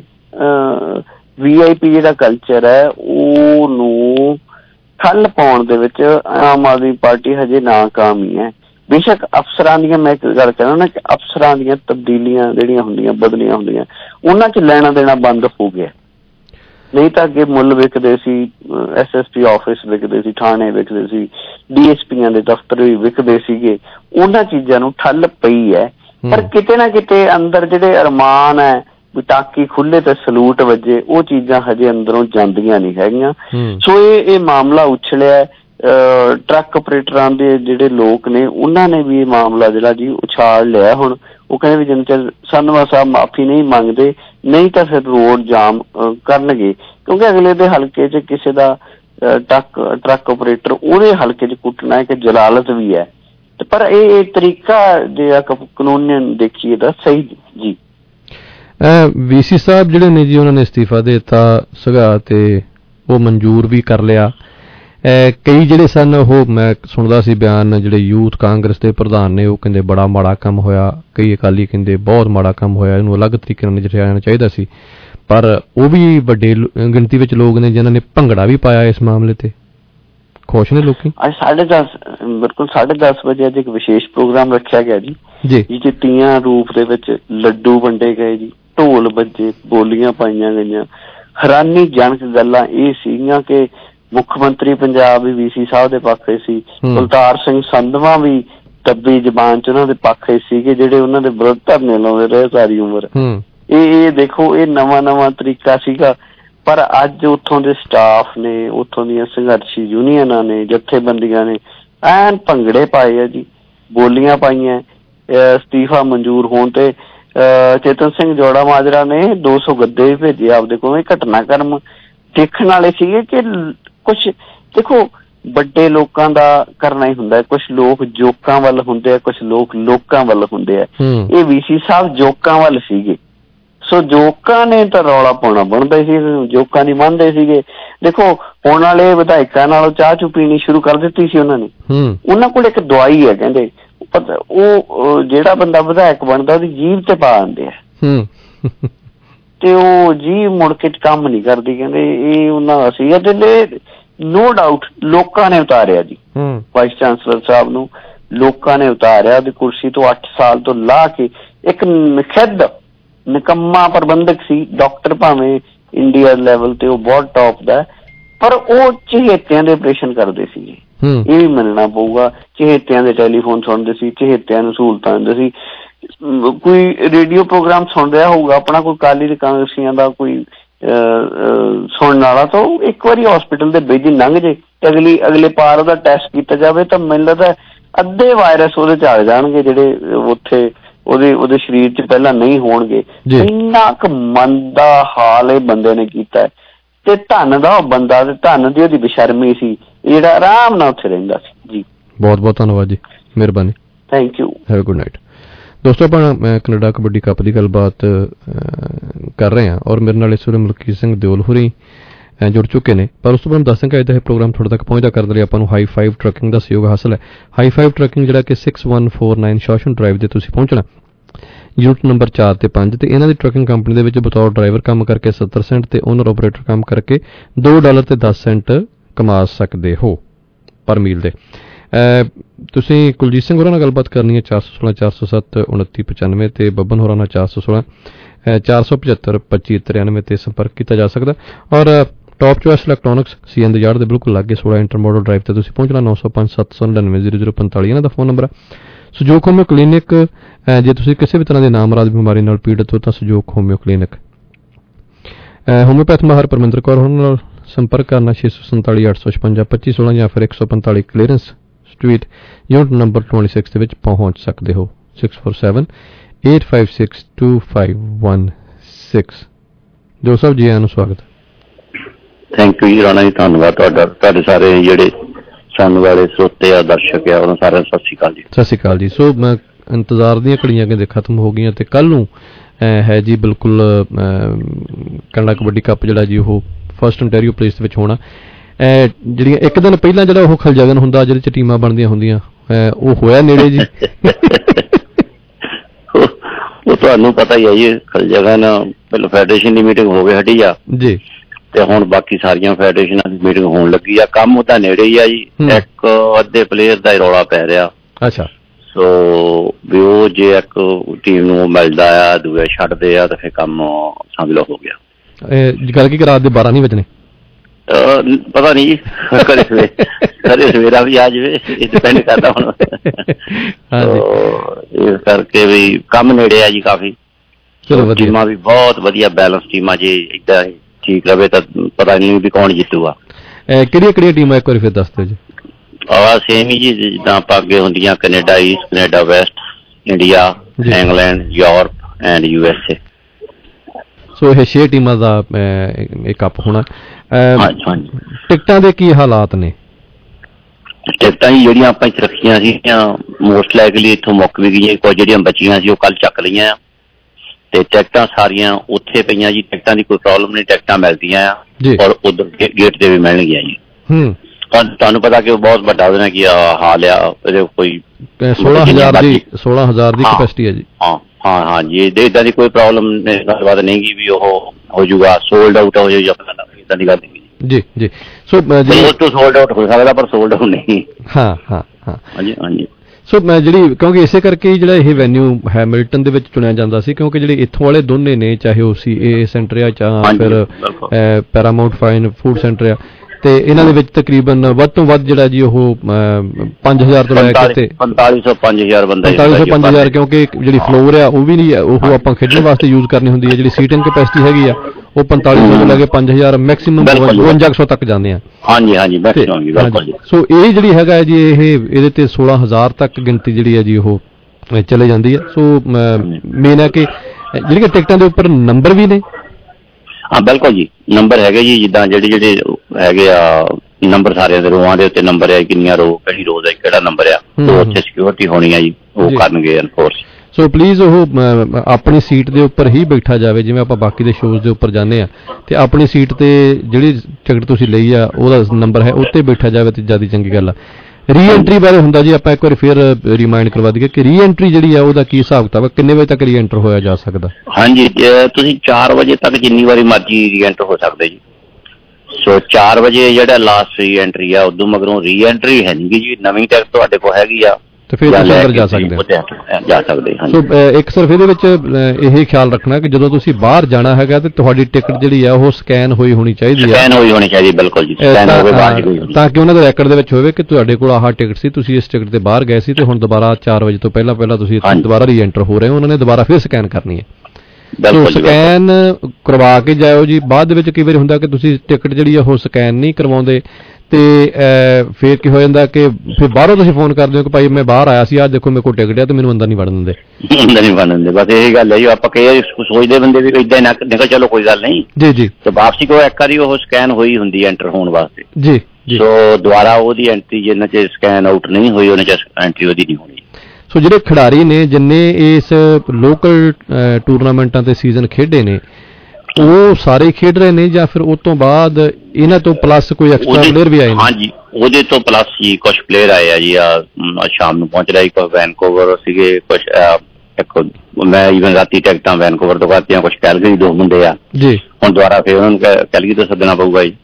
Speaker 21: ਵੀ ਆਈ ਪੀ ਜਿਹੜਾ ਕਲਚਰ ਹੈ ਉਹਨੂੰ ਠੱਲ ਪਾਉਣ ਦੇ ਵਿੱਚ ਆਮ ਆਦਮੀ ਪਾਰਟੀ ਹਜੇ ਨਾਕਾਮ ਹੀ ਹੈ। ਬੇਸ਼ੱਕ ਅਫਸਰਾਂ ਦੀਆਂ, ਮੈਂ ਇੱਕ ਗੱਲ ਕਹਿਣਾ ਨਾ ਕਿ ਅਫਸਰਾਂ ਦੀਆਂ ਤਬਦੀਲੀਆਂ ਜਿਹੜੀਆਂ ਹੁੰਦੀਆਂ ਬਦਲੀਆਂ ਹੁੰਦੀਆਂ ਉਹਨਾਂ ਚ ਲੈਣਾ ਦੇਣਾ ਬੰਦ ਹੋ ਗਿਆ, ਨਹੀਂ ਤਾਂ ਅੱਗੇ ਮੁੱਲ ਵਿਕਦੇ ਸੀ, ਐਸ ਐਸ ਪੀ ਆਫਿਸ ਵਿਕਦੇ ਸੀ, ਥਾਣੇ ਵਿਕਦੇ ਸੀ, ਡੀ ਐਸ ਪੀਆਂ ਦੇ ਦਫ਼ਤਰ ਵੀ ਵਿਕਦੇ ਸੀਗੇ, ਉਹਨਾਂ ਚੀਜ਼ਾਂ ਨੂੰ ਠੱਲ ਪਈ ਹੈ। ਪਰ ਕਿਤੇ ਨਾ ਕਿਤੇ ਅੰਦਰ ਜਿਹੜੇ ਅਰਮਾਨ ਹੈ ਵੀ ਟਾਕੀ ਖੁੱਲੇ ਤੇ ਸਲੂਟ ਵੱਜੇ, ਉਹ ਚੀਜ਼ਾਂ ਹਜੇ ਅੰਦਰੋਂ ਜਾਂਦੀਆਂ ਨਹੀਂ ਹੈਗੀਆਂ। ਸੋ ਇਹ ਇਹ ਮਾਮਲਾ ਉਛਲਿਆ। ਟਰੱਕ ਆਪਰੇਟਰਾਂ ਦੇ ਜਿਹੜੇ ਲੋਕ ਨੇ ਉਹਨਾਂ ਨੇ ਵੀ ਇਹ ਮਾਮਲਾ ਜਿਹੜਾ ਜੀ ਉਛਾਲ ਲਿਆ। ਹੁਣ ਉਹ ਕਹਿੰਦੇ ਵੀ ਜਿੰਨਾ ਚਿਰ ਸੰਧਵਾਂ ਸਾਹਿਬ ਮਾਫੀ ਨਹੀਂ ਮੰਗਦੇ ਨਹੀਂ ਤਾਂ ਫਿਰ ਰੋਡ ਜਾਮ ਕਰਨਗੇ, ਕਿਉਂਕਿ ਅਗਲੇ ਦੇ ਹਲਕੇ ਚ ਕਿਸੇ ਦਾ ਟਰੱਕ ਟਰੱਕ ਆਪਰੇਟਰ ਉਹਦੇ ਹਲਕੇ ਚ ਕੁੱਟਣਾ ਹੈ ਕਿ ਜਲਾਲਤ ਵੀ ਹੈ, ਪਰ ਇਹ ਤਰੀਕਾ ਜਿਹੜਾ ਕਾਨੂੰਨ ਦੇਖੀਏ ਤਾਂ ਸਹੀ ਜੀ।
Speaker 17: ਵੀ ਸੀ ਸਾਹਿਬ ਜਿਹੜੇ ਨੇ ਜੀ ਉਹਨਾਂ ਨੇ ਅਸਤੀਫਾ ਦੇ ਦਿੱਤਾ ਸੀਗਾ ਤੇ ਉਹ ਮਨਜ਼ੂਰ ਵੀ ਕਰ ਲਿਆ। ਕਈ ਜਿਹੜੇ ਸਨ ਉਹ ਮੈਂ ਸੁਣਦਾ ਸੀ ਬਿਆਨ, ਜਿਹੜੇ ਯੂਥ ਕਾਂਗਰਸ ਦੇ ਪ੍ਰਧਾਨ ਨੇ ਉਹ ਕਹਿੰਦੇ ਬੜਾ ਮਾੜਾ ਕੰਮ ਹੋਇਆ, ਕਈ ਅਕਾਲੀ ਕਹਿੰਦੇ ਬਹੁਤ ਮਾੜਾ ਕੰਮ ਹੋਇਆ, ਇਹਨੂੰ ਅਲੱਗ ਤਰੀਕੇ ਨਾਲ ਨਜਿੱਠਿਆ ਜਾਣਾ ਚਾਹੀਦਾ ਸੀ, ਪਰ ਉਹ ਵੀ ਵੱਡੇ ਗਿਣਤੀ ਵਿੱਚ ਲੋਕ ਨੇ ਜਿਨ੍ਹਾਂ ਨੇ ਭੰਗੜਾ ਵੀ ਪਾਇਆ ਇਸ ਮਾਮਲੇ ਤੇ। ਖੁਸ਼ ਨੇ ਲੋਕੀ। ਅੱਜ ਸਾਢੇ ਦਸ ਬਿਲਕੁਲ ਸਾਢੇ ਦਸ ਵਜੇ ਅੱਜ ਇੱਕ ਵਿਸ਼ੇਸ਼ ਪ੍ਰੋਗਰਾਮ ਰੱਖਿਆ ਗਿਆ ਜੀ, ਜਿਹਦੇ ਤੀਆਂ ਰੂਪ ਦੇ ਵਿੱਚ ਲੱਡੂ ਵੰਡੇ ਗਏ ਜੀ, ਢੋਲ ਵੱਜੇ, ਬੋਲੀਆਂ ਪਾਈਆਂ ਗਈਆਂ। ਹੈਰਾਨੀਜਨਕ ਗੱਲਾਂ ਇਹ ਸੀਗੀਆਂ ਕਿ ਮੁੱਖ ਮੰਤਰੀ ਪੰਜਾਬ ਵੀ ਵੀ ਸੀ ਸਾਹਿਬ ਦੇ ਪੱਖ ਸੀ, ਕੁਲਤਾਰ ਸਿੰਘ ਸੰਧਵਾਂ ਵੀ ਦੱਬੀ ਜ਼ਬਾਨ ਚ ਉਹਨਾਂ ਦੇ ਪੱਖ ਸੀਗੇ ਜਿਹੜੇ ਉਹਨਾਂ ਦੇ ਵਿਰੁੱਧ ਧਰਨੇ ਲਾਉਂਦੇ ਰਹੇ ਸਾਰੀ ਉਮਰ। ਇਹ ਇਹ ਦੇਖੋ ਇਹ ਨਵਾਂ ਨਵਾਂ ਤਰੀਕਾ ਸੀਗਾ, ਪਰ ਅੱਜ ਉੱਥੋਂ ਦੇ ਸਟਾਫ ਨੇ, ਉੱਥੋਂ ਦੀਆਂ ਸੰਘਰਸ਼ੀ ਯੂਨੀਅਨਾਂ ਨੇ, ਜਥੇਬੰਦੀਆਂ ਨੇ ਐਨ ਭੰਗੜੇ ਪਾਏ ਆ ਜੀ, ਬੋਲੀਆਂ ਪਾਈਆਂ। ਅਸਤੀਫਾ ਮਨਜ਼ੂਰ ਹੋਣ ਤੇ ਚੇਤਨ ਸਿੰਘ ਜੋੜਾ ਮਾਜਰਾ ਨੇ ਦੋ ਸੌ ਗੱਦੇ ਵੀ ਭੇਜੇ ਆਪਦੇ ਕੋਲ। ਇਹ ਘਟਨਾਕ੍ਰਮ ਦੇਖਣ ਵਾਲੇ ਸੀਗੇ ਕਿ ਕੁਛ ਦੇਖੋ ਵੱਡੇ ਲੋਕਾਂ ਦਾ ਕਰਨਾ ਹੀ ਹੁੰਦਾ, ਕੁਛ ਲੋਕ ਜੋਕਾਂ ਵੱਲ ਹੁੰਦੇ ਆ, ਕੁਛ ਲੋਕ ਲੋਕਾਂ ਵੱਲ ਹੁੰਦੇ ਆ। ਇਹ ਵੀ ਸੀ ਸਾਹਿਬ ਜੋਕਾਂ ਵੱਲ ਸੀਗੇ, ਸੋ ਜੋਕਾਂ ਨੇ ਤਾਂ ਰੌਲਾ ਪਾਉਣਾ ਬਣਦਾ ਸੀ, ਜੋਕਾਂ ਦੀ ਮੰਨਦੇ ਸੀਗੇ। ਦੇਖੋ ਹੁਣ ਵਾਲੇ ਵਿਧਾਇਕਾਂ ਨਾਲੋਂ ਚਾਹ ਚੂ ਪੀਣੀ ਸ਼ੁਰੂ ਕਰ ਦਿੱਤੀ ਸੀ ਉਹਨਾਂ ਨੇ। ਉਹਨਾਂ ਕੋਲ ਇੱਕ ਦਵਾਈ ਹੈ, ਕਹਿੰਦੇ ਉਹ ਜਿਹੜਾ ਬੰਦਾ ਵਿਧਾਇਕ ਬਣਦਾ ਉਹਦੀ ਜੀਭ ਤੇ ਪਾ ਦਿੰਦੇ ਆ ਤੇ ਉਹ ਜੀਭ ਮੁੜ ਕੇ ਕੰਮ ਨੀ ਕਰਦੀ, ਕਹਿੰਦੇ ਇਹ ਉਹਨਾਂ ਦਾ ਸੀਗਾ। ਤੇ ਨੋ ਡਾਊਟ ਲੋਕਾਂ ਨੇ ਉਤਾਰਿਆ ਜੀ ਵਾਈਸ ਚਾਂਸਲਰ ਸਾਹਿਬ ਨੂੰ, ਲੋਕਾਂ ਨੇ ਉਤਾਰਿਆ ਉਹਦੀ ਕੁਰਸੀ ਤੋਂ ਅੱਠ ਸਾਲ ਤੋਂ ਲਾ ਕੇ। ਇੱਕ ਨਿਖਿੱਧ ਨਿਕੰਮਾ ਪ੍ਰਬੰਧਕ ਸੀ, ਡਾਕਟਰ ਭਾਵੇਂ ਇੰਡੀਆ ਲੈਵਲ ਤੇ ਉਹ ਬਹੁਤ ਟੌਪ ਦਾ, ਪਰ ਉਹ ਚਹੇਤਿਆਂ ਦੇ ਆਪਰੇਸ਼ਨ ਕਰਦੇ ਸੀਗੇ।
Speaker 21: ਇਹ ਵੀ ਮੰਨਣਾ ਪਊਗਾ। ਚਹੇਤਿਆਂ ਦੇ ਟੈਲੀਫੋਨ ਸੁਣਦੇ ਸੀ, ਚਹੇਤਿਆਂ ਨੂੰ ਸਹੂਲਤਾਂ ਦਿੰਦੇ ਸੀ। ਕੋਈ ਰੇਡੀਓ ਪ੍ਰੋਗਰਾਮ ਸੁਣ ਰਿਹਾ ਹੋਊਗਾ ਆਪਣਾ, ਕੋਈ ਅਕਾਲੀ ਤੇ ਕਾਂਗਰਸੀਆਂ ਦਾ ਕੋਈ ਸੁਣਨ ਵਾਲਾ, ਤਾਂ ਉਹ ਇੱਕ ਵਾਰੀ ਹੋਸਪਿਟਲ ਦੇ ਵਿੱਚ ਲੰਘ ਜੇ, ਅਗਲੀ ਅਗਲੇ ਪਾਰ ਉਹਦਾ ਟੈਸਟ ਕੀਤਾ ਜਾਵੇ ਤਾਂ ਮੈਨੂੰ ਲੱਗਦਾ ਅੱਧੇ ਵਾਇਰਸ ਉਹਦੇ ਚ ਆ ਜਾਣਗੇ ਜਿਹੜੇ ਉੱਥੇ ਉਹਦੇ ਉਹਦੇ ਸਰੀਰ ਚ ਪਹਿਲਾਂ ਨਹੀਂ ਹੋਣਗੇ। ਇੰਨਾ ਕੁ ਮੰਦਾ ਹਾਲ ਇਹ ਬੰਦੇ ਨੇ ਕੀਤਾ, ਤੇ ਧੰਨ ਦਾ ਉਹ ਬੰਦਾ ਤੇ ਧੰਨ ਦੀ ਉਹਦੀ ਬੇਸ਼ਰਮੀ ਸੀ ਜਿਹੜਾ ਆਰਾਮ ਨਾਲ ਉੱਥੇ ਰਹਿੰਦਾ ਸੀ। ਜੀ
Speaker 17: ਬਹੁਤ ਬਹੁਤ ਧੰਨਵਾਦ ਜੀ, ਮਿਹਰਬਾਨੀ,
Speaker 21: thank you,
Speaker 17: have a good night. ਦੋਸਤੋ ਆਪਾਂ ਕੈਨੇਡਾ ਕਬੱਡੀ ਕੱਪ ਦੀ ਗੱਲਬਾਤ ਕਰ ਰਹੇ ਹਾਂ ਔਰ ਮੇਰੇ ਨਾਲ ਇਸ ਵੇਲੇ ਮਲਕੀਤ ਸਿੰਘ ਦਿਓਲ ਹੋਰੀ ਜੁੜ ਚੁੱਕੇ ਨੇ। ਪਰ ਉਸ ਤੋਂ ਬਾਅਦ ਦੱਸਾਂ ਕਿ ਅੱਜ ਦਾ ਇਹ ਪ੍ਰੋਗਰਾਮ ਤੁਹਾਡੇ ਤੱਕ ਪਹੁੰਚਦਾ ਕਰਨ ਲਈ ਆਪਾਂ ਨੂੰ ਹਾਈ ਫਾਈਵ ਟਰੱਕਿੰਗ ਦਾ ਸਹਿਯੋਗ ਹਾਸਲ ਹੈ। ਹਾਈ ਫਾਈਵ ਟਰੱਕਿੰਗ ਜਿਹੜਾ ਕਿ six one four nine Shawson drive ਤੇ ਤੁਸੀਂ ਪਹੁੰਚਣਾ ਯੂਨਿਟ ਨੰਬਰ ਚਾਰ ਤੇ ਪੰਜ, ਤੇ ਇਹਨਾਂ ਦੀ ਟਰੱਕਿੰਗ ਕੰਪਨੀ ਦੇ ਵਿੱਚ ਬਤੌਰ ਡਰਾਈਵਰ ਕੰਮ ਕਰਕੇ ਸੱਤਰ ਸੈਂਟ ਤੇ ਓਨਰ ਆਪਰੇਟਰ ਕੰਮ ਕਰਕੇ ਦੋ ਡਾਲਰ ਤੇ ਦਸ ਸੈਂਟ ਕਮਾ ਸਕਦੇ ਹੋ ਪਰ ਮੀਲ ਦੇ। ਤੁਸੀਂ ਕੁਲਜੀਤ ਸਿੰਘ ਹੋਰਾਂ ਨਾਲ ਗੱਲਬਾਤ ਕਰਨੀ ਹੈ ਚਾਰ ਸੌ ਸੋਲਾਂ ਚਾਰ ਸੌ ਸੱਤ ਉਨੱਤੀ ਪਚਾਨਵੇਂ ਤੇ ਬੱਬਨ ਹੋਰਾਂ ਨਾਲ ਚਾਰ ਸੌ ਸੋਲਾਂ ਚਾਰ ਸੌ ਪਝੱਤਰ ਪੱਚੀ ਤਰਿਆਨਵੇਂ ਤੇ ਸੰਪਰਕ ਕੀਤਾ ਜਾ ਸਕਦਾ। ਔਰ top choice electronics C N ਦੇ ਯਾਰਡ ਦੇ ਬਿਲਕੁਲ ਲਾਗੇ ਸੋਲਾਂ ਇੰਟਰਮੋਡਲ ਡਰਾਈਵ ਤੇ ਤੁਸੀਂ ਪਹੁੰਚਣਾ ਨੌ ਸੌ ਪੰਜ ਸੱਤ ਸੌ ਨੜਿਨਵੇਂ ਜ਼ੀਰੋ ਜ਼ੀਰੋ ਪੰਤਾਲੀ ਇਹਨਾਂ ਦਾ ਫੋਨ ਨੰਬਰ ਹੈ। ਸਹਿਯੋਗ ਹੋਮਿਓ ਕਲੀਨਿਕ, ਜੇ ਤੁਸੀਂ ਕਿਸੇ ਵੀ ਤਰ੍ਹਾਂ ਦੇ ਨਾਮਰਾਦ ਬਿਮਾਰੀ ਨਾਲ ਪੀੜਤ ਹੋ ਤਾਂ ਸਹਿਯੋਗ ਹੋਮਿਓ ਕਲੀਨਿਕ। ਹੋਮਿਓਪੈਥ ਮਾਹਰ ਪਰਮਿੰਦਰ ਕੌਰ ਹੋਰਾਂ ਨਾਲ ਸੰਪਰਕ ਕਰਨਾ ਛੇ ਸੌ ਸੰਤਾਲੀ ਅੱਠ ਸੌ ਛਪੰਜਾ ਪੱਚੀ ਸੋਲਾਂ ਜਾਂ ਫਿਰ ਇੱਕ ਸੌ ਪੰਤਾਲੀ ਕਲੀਅਰੈਂਸ ਸਟਰੀਟ ਯੂਨਿਟ ਨੰਬਰ ਛੱਬੀ ਦੇ ਵਿੱਚ ਪਹੁੰਚ ਸਕਦੇ ਹੋ। Six four seven eight five six two five one six. ਜੋ ਸਾਹਿਬ ਜੀ ਆਇਆਂ ਨੂੰ ਸਵਾਗਤ।
Speaker 3: ਥੈਂਕ ਯੂ ਜੀ ਰਾਣਾ ਜੀ, ਧੰਨਵਾਦ ਤੁਹਾਡਾ, ਤੁਹਾਡੇ ਸਾਰੇ ਜਿਹੜੇ ਸੁਣਨ ਵਾਲੇ ਸਰੋਤੇ ਆ ਦਰਸ਼ਕ ਆ ਉਹਨਾਂ ਸਾਰਿਆਂ ਨੂੰ ਸਤਿ ਸ਼੍ਰੀ ਅਕਾਲ ਜੀ।
Speaker 17: ਸਤਿ ਸ਼੍ਰੀ ਅਕਾਲ ਜੀ। ਸੋ ਮੈਂ ਇੰਤਜ਼ਾਰ ਦੀਆਂ ਘੜੀਆਂ ਕਹਿੰਦੇ ਖਤਮ ਹੋ ਗਈਆਂ ਤੇ ਕੱਲ ਨੂੰ ਹੈ ਜੀ ਬਿਲਕੁਲ ਕੈਨੇਡਾ ਕਬੱਡੀ ਕੱਪ ਜਿਹੜਾ ਜੀ ਉਹ ਫਸਟ ontario ਪਲੇਸ ਦੇ ਵਿੱਚ ਹੋਣਾ। ਜਿਹੜੀਆਂ ਇੱਕ ਦਿਨ ਪਹਿਲਾਂ ਜਿਹੜਾ ਉਹ ਖਲਜਗਨ ਹੁੰਦਾ ਜਿਹਦੇ ਚ ਟੀਮਾਂ ਬਣਦੀਆਂ ਹੁੰਦੀਆਂ ਉਹ ਹੋਇਆ ਨੇੜੇ ਜੀ।
Speaker 3: ਉਹ ਤੁਹਾਨੂੰ ਪਤਾ ਹੀ ਹੈ ਜੀ, ਖਲਜਗਨ ਪਹਿਲਾਂ ਫੈਡਰੇਸ਼ਨ ਦੀ ਮੀਟਿੰਗ ਹੋ ਗਈ ਹਟੀ ਆ ਜੀ, ਤੇ ਹੁਣ ਬਾਕੀ ਸਾਰੀਆਂ ਫੈਡਰੇਸ਼ਨਾਂ ਦੀ ਮੀਟਿੰਗ ਹੋਣ ਲੱਗੀ ਆ। ਕੰਮ ਉਹਦਾ ਨੇੜੇ ਹੀ ਆ ਜੀ, ਇੱਕ ਅੱਧੇ ਪਲੇਅਰ ਦਾ ਹੀ ਰੌਲਾ ਪੈ ਰਿਹਾ। ਅੱਛਾ, ਸੋ ਵੀ ਉਹ ਜੇ ਇੱਕ ਟੀਮ ਨੂੰ ਮਿਲਦਾ ਆ ਦੂਏ ਛੱਡਦੇ ਆ ਤਾਂ ਫਿਰ ਕੰਮ ਸਮਝ ਲਓ ਹੋ ਗਿਆ।
Speaker 17: ਗੱਲ ਕੀ ਰਾਤ ਦੇ ਬਾਰਾਂ ਨਹੀਂ ਵਜਣੇ
Speaker 3: ਪਤਾ ਨਹੀਂ ਜੀ, ਕਦੇ ਸਵੇਰੇ ਕਦੇ ਸਵੇਰਾ ਵੀ ਆ ਜਾਵੇ, ਇਹ ਡਿਪੈਂਡ ਕਰਦਾ ਹੁਣ। ਇਸ ਕਰਕੇ ਵੀ ਕੰਮ ਨੇੜੇ ਆ ਜੀ ਕਾਫੀ, ਟੀਮਾਂ ਵੀ ਬਹੁਤ ਵਧੀਆ ਬੈਲੈਂਸ ਟੀਮਾਂ। ਜੇ ਏਦਾਂ ਠੀਕ ਰਵੇ ਤਾਂ ਪਤਾ ਨਹੀਂ ਵੀ ਕੌਣ ਜਿੱਤੂਗਾ।
Speaker 17: ਕਿਹੜੀਆਂ ਕਿਹੜੀਆਂ ਟੀਮਾਂ ਇੱਕ ਵਾਰੀ ਫਿਰ ਦੱਸ ਦਿਓ ਜੀ।
Speaker 3: ਆਹ ਸੇਮ ਹੀ ਜੀ, ਜਿੱਦਾਂ ਆਪਾਂ ਅੱਗੇ ਹੁੰਦੀਆਂ Canada east, Canada west, India, England, Europe and U S A.
Speaker 17: So ਇਹ ਛੇ ਟੀਮਾਂ ਦਾ ਇਹ ਕੱਪ ਹੋਣਾ। ਟਿਕਟਾਂ ਦੇ ਕੀ ਹਾਲਾਤ ਨੇ?
Speaker 3: ਟਿਕਟਾਂ ਜੀ ਜਿਹੜੀਆਂ ਆਪਾਂ ਇੱਥੇ ਰੱਖੀਆਂ ਸੀ ਮੋਸਟ ਲਾਈਕਲੀ ਇੱਥੋਂ ਮੁੱਕ ਵੀ ਗਈਆਂ, ਕੁਝ ਜਿਹੜੀਆਂ ਬਚੀਆਂ ਸੀ ਉਹ ਕੱਲ ਚੱਕ ਲਈਆਂ ਆ, ਤੇ ਟਿਕਟਾਂ ਸਾਰੀਆਂ ਉੱਥੇ ਪਈਆਂ ਜੀ। ਟਿਕਟਾਂ ਦੀ ਕੋਈ ਪ੍ਰੋਬਲਮ ਨਹੀਂ, ਟਿਕਟਾਂ ਮਿਲਦੀਆਂ ਆ ਔਰ ਉਧਰ ਗੇਟ ਤੇ ਵੀ ਮਿਲਣਗੀਆਂ ਜੀ। ਤੁਹਾਨੂੰ ਪਤਾ ਕਿ ਬਹੁਤ ਵੱਡਾ ਉਹਦੇ ਨਾਲ ਕੀ ਹਾਲ ਆ, ਕੋਈ
Speaker 17: ਸੋਲਾਂ ਹਜ਼ਾਰ ਦੀ ਸੋਲਾਂ ਹਜ਼ਾਰ ਦੀ ਕਪੈਸਿਟੀ ਹੈ ਜੀ।
Speaker 3: ਹਾਂ ਹਾਂ ਹਾਂ ਜੀ, ਏਦਾਂ ਦੀ ਕੋਈ ਪ੍ਰੋਬਲਮ ਗੱਲਬਾਤ ਨਹੀਂ ਗੀ ਵੀ ਉਹ ਹੋ ਜਾਊਗਾ ਸੋਲਡ ਆਊਟ ਹੋ ਜਾਊ ਜਾਂ ਏਦਾਂ ਦੀ ਗੱਲ ਨਹੀਂ
Speaker 17: ਜੀ। ਜੀ ਸੋ
Speaker 3: ਸੋਲਡ ਆਊਟ ਹੋ ਸਕਦਾ ਪਰ ਸੋਲਡ ਆਊਟ ਨਹੀਂ। ਹਾਂ
Speaker 17: ਹਾਂ ਹਾਂ
Speaker 3: ਹਾਂਜੀ ਹਾਂਜੀ।
Speaker 17: ਸੋ ਮੈਂ ਜਿਹੜੀ ਕਿਉਂਕਿ ਇਸੇ ਕਰਕੇ ਜਿਹੜਾ ਇਹ ਵੈਨਿਊ ਹੈਮਿਲਟਨ ਦੇ ਵਿੱਚ ਚੁਣਿਆ ਜਾਂਦਾ ਸੀ, ਕਿਉਂਕਿ ਜਿਹੜੇ ਇੱਥੋਂ ਵਾਲੇ ਦੋਨੇ ਨੇ, ਚਾਹੇ ਉਹ ਸੀ ਏ ਸੈਂਟਰ ਆ ਜਾਂ ਫਿਰ ਪੈਰਾਮਾਊਂਟ ਫਾਈਨ ਫੂਡ ਸੈਂਟਰ ਆ, ਤੇ ਇਹਨਾਂ ਦੇ ਵਿੱਚ ਤਕਰੀਬਨ ਵੱਧ ਤੋਂ ਵੱਧ ਜਿਹੜਾ ਜੀ ਉਹ ਪੰਜ ਹਜ਼ਾਰ ਤੋਂ ਲੈ ਕੇ ਤੇ
Speaker 3: ਪੰਤਾਲੀ ਸੌ ਪੰਜ ਹਜ਼ਾਰ ਬੰਦਾ
Speaker 17: ਪੰਤਾਲੀ ਸੌ ਪੰਜ ਹਜ਼ਾਰ ਕਿਉਂਕਿ ਜਿਹੜੀ ਫਲੋਰ ਆ ਉਹ ਵੀ ਨਹੀਂ ਉਹ ਆਪਾਂ ਖੇਡਣ ਵਾਸਤੇ ਯੂਜ਼ ਕਰਨੀ ਹੁੰਦੀ ਹੈ। ਜਿਹੜੀ ਸੀਟਿੰਗ ਕੈਪੈਸਿਟੀ ਹੈਗੀ ਆ ਉਹ ਪੰਤਾਲੀ ਸੌ ਤੋਂ ਲੈ ਕੇ ਪੰਜ ਹਜ਼ਾਰ ਮੈਕਸਿਮਮ ਬਵੰਜਾ ਸੌ ਤੱਕ ਜਾਂਦੇ ਆ।
Speaker 3: ਹਾਂਜੀ ਹਾਂਜੀ ਮੈਕਸਿਮਮ ਜੀ, ਬਿਲਕੁਲ ਜੀ।
Speaker 17: ਸੋ ਇਹ ਜਿਹੜੀ ਹੈਗਾ ਜੀ ਇਹ ਇਹਦੇ ਤੇ ਸੋਲਾਂ ਹਜ਼ਾਰ ਤੱਕ ਗਿਣਤੀ ਜਿਹੜੀ ਹੈ ਜੀ ਉਹ ਚਲੇ ਜਾਂਦੀ ਹੈ। ਸੋ ਮੇਨ ਹੈ ਕਿ ਜਿਹੜੀਆਂ ਟਿਕਟਾਂ ਦੇ ਉੱਪਰ ਨੰਬਰ ਵੀ ਨੇ।
Speaker 3: ਹਾਂ ਬਿਲਕੁਲ ਜੀ, ਨੰਬਰ ਹੈਗੇ ਜੀ, ਜਿੱਦਾਂ ਜਿਹੜੇ ਜਿਹੜੇ ਹੈਗੇ ਆ ਨੰਬਰ ਸਾਰਿਆਂ ਦੇ ਰੋਆਂ ਦੇ ਉੱਤੇ ਨੰਬਰ ਹੈ, ਕਿੰਨੀਆਂ ਰੋ ਕਿਹੜੀ ਰੋਜ਼ ਹੈ ਕਿਹੜਾ ਨੰਬਰ ਆ, ਉਹ ਉੱਥੇ ਸਿਕਿਉਰਿਟੀ ਹੋਣੀ ਆ ਜੀ, ਉਹ ਕਰਨਗੇ ਐਨਫੋਰਸ।
Speaker 17: ਸੋ ਪਲੀਜ਼ ਉਹ ਆਪਣੀ ਸੀਟ ਦੇ ਉੱਪਰ ਹੀ ਬੈਠਾ ਜਾਵੇ, ਜਿਵੇਂ ਆਪਾਂ ਬਾਕੀ ਦੇ ਸ਼ੋਜ਼ ਦੇ ਉੱਪਰ ਜਾਂਦੇ ਆ ਤੇ ਆਪਣੀ ਸੀਟ ਤੇ ਜਿਹੜੀ ਟਿਕਟ ਤੁਸੀਂ ਲਈ ਆ ਉਹਦਾ ਨੰਬਰ ਹੈ ਉੱਤੇ ਬੈਠਾ ਜਾਵੇ ਤੇ ਜ਼ਿਆਦਾ ਚੰਗੀ ਗੱਲ ਆ। ਰੀ ਐਂਟਰੀ ਬਾਰੇ ਹੁੰਦਾ ਜੀ, ਆਪਾਂ ਇੱਕ ਵਾਰੀ ਫਿਰ ਰਿਮਾਈਂਡ ਕਰਵਾ ਦਈਏ ਕਿ ਰੀ ਐਂਟਰੀ ਜਿਹੜੀ ਆ ਉਹਦਾ ਕੀ ਹਿਸਾਬ ਕਿਤਾਬ, ਕਿੰਨੇ ਵਜੇ ਤੱਕ ਰੀ ਐਂਟਰ ਹੋਇਆ ਜਾ ਸਕਦਾ?
Speaker 3: ਹਾਂਜੀ, ਤੁਸੀਂ ਚਾਰ ਵਜੇ ਤੱਕ ਜਿੰਨੀ ਵਾਰੀ ਮਰਜ਼ੀ ਰੀ ਐਂਟਰ ਹੋ ਸਕਦੇ ਜੀ। ਸੋ ਚਾਰ ਵਜੇ ਜਿਹੜਾ ਲਾਸਟ ਰੀ ਐਂਟਰੀ ਆ, ਉਦੋਂ ਮਗਰੋਂ ਰੀ ਐਂਟਰੀ ਹੈ ਨਹੀਂ ਜੀ। ਨਵੀਂ ਟਿਕਟ ਤੁਹਾਡੇ ਕੋਲ ਹੈਗੀ ਆ
Speaker 17: ਤੇ ਫਿਰ ਤੁਸੀਂ ਅੰਦਰ ਜਾ ਸਕਦੇ ਹੋ
Speaker 3: ਜਾ ਸਕਦੇ ਹਾਂ।
Speaker 17: ਸੋ ਇੱਕ ਸਿਰਫ ਇਹਦੇ ਵਿੱਚ ਇਹ ਖਿਆਲ ਰੱਖਣਾ ਕਿ ਜਦੋਂ ਤੁਸੀਂ ਬਾਹਰ ਜਾਣਾ ਹੈਗਾ ਤੇ ਤੁਹਾਡੀ ਟਿਕਟ ਜਿਹੜੀ ਆ ਉਹ ਸਕੈਨ ਹੋਈ ਹੋਣੀ ਚਾਹੀਦੀ ਹੈ।
Speaker 3: ਸਕੈਨ ਹੋਈ ਹੋਣੀ ਚਾਹੀਦੀ, ਬਿਲਕੁਲ ਜੀ, ਸਕੈਨ ਹੋਵੇ ਬਾਹਰ ਗਈ ਹੋਣੀ,
Speaker 17: ਤਾਂ ਕਿ ਉਹਨਾਂ ਦੇ ਰੈਕੋਰਡ ਦੇ ਵਿੱਚ ਹੋਵੇ ਕਿ ਤੁਹਾਡੇ ਕੋਲ ਆਹ ਟਿਕਟ ਸੀ, ਤੁਸੀਂ ਇਸ ਟਿਕਟ ਤੇ ਬਾਹਰ ਗਏ ਸੀ ਤੇ ਹੁਣ ਦੁਬਾਰਾ ਚਾਰ ਵਜੇ ਤੋਂ ਪਹਿਲਾਂ ਪਹਿਲਾਂ ਤੁਸੀਂ ਦੁਬਾਰਾ ਰੀ ਐਂਟਰ ਹੋ ਰਹੇ ਹੋ, ਉਹਨਾਂ ਨੇ ਦੁਬਾਰਾ ਫਿਰ ਸਕੈਨ ਕਰਨੀ ਹੈ। ਸੋ ਸਕੈਨ ਕਰਵਾ ਕੇ ਜਾਇਓ ਜੀ। ਬਾਅਦ ਦੇ ਵਿੱਚ ਕਈ ਵਾਰੀ ਹੁੰਦਾ ਕਿ ਤੁਸੀਂ ਟਿਕਟ ਜਿਹੜੀ ਆ ਉਹ ਸਕੈਨ ਨਹੀਂ ਕਰਵਾਉਂਦੇ ਤੇ ਫਿਰ ਕੀ ਹੋ ਜਾਂਦਾ ਕਿ ਫਿਰ ਬਾਹਰੋਂ ਤੁਸੀਂ ਫੋਨ ਕਰਦੇ ਹੋ ਕਿ ਭਾਈ ਮੈਂ ਬਾਹਰ ਆਇਆ ਸੀ, ਆਹ ਦੇਖੋ ਮੇਰੇ ਕੋਲ ਟਿਕਟ ਆ ਤੇ ਮੈਨੂੰ ਅੰਦਰ ਨਹੀਂ ਵੜਨ ਦਿੰਦੇ।
Speaker 3: ਅੰਦਰ ਨਹੀਂ ਵੜਨ ਦਿੰਦੇ, ਬਸ ਇਹੀ ਗੱਲ ਹੈ ਜੀ। ਆਪਾਂ ਕਈ ਸੋਚਦੇ ਬੰਦੇ ਵੀ ਏਦਾਂ ਨਾ ਨਿਕਲ, ਚਲੋ ਕੋਈ ਗੱਲ ਨਹੀਂ
Speaker 17: ਜੀ ਜੀ, ਤੇ
Speaker 3: ਵਾਪਸੀ ਕੋਲ ਇੱਕ ਵਾਰੀ ਉਹ ਸਕੈਨ ਹੋਈ ਹੁੰਦੀ ਐਂਟਰ ਹੋਣ ਵਾਸਤੇ
Speaker 17: ਜੀ।
Speaker 3: ਸੋ ਦੁਬਾਰਾ ਉਹਦੀ ਐਂਟਰੀ ਜਿੰਨਾ ਚਿਰ ਸਕੈਨ ਆਊਟ ਨਹੀਂ ਹੋਈ ਉਹਨਾਂ ਚਿਰ ਐਂਟਰੀ ਉਹਦੀ ਨਹੀਂ ਹੋਣੀ।
Speaker 17: ਸੋ ਜਿਹੜੇ ਖਿਡਾਰੀ ਨੇ ਜਿੰਨੇ ਇਸ ਲੋਕਲ ਟੂਰਨਾਮੈਂਟਾਂ ਤੇ ਸੀਜ਼ਨ ਖੇਡੇ ਨੇ ਉਹ ਸਾਰੇ ਖੇਡ ਰਹੇ ਨੇ ਜਾਂ ਫਿਰ ਉਹ ਤੋਂ ਬਾਅਦ ਇਹਨਾਂ ਤੋਂ ਪਲੱਸ ਕੋਈ ਐਕਸਟਰਾ ਪਲੇਅਰ ਵੀ ਆਏ ਨੇ?
Speaker 3: ਹਾਂਜੀ, ਉਹਦੇ ਤੋਂ ਪਲੱਸ ਜੀ ਕੁਝ ਪਲੇਅਰ ਆਏ ਆ ਜੀ। ਆ ਸ਼ਾਮ ਨੂੰ ਪਹੁੰਚ ਰਿਹਾ, ਕੁਝ ਵੈਨਕੂਵਰ ਸੀਗੇ, ਕੁਝ ਇੱਕ ਮੈਂ ਈਵਨ ਰਾਤੀ ਟਿਕਟਾਂ ਵੈਨਕੂਵਰ ਤੋਂ ਕਰਤੀਆਂ, ਕੁਝ ਕੈਲਗਰੀ ਦੋ ਮੁੰਡੇ ਆ ਜੀ। ਹੁਣ ਦੁਬਾਰਾ ਫਿਰ ਉਹਨਾਂ ਨੂੰ ਕੈਲਗਰੀ ਤੋਂ ਸੱਦਣਾ ਪਊਗਾ ਜੀ।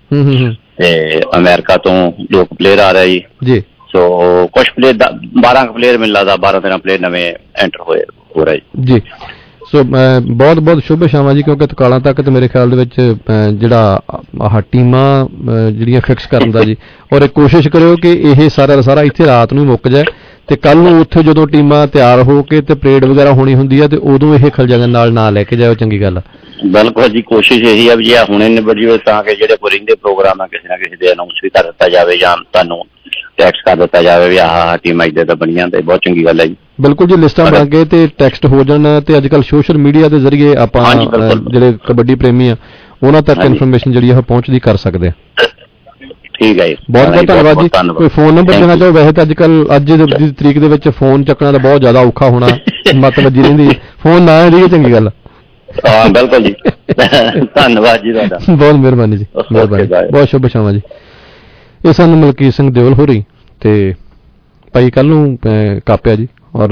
Speaker 3: ਤੇ ਅਮਰੀਕਾ ਤੋਂ ਦੋ ਪਲੇਅਰ ਆ ਰਹੇ ਜੀ। ਸੋ ਕੁਝ ਪਲੇਅਰ ਬਾਰਾਂ ਪਲੇਅਰ ਮੈਨੂੰ ਲੱਗਦਾ ਬਾਰਾਂ ਤੇਰਾਂ ਪਲੇਅਰ ਨਵੇਂ ਐਂਟਰ ਹੋਏ ਹੋ ਰਹੇ ਜੀ।
Speaker 17: ਸੋ ਬਹੁਤ ਬਹੁਤ ਸ਼ੁਭ ਸ਼ਾਮਾਂ ਜੀ, ਕਿਉਂਕਿ ਤਕਾਲਾਂ ਤੱਕ ਤੇ ਮੇਰੇ ਖਿਆਲ ਦੇ ਵਿੱਚ ਜਿਹੜਾ ਆਹ ਟੀਮਾਂ ਜਿਹੜੀਆਂ ਫਿਕਸ ਕਰਨ ਦਾ ਜੀ, ਔਰ ਇਹ ਕੋਸ਼ਿਸ਼ ਕਰਿਓ ਕਿ ਇਹ ਸਾਰਾ ਦਾ ਸਾਰਾ ਇੱਥੇ ਰਾਤ ਨੂੰ ਮੁੱਕ ਜਾਏ ਤੇ ਕੱਲ ਨੂੰ ਉੱਥੇ ਜਦੋਂ ਟੀਮਾਂ ਤਿਆਰ ਹੋ ਕੇ ਤੇ ਪਰੇਡ ਵਗੈਰਾ ਹੋਣੀ ਹੁੰਦੀ ਹੈ ਤੇ ਉਦੋਂ ਇਹ ਖਲਜਾ ਨਾਲ ਨਾ ਲੈ ਕੇ ਜਾਓ, ਚੰਗੀ ਗੱਲ ਆ।
Speaker 3: ਬਿਲਕੁਲ ਜੀ, ਕੋਸ਼ਿਸ਼ ਇਹੀ ਆ ਵੀ ਜੇ ਹੁਣੇ ਨਿਬੜ ਜਾਵੇ ਤਾਂ ਕਿ ਜਿਹੜੇ ਰਹਿੰਦੇ ਪ੍ਰੋਗਰਾਮ ਆ ਕਿਸੇ ਨਾ ਕਿਸੇ ਦੇ ਅਨਾਉਂਸ ਵੀ ਕਰ ਦਿੱਤਾ ਜਾਵੇ ਜਾਂ ਤੁਹਾਨੂੰ ਟੈਕਸਟ ਕਰ ਦਿੱਤਾ ਜਾਵੇ ਵੀ ਆਹ ਟੀਮਾਂ ਇੱਦਾਂ ਤਾਂ ਬਣੀਆਂ, ਤੇ ਬਹੁਤ ਚੰਗੀ ਗੱਲ ਹੈ ਜੀ।
Speaker 17: ਬਿਲਕੁਲ ਜੀ, ਲਿਸਟਾਂ ਬਣ ਕੇ ਤੇ ਟੈਕਸਟ ਹੋ ਜਾਣ ਤੇ ਅੱਜ ਕੱਲ੍ਹ ਸੋਸ਼ਲ ਮੀਡੀਆ ਦੇ ਜ਼ਰੀਏ ਆਪਾਂ ਜਿਹੜੇ ਕਬੱਡੀ ਪ੍ਰੇਮੀ ਆ ਉਹਨਾਂ ਤੱਕ ਇਨਫੋਰਮੇਸ਼ਨ ਜਿਹੜੀ ਆ ਪਹੁੰਚਦੀ ਕਰ ਸਕਦੇ ਆ।
Speaker 3: ਠੀਕ ਹੈ ਜੀ,
Speaker 17: ਬਹੁਤ ਬਹੁਤ ਧੰਨਵਾਦ ਜੀ। ਕੋਈ ਫੋਨ ਨੰਬਰ ਦੇਣਾ ਚਾਹੋ? ਵੈਸੇ ਤਾਂ ਅੱਜ ਕੱਲ੍ਹ ਅੱਜ ਦੀ ਤਰੀਕ ਦੇ ਵਿੱਚ ਫੋਨ ਚੱਕਣਾ ਤਾਂ ਬਹੁਤ ਜ਼ਿਆਦਾ ਔਖਾ ਹੋਣਾ, ਮੱਤ ਵੱਜੀ ਰਹਿੰਦੀ, ਫੋਨ ਨਾ ਆਏ ਚੰਗੀ ਗੱਲ।
Speaker 3: ਹਾਂ ਬਿਲਕੁਲ ਜੀ, ਧੰਨਵਾਦ ਜੀ ਤੁਹਾਡਾ,
Speaker 17: ਬਹੁਤ ਮਿਹਰਬਾਨੀ ਜੀ, ਮਿਹਰਬਾਨੀ, ਬਹੁਤ ਸ਼ੁਭ ਸ਼ਾਮਾਂ ਜੀ। ਇਹ ਸਨ ਮਲਕੀਤ ਸਿੰਘ ਦਿਓਲ ਹੋਰੀ ਤੇ ਭਾਈ ਕੱਲ ਨੂੰ ਕਾਪਿਆ ਜੀ, ਔਰ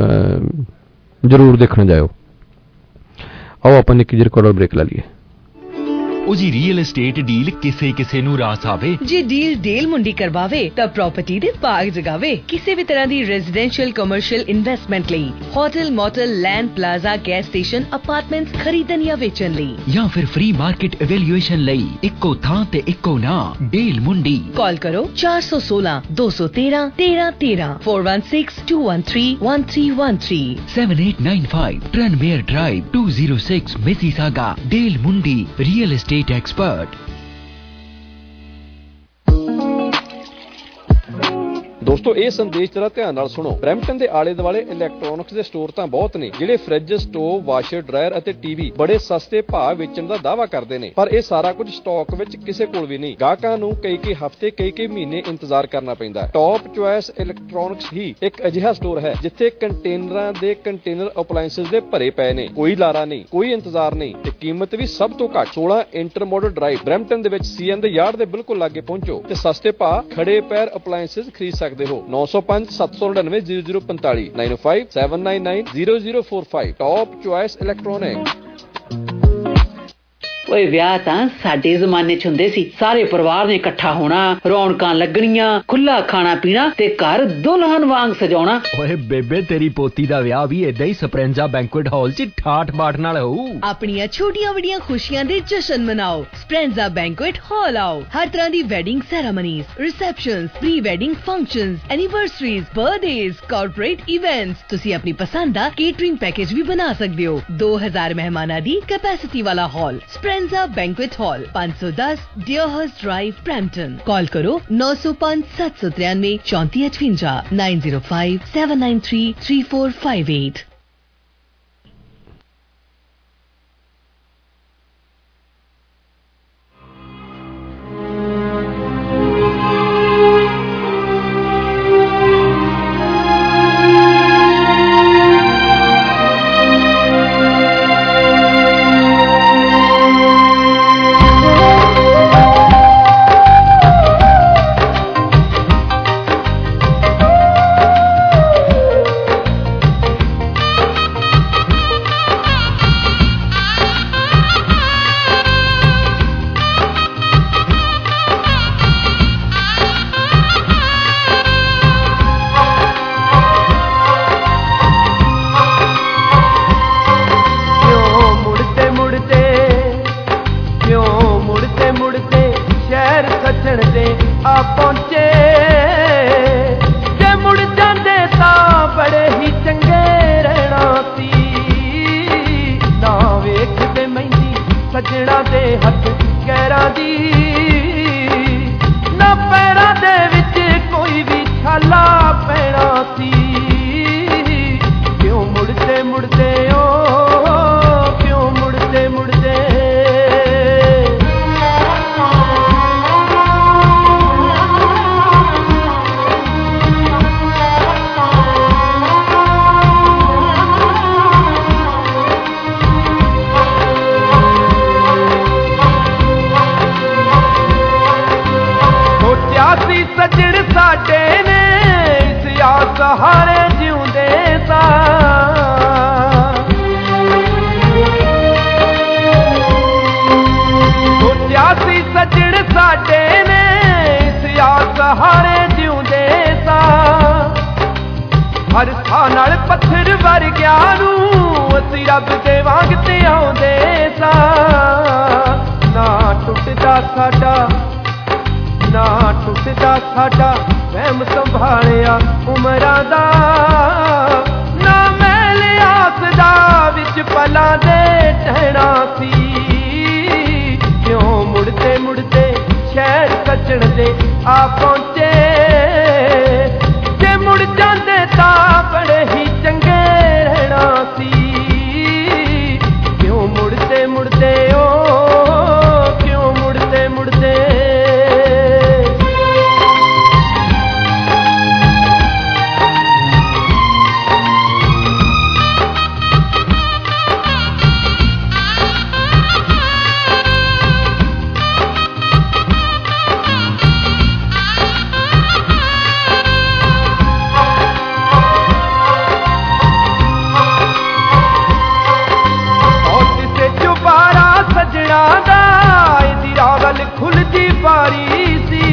Speaker 17: ਜ਼ਰੂਰ ਦੇਖਣ ਜਾਇਓ। ਆਓ ਆਪਾਂ ਨਿੱਕੀ ਜਿਹੀ ਰਿਕਾਰਡਰ ਬ੍ਰੇਕ ਲੈ ਲਈਏ।
Speaker 13: ਉਹ ਜੀ ਰੀਅਲ ਏਸਟੇਟ ਡੀਲ ਕਿਸੇ ਕਿਸੇ ਨੂੰ ਰਾਸ ਆਵੇ,
Speaker 1: ਜੇ ਡੀਲ ਡੇਲ ਮੁੰਡੀ ਕਰਵਾਵੇ ਤਾਂ ਪ੍ਰਾਪਰਟੀ ਦੇ ਬਾਗ ਜਗਾਵੇ। ਕਿਸੇ ਵੀ ਤਰ੍ਹਾਂ ਦੀ ਰੈਜ਼ੀਡੈਂਸ਼ੀਅਲ ਕਮਰਸ਼ੀਅਲ ਇਨਵੈਸਟਮੈਂਟ ਲਈ hotel, motel, land, plaza, gas station, apartments ਖਰੀਦਣ ਜਾਂ ਵੇਚਣ ਲਈ
Speaker 13: ਜਾਂ ਫਿਰ ਫ੍ਰੀ ਮਾਰਕੀਟ ਇਵੈਲੂਏਸ਼ਨ ਲਈ ਇੱਕੋ ਥਾਂ ਤੇ ਇੱਕੋ ਨਾਂ, ਡੇਲ ਮੁੰਡੀ।
Speaker 1: ਕਾਲ ਕਰੋ ਚਾਰ ਸੌ ਸੋਲਾਂ ਦੋ ਸੌ ਤੇਰਾਂ ਤੇਰਾਂ ਤੇਰਾਂ four one six two one three one three one three
Speaker 13: seven eight nine five Tranmere Drive two oh six Mississauga। Dale Mundi real estate expert।
Speaker 17: ਦੋਸਤੋ ਇਹ ਸੰਦੇਸ਼ ਜਰਾ ਧਿਆਨ ਨਾਲ ਸੁਣੋ। ਬਰੈਂਪਟਨ ਦੇ ਆਲੇ ਦੁਆਲੇ ਇਲੈਕਟ੍ਰੋਨਿਕਸ ਦੇ ਸਟੋਰ ਤਾਂ ਬਹੁਤ ਨੇ ਜਿਹੜੇ ਫ੍ਰਿਜ, ਸਟੋਵ, ਵਾਸ਼ਰ, ਡਰਾਇਰ ਅਤੇ ਟੀਵੀ ਬੜੇ ਸਸਤੇ ਭਾਅ ਵੇਚਣ ਦਾ ਦਾਅਵਾ ਕਰਦੇ ਨੇ, ਪਰ ਇਹ ਸਾਰਾ ਕੁਝ ਸਟਾਕ ਵਿੱਚ ਕਿਸੇ ਕੋਲ ਵੀ ਨਹੀਂ। ਗਾਹਕਾਂ ਨੂੰ ਕਈ ਕਈ ਹਫ਼ਤੇ ਕਈ ਕਈ ਮਹੀਨੇ ਇੰਤਜ਼ਾਰ ਕਰਨਾ ਪੈਂਦਾ। ਟੌਪ ਚੁਆਇਸ ਇਲੈਕਟ੍ਰੋਨਿਕਸ ਹੀ ਇੱਕ ਅਜਿਹਾ ਸਟੋਰ ਹੈ ਜਿੱਥੇ ਕੰਟੇਨਰਾਂ ਦੇ ਕੰਟੇਨਰ ਅਪਲਾਇੰਸਸ ਦੇ ਭਰੇ ਪਏ ਨੇ, ਕੋਈ ਲਾਰਾ ਨਹੀਂ, ਕੋਈ ਇੰਤਜ਼ਾਰ ਨਹੀਂ ਤੇ ਕੀਮਤ ਵੀ ਸਭ ਤੋਂ ਘੱਟ। ਸੋਲਾਂ ਇੰਟਰਮੋਡਲ ਡਰਾਈਵ ਬਰੈਂਪਟਨ ਦੇ ਵਿੱਚ ਸੀਐਨ ਦੇ ਯਾਰਡ ਦੇ ਬਿਲਕੁਲ ਲਾਗੇ ਪਹੁੰਚੋ ਤੇ ਸਸਤੇ ਭਾਅ ਖੜੇ ਪੈਰ ਅਪਲਾਇੰਸਸ ਖਰੀਦ ਸਕਦੇ ਹੋ। ਨੌ ਸੌ ਪੰਜ ਸੱਤ ਸੌ ਨੜਿਨਵੇਂ ਜ਼ੀਰੋ ਜ਼ੀਰੋ ਪੰਤਾਲੀ nine oh five seven nine nine zero zero four five top choice electronic.
Speaker 4: ਓਏ ਵਿਆਹ ਤਾਂ ਸਾਡੇ ਜ਼ਮਾਨੇ ਚ ਹੁੰਦੇ ਸੀ, ਸਾਰੇ ਪਰਿਵਾਰ ਨੇ ਇਕੱਠਾ ਹੋਣਾ, ਰੌਣਕਾਂ ਲੱਗਣੀਆਂ, ਖੁੱਲਾ ਖਾਣਾ ਪੀਣਾ ਤੇ ਘਰ ਦੁਲਹਨ ਵਾਂਗ ਸਜਾਉਣਾ।
Speaker 13: ਓਏ ਬੇਬੇ ਤੇਰੀ ਪੋਤੀ ਦਾ ਵਿਆਹ ਵੀ ਏਦਾਂ ਹੀ ਸਪਰੈਂਜਾ ਬੈਂਕੁਏਟ ਹਾਲ ਚ ਠਾਠ ਬਾਠ ਨਾਲ ਹੋਊ।
Speaker 1: ਆਪਣੀਆਂ ਛੋਟੀਆਂ ਵੱਡੀਆਂ ਖੁਸ਼ੀਆਂ ਦੇ ਜਸ਼ਨ ਮਨਾਓ, ਸਪਰੈਂਜਾ ਬੈਂਕੁਏਟ ਹਾਲ ਆਓ। ਹਰ ਤਰ੍ਹਾਂ ਦੀ wedding ceremonies, receptions, pre wedding functions, anniversaries, birthdays, corporate events, ਤੁਸੀਂ ਆਪਣੀ ਪਸੰਦ ਦਾ ਕੇਟਰਿੰਗ ਪੈਕੇਜ ਵੀ ਬਣਾ ਸਕਦੇ ਹੋ। ਦੋ ਹਜ਼ਾਰ ਮਹਿਮਾਨਾਂ ਦੀ ਕੈਪੈਸਿਟੀ ਵਾਲਾ ਹਾਲ ਸਪਰੈਂਜਾ ਬੈਂਕੁਏਟ ਹਾਲ, ਪੰਜ ਸੌ ਦਸ ਡਿਅਰਹਰਸਟ ਡਰਾਈਵ, ਬਰੈਂਪਟਨ। ਕਾਲ ਕਰੋ ਨੌ ਸੌ ਪੰਜ ਸੱਤ ਸੌ ਤਰਿਆਨਵੇਂ ਚੌਂਤੀ ਅਠਵੰਜਾ nine zero five seven nine three three four five eight।
Speaker 7: ਹਰ ਥਾਂ ਨਾਲ ਪੱਥਰ ਵਰਗਿਆਂ ਨੂੰ ਅਸੀਂ ਰੱਬ ਦੇ ਵਾਂਗ ਤੇ ਆਉਂਦੇ ਸਾਂ। ਨਾ ਟੁੱਟਦਾ ਸਾਡਾ ਨਾ ਟੁੱਟਦਾ ਸਾਡਾ ਵਹਿਮ ਸੰਭਾਲਿਆ ਉਮਰਾਂ ਦਾ। ਨਾ ਮੈਲ ਆਸ ਦਾ ਵਿੱਚ ਪਲਾਂ ਦੇ ਟਹਿਣਾ ਸੀ। ਕਿਉਂ ਮੁੜਦੇ ਮੁੜਦੇ ਸ਼ਹਿਰ ਸੱਜਣ ਦੇ ਆ ਪਹੁੰਚੇ। ਜੇ ਮੁੜ ਜਾਂਦੇ ਤਾਂ ਬੜੇ ਹੀ ਚੰਗੇ ਰਹਿਣਾ ਸੀ। ਕਿਉਂ ਮੁੜਦੇ ਮੁੜਦੇ ਓ ਕਿਉਂ ਮੁੜਦੇ ਮੁੜਦੇ। ਖੁੱਲਦੀ ਬਾਰੀ ਸੀ।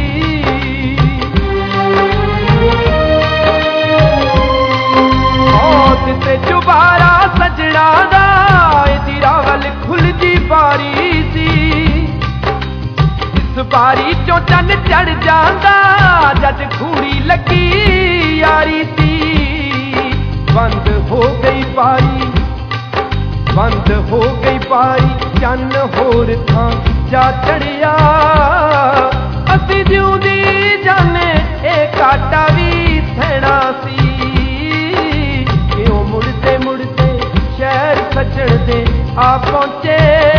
Speaker 7: ਮੌਤ ਤੇ ਦੁਬਾਰਾ ਸਜਣਾ ਦਾ ਇਹਦੀ ਰਾਵਲ ਖੁੱਲਦੀ ਬਾਰੀ ਸੀ। ਇਸ ਬਾਰੀ ਚੋਂ ਚੰਨ ਚੜ ਜਾਂਦਾ ਜਦ ਖੂੜੀ ਲੱਗੀ ਯਾਰੀ ਸੀ। ਬੰਦ ਹੋ ਗਈ ਬਾਰੀ ਬੰਦ ਹੋ ਗਈ ਬਾਰੀ ਚੰਨ ਹੋਰ ਥਾਂ ਜਾ ਚੜਿਆ। ਅਸੀਂ ਜਿਉਂਦੀ ਜਾਨੇ ਇਹ ਕਾਟਾ ਵੀ ਸਹਿਣਾ ਸੀ। ਕਿਉਂ ਮੁੜਦੇ ਮੁੜਦੇ ਸ਼ਹਿਰ ਸੱਜਣ ਦੇ ਆ ਪਹੁੰਚੇ।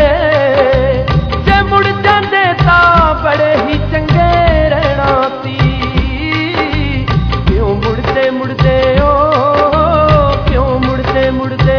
Speaker 7: ਜੇ ਮੁੜ ਜਾਂਦੇ ਤਾਂ ਬੜੇ ਹੀ ਚੰਗੇ ਰਹਿਣਾ ਸੀ। ਕਿਉਂ ਮੁੜਦੇ ਮੁੜਦੇ ਓ ਕਿਉਂ ਮੁੜਦੇ ਮੁੜਦੇ।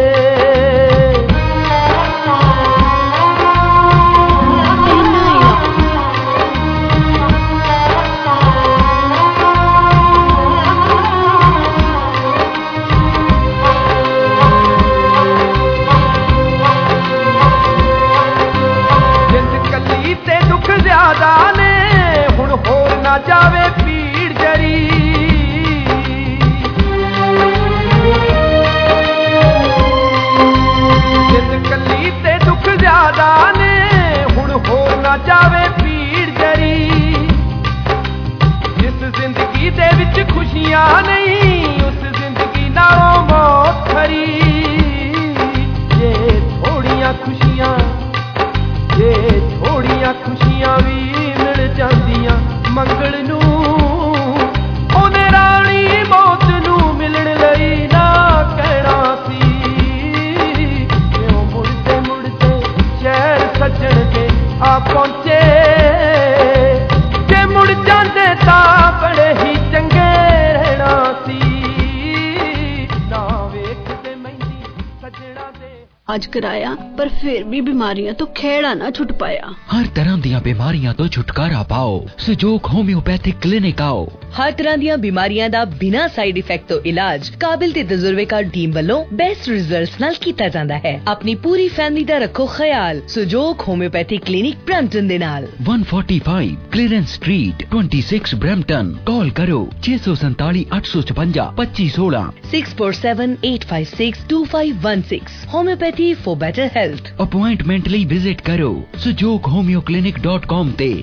Speaker 7: ਜ਼ਿਆਦਾ ਨੇ ਹੁਣ ਹੋਰ ਨਾ ਜਾਵੇ ਭੀੜ ਜਰੀ। ਜਿੰਦ ਕੱਲੀ ਤੇ ਦੁੱਖ ਜ਼ਿਆਦਾ ਨੇ ਹੁਣ ਹੋਰ ਨਾ ਜਾਵੇ ਭੀੜ ਜਰੀ। ਜਿਸ ਜ਼ਿੰਦਗੀ ਦੇ ਵਿੱਚ ਖੁਸ਼ੀਆਂ ਨਹੀਂ ਉਸ ਜ਼ਿੰਦਗੀ ਨਾਲੋਂ ਮੌਤ ਖਰੀ। ਜੇ ਥੋੜੀਆਂ ਖੁਸ਼ੀਆਂ ਜੇ ਥੋੜੀਆਂ ਖੁਸ਼ੀਆਂ ਵੀ ਮਿਲ ਜਾਂਦੀਆਂ ਮੰਗਲ ਨੂੰ। ਉਹਨੇ ਰਾਣੀ ਮੌਤ ਨੂੰ ਮਿਲਣ ਲਈ ਨਾ ਕਹਿਣਾ ਸੀ। ਕਿਉਂ ਮੁੜਦੇ ਮੁੜਦੇ ਸ਼ਹਿਰ ਸੱਜਣ ਦੇ ਆ ਪਹੁੰਚੇ। ਜੇ ਮੁੜ ਜਾਂਦੇ ਤਾਂ ਬੜੇ ਹੀ ਚੰਗੇ ਰਹਿਣਾ ਸੀ। ਨਾ ਵੇਖਦੇ ਮਹਿੰਦੀ ਸੱਜਣਾ ਦੇ
Speaker 18: आज कराया पर फिर भी बीमारियां तो खेड़ा ना छुट पाया।
Speaker 13: हर तरह ਦੀਆਂ बीमारियां तो छुटकारा पाओ सुजोग होम्योपैथिक क्लिनिक आओ।
Speaker 1: हर तरह ਦੀਆਂ बीमारियां ਦਾ बिना साइड इफेक्ट तो इलाज काबिल ते तजुर्बेकार टीम ਵੱਲੋਂ बेस्ट रिजल्ट्स ਨਾਲ ਕੀਤਾ ਜਾਂਦਾ ਹੈ। ਆਪਣੀ ਪੂਰੀ ਫੈਮਿਲੀ ਦਾ ਰੱਖੋ ਖਿਆਲ ਸੁਜੋਗ ਹੋਮਿਓਪੈਥਿਕ ਕਲੀਨਿਕ ਬ੍ਰੈਂਪਟਨ ਦੇ ਨਾਲ।
Speaker 13: one forty-five clearance street twenty-six Brampton. Call करो छे सौ सैंताली आठ सौ छपंजा पच्चीस सोलह
Speaker 1: six four seven eight five six two five one six। Homeopathy for better health।
Speaker 13: Appointment ਲਈ ਵਿਜ਼ਿਟ ਕਰੋ ਸੁਜੋਗ ਹੋਮਿਓ ਕਲੀਨਿਕ ਡਾਟ ਕਾਮ ਤੇ।